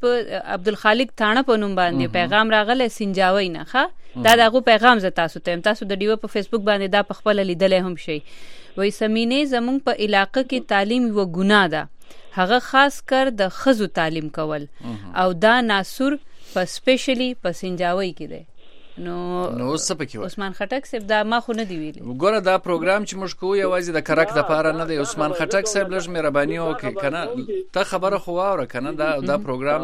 تانه په نوم باندې پیغام راغله سنجاوي نه ښه دا دغه پیغام ز تاسو ته تاسو د ډیو په فیسبوک باندې دا په خپل لیدل هم شي وای سمینه زمونږ په علاقې کې تعلیم یو ګناه ده هغه خاص کر د خزو تعلیم کول او دا ناسور په سپیشلی په سنجاوي کې ده نو څه پکې عثمان خټک صاحب دا ما خو نه دی ویلي وګوره دا پروګرام چې موږ کوو یوازې د کرک د پاره نه دی عثمان خټک صاحب لږ مهرباني وکړي کنه ته خبره خو واوره کنه دا پروګرام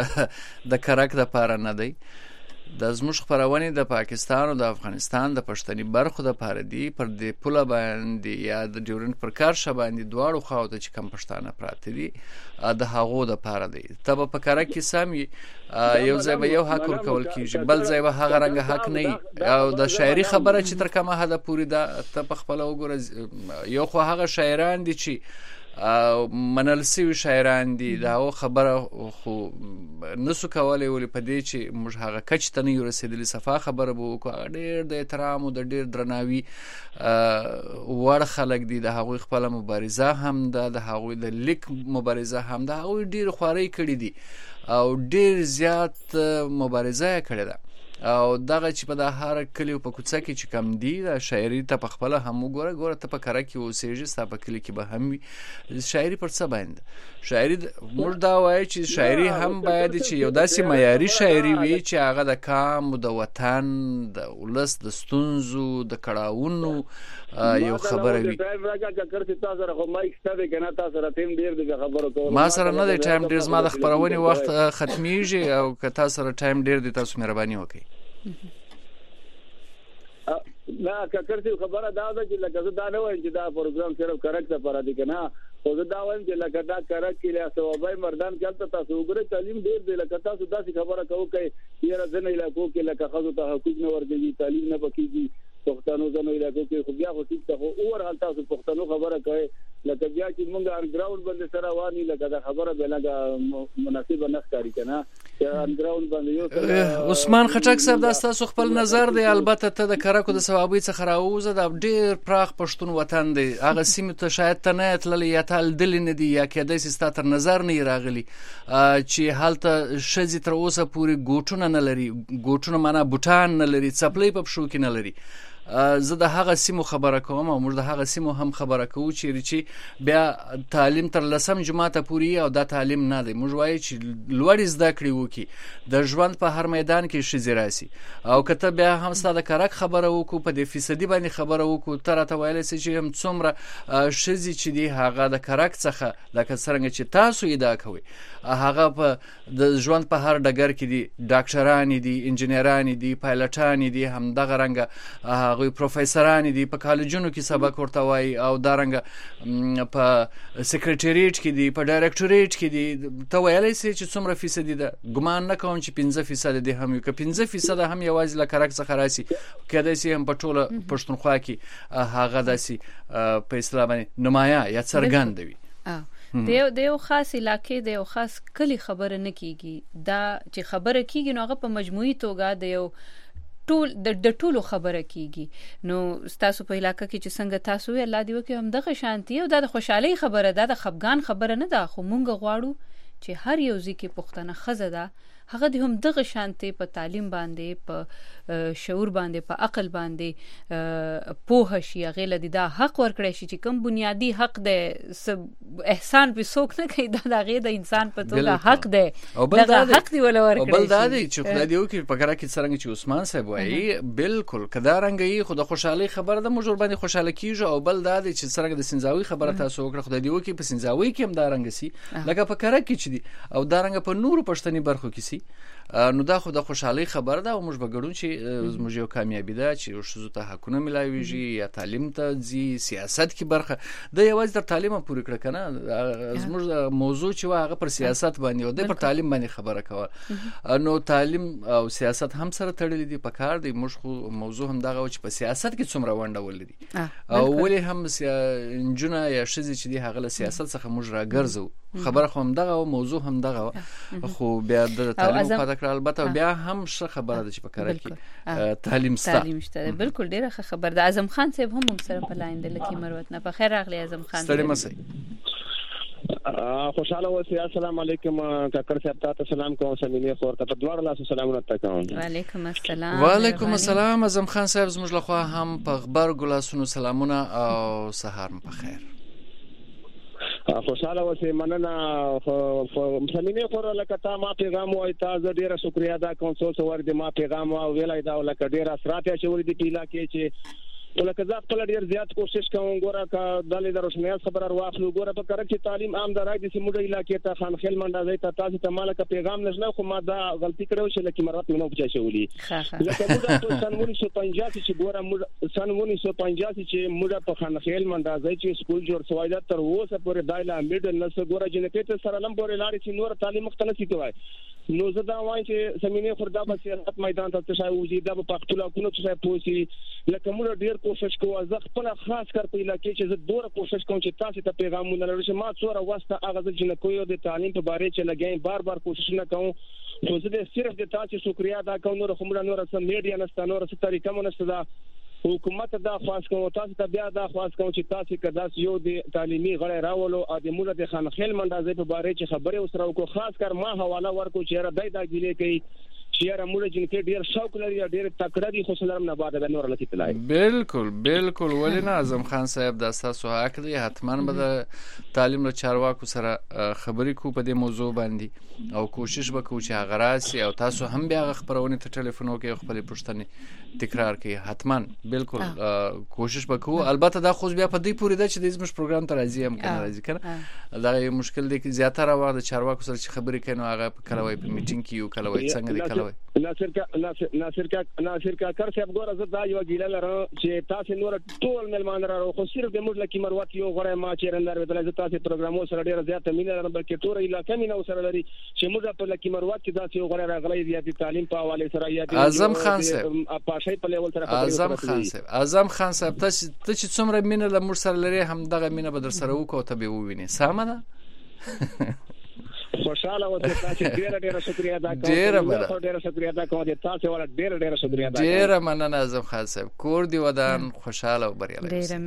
د کرک د پاره نه دی د زموږ خبرونه د پاکستان او د افغانستان د پښتني برخو د پاره دی پر د پوله باندې یا د ډیورنت پر کار شباندې دواړو خواو ته چې کم پښتانه پراته دي د هغو د پاره دی تب په کار کې سامي یو ځای به یو حق ورکول کیږي بل ځای به هغه رنګ حق نه او د شاعري خبره چې تر کومه حد پوری ده ته په خپل وګوره یو خو هغه شاعران دي چې منل سوي شاعران دي دا خبره خو نسو کولای ولې په دې چې موږ هغه کچ ته نه رسیدلی صفه خبره بو کو ډېر د احترام او د ډېر درناوي وړ خلک دي د هغوی خپل مبارزه هم ده د هغوی د لیک مبارزه هم ده هغوی ډېر خواري کړی دي او ډېر زیات مبارزه کړې ده او دغه چې په د هر کلیو په کوڅه کې چې کم دی د شاعري ته په خپل هم وګوره ته په کار کې اوسېږي ستا په کلی کې به هم وي شاعري پر څه باندې شاعري موږ دا وایي چې شاعري هم باید چې یو داسې معیاري شاعري وي چې هغه د کام د وطن د ولس د ستونزو د کړهونو یو خبره وي ما سره نه دی ټایم ډیر زما د خبرونې وخت ختمیږي او که تاسو سره ټایم ډیر دی تاسو مهرباني وکړئ نه ککر څه خبره دا ده چې لکه دا نه وایم چې دا پروګرام صرف کرک ته پر دي کنه خو دا وایم چې لکه دا کرک کې له ثوابای مردان کله تاسو وګورئ تعلیم ډیر دی لکه تاسو داسې خبره کوو کوي یاره ځنه علاقو کې لکه خزو ته حقوق نه ورګي تعلیم نه پکېږي پښتنو ځنه علاقو کې خو بیا خو ټیک ته اور حال تاسو پښتنو خبره کوي لکه بیا چې موږ انګراوند باندې سره وانی لکه دا خبره به لګه مناسبه نه ښکاری کنه چې انګراوند باندې یو عثمان خټک صاحب دا تاسو خپل نظر دی البته ته د کرکو د ثوابي څخه راوځه د ډیر پراخ پښتون وطن دی هغه سیمه ته شاید ته نه تللی یا تل دل نه دی یا کېدای سي ستاسو نظر نه راغلی چې حالت شذې تر اوسه پوری ګوټونه نه لري ګوټونه معنا بوټان نه لري چپلې په شو کې نه لري زه د هغه سیمو خبره کوم او موږ د هغه سیمو هم خبره کوو چې بیا تعلیم تر 10 جماعته پورې او دا تعلیم نه دی. موږ وایو چې لوړ زده کړې وکړي، د ژوند په هر میدان کې ښځې راسي. او کته بیا هم ستاسو د کرک خبره وکړو، په دې فیصدي باندې خبره وکړو، تر ته ویل چې هم څومره ښځې چې دی هغه د کرک څخه لکه څنګه چې تاسو ادعا کوي هغه په د ژوند په هر ډګر کې دي، ډاکټران دي، انجنیران دي، پایلټان دي، هم دغه رنګ هغه پروفیسوران دي، په کالجونو کې سبق ورته وایي، او دا رنګ په سیکریټریټ کې دي، په ډایرکټوریټ کې دي. ته ویلی سي چې څومره فیصدي ده؟ ګمان نه کوم چې 15% دي هم، که 15% هم یوازې له کرک څخه راسي، کېدای سي هم په ټوله پښتونخوا کې هغه داسې په اصطلاح باندې نمایه یا څرګند وي. د یو خاص علاقې د یو خاص کلی خبره نه کیږي، دا چې خبره کیږي نو هغه په مجموعي توګه د یو ټول د ټولو خبره کیږي. نو تاسو په علاقې کې چې څنګه تاسو یې الله دې وکړي هم دغه شانتي او د خوشحالي خبره ده، د خفګان خبره نه ده. خو مونږ غواړو چې هر یو ځکه پښتنه خزه ده هغه د هم دغه شانتي په تعلیم باندې، په شعور باندې، په عقل باندې پوه شي، هغه لدی دا حق ورکړي شي چې کوم بنیادی حق ده، احسان په څوک نه کوي، دا هغه د انسان په توګه حق ده، دا حق دی ول ورکړي. او بل دا دی چې خدای دې وکړي په کړه کې څنګه چې عثمان صاحب وایي بالکل کدا رنګي خو د خوشحالي خبره ده، موږ باندې خوشاله کیږو. او بل دا دی چې څنګه د سنځاوي خبره تاسو وکړه، خدای دې وکړي په سنځاوي کې هم دا رنګ سي لکه په کړه کې چې دي، او دا رنګ په نورو پښتني برخو کې سي. نو دا خو د خوشحالي خبره ده او موږ به ګړو چې زموږ یو کامیابی ده چې ښځو ته حقونه ملاويږي یا تعلیم ته ځي، سیاست کې برخه د یوازې تر تعلیم پورې کړه کنه. زموږ موضوع چې هغه پر سیاست باندې او د پر تعلیم باندې خبره کوله. نو تعلیم او سیاست هم سره تړلې دي، په کار دی. موږ خو موضوع هم دغه چې په سیاست کې څومره ونډه ولري او ولې هم انجونه یا ښځې چې دی هغه له سیاست څخه موږ راګرځو. خبره خو هم دغه موضوع هم دغه، خو بیا د تعلیم په تکرار البته بیا هم څه خبره ده چې په کار کې تعلیم شته. بالکل ډیره خبر ده. اعظم خان صاحب هم موږ سره په لاین د لکی مروت نه. په خیر راغلی اعظم خان. ستړي مسئ. خوشاله اوسئ. السلام علیکم کاکړ صاحب، تاسو سلام کوم. سمینه خور ته په دوړ لاس سلامونه تکوم. وعلیکم السلام. وعلیکم السلام. اعظم خان صاحب زموږ لخوا هم په خبر ګلاسونو سلامونه او سهار په خیر. خوشاله اوسئ. مننه. سمینه خور لکه تا ما پیغام وای، تاسو ډیره شکریا ادا کوم. څو ور دي ما پیغام ویلای دا لکه ډیره اثرات یې شوړي دي پیلا کې چې ولکه زه خپل ډیر زیات کوشش کوم. ګوره کا د لیدر روشنیاز خبر واخلو. ګوره په کار کې تعلیم عام درای دي سیمه علاقې ته خان خیل منډه ته تاسو ته مالک پیغام نشنه، خو ما دا غلطي کړو چې لکه مرات مې نو پچا شولي. لکه موږ په سن 1950 چې ګوره موږ سن 1950 چې موږ په خان خیل منډه چې سکول جوړ شوی دا تر اوسه پورې دایله میډل نس ګوره جنکې ته سره لم پورې لاړې چې نور تعلیم مختلف کوي. نو زه دا وایم چې سمینه خوردا به سیاست میدان ته څه وځي، دا په خپل کوونه څه پوسی. لکه موږ ډیر کوشش کوو، زه خپل خاص کار په علاقې چې زه ډیر کوشش کوم چې تاسو ته پیغامونه لرم. ما څوره واسطه هغه جنکو د تعلیم په باره کې لګایم، بار کوشش نه کوم. خو زه صرف د تاسو شکریا ادا کوم. نور خمره نور سم میډیا نشته، نور څه طریقه مونږ نشته. حکومت دا خواست کوم، تاسو ته بیا دا خواست کوم چې تاسو کداس یو د تعلیمي غړي راولو او د موږ د خان خیل منډه په باره کې خبره وسره وکړو. خاص کر ما حواله ورکو چې را دای دا ګیلې کوي چې را موږ جنکې ډیر شوق لري، ډیر تکړه دي، خو سلام نه بعد د نور لتی تلای. بالکل ولې نه اعظم خان صاحب د تاسو حق دی. حتمان به د تعلیم له چارواکو سره خبرې کو په دې موضوع باندې او کوشش وکړو چې هغه راسي او تاسو هم بیا خبرونه ته ټلیفون وکړئ، خپل پوښتنې تکرار کړئ. حتمان بالکل کوشش وکړو. البته دا خو بیا په دې پوری ده چې د زموږ پروګرام ته راځي هم کنه راځي کنه. دا یو مشکل دی چې زیاتره وخت د چارواکو سره چې خبرې کوي نو هغه په کله وای په میټینګ کې یو کله وای څنګه دی کله ناصر کاکړ صاحب ګوره زه دا یو ګیله لرم چې تاسو نور ټول ملمان راو، خو صرف د موږ لکه مروت یو غړی ما چې رندار وتل زه تاسو پروګرامو سره ډیر زیات مینه لرم، بلکې ټول علاقې مینه سره لري چې موږ په لکه مروت کې تاسو یو غړی راغلی دی د تعلیم په حواله سره یا اعظم خان صاحب په شای په لیول سره اعظم خان صاحب تاسو چې څومره مینه له موږ سره لري هم دغه مینه به در سره وکړو ته به وویني. سمه ده. خوشاله اوسئ. تاسو ډیره شکریا ادا کوم. ډیره شکریا ادا کوم. تاسو ول ډیره شکریا ادا کوم. ډیره مننه اعظم خان صاحب. کور دی ودان خوشاله او بریالی. ډیره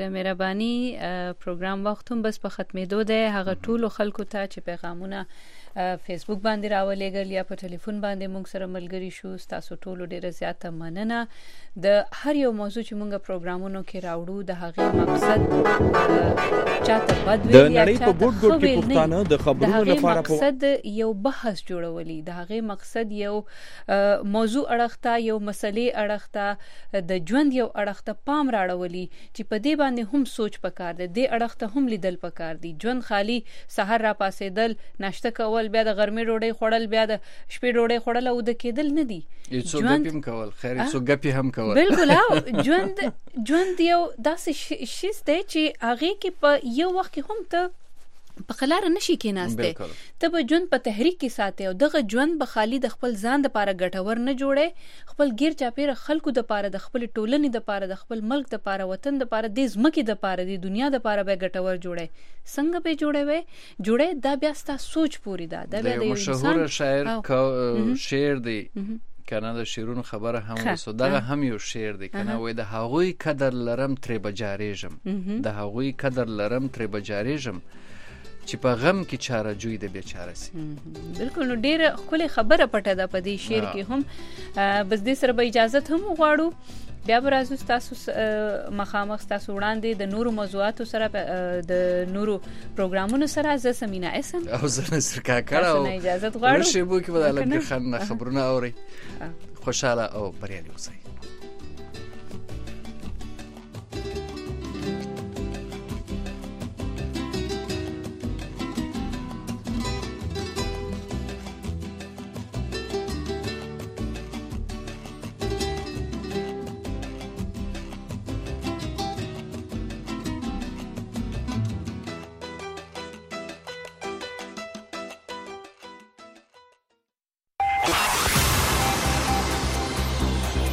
مهرباني. پروګرام وخت هم بس په ختمېدو دی. هغه ټول خلکو ته چې پیغامونه فیسبوک باندې راولېګل یا په ټلیفون باندې موږ سره ملګری شو. تاسو ټول ډیره زیاته مننه. د هر یو موضوع چې موږ پروګرامونو کې راوړو د هغه مقصد چاته بد ویل د نړۍ په ګډ ګډ کې پښتانه د خبرونو لپاره مقصد یو بحث جوړولي، د هغه مقصد یو موضوع اړخته، یو مسلې اړخته، د ژوند یو اړخته پام راړولي چې په دې باندې هم سوچ پکار دی، د اړخته هم لیدل پکار دی. ژوند خالی سحر را پاسېدل، ناشته کول، بیا د غرمې ډوډۍ خوړل، بیا د شپې ډوډۍ خوړل او د کېدل نه دی. ژوند هم کول، خیر څو غپی هم کول. بالکل. ژوند یو داسې شی دی چې هغه کې په یو وخت کې هم ته په خلار نشي کېناسته، ته به ژوند په تحریک کې ساتي او دغه ژوند به خالی د خپل ځان د پاره ګټور نه جوړي، خپل غیر چاپیره خلکو د پاره، د خپل ټولنې د پاره، د خپل ملک د پاره، وطن د پاره، د ځمکې د پاره، د دنیا د پاره به ګټور جوړي. څنګه به جوړي دا بیا ستاسو سوچ پوری ده. دا بیا د مشهور شاعر شعر دی کنه، د شیرونو خبره هم وسو، دغه هم یو شعر دی کنه، وای د هغوی قدر لرم ترې بجاریږم، د هغوی قدر لرم ترې بجاریږم چې په غم کې چاره جوی د بیچاره سي. بالکل. نو ډیره خپل خبره پټه ده په دې شعر کې هم. بس دې سره به اجازه هم غواړو، بیا به راځو تاسو مخامخ تاسو وړاندې د نورو موضوعاتو سره، د نورو پروګرامونو سره. زه سمینا اسم او زه نصر کاکړ او اجازه غواړم ورشي بو کې بدل کې خن خبرونه اوري. خوشاله او بریالي اوسئ.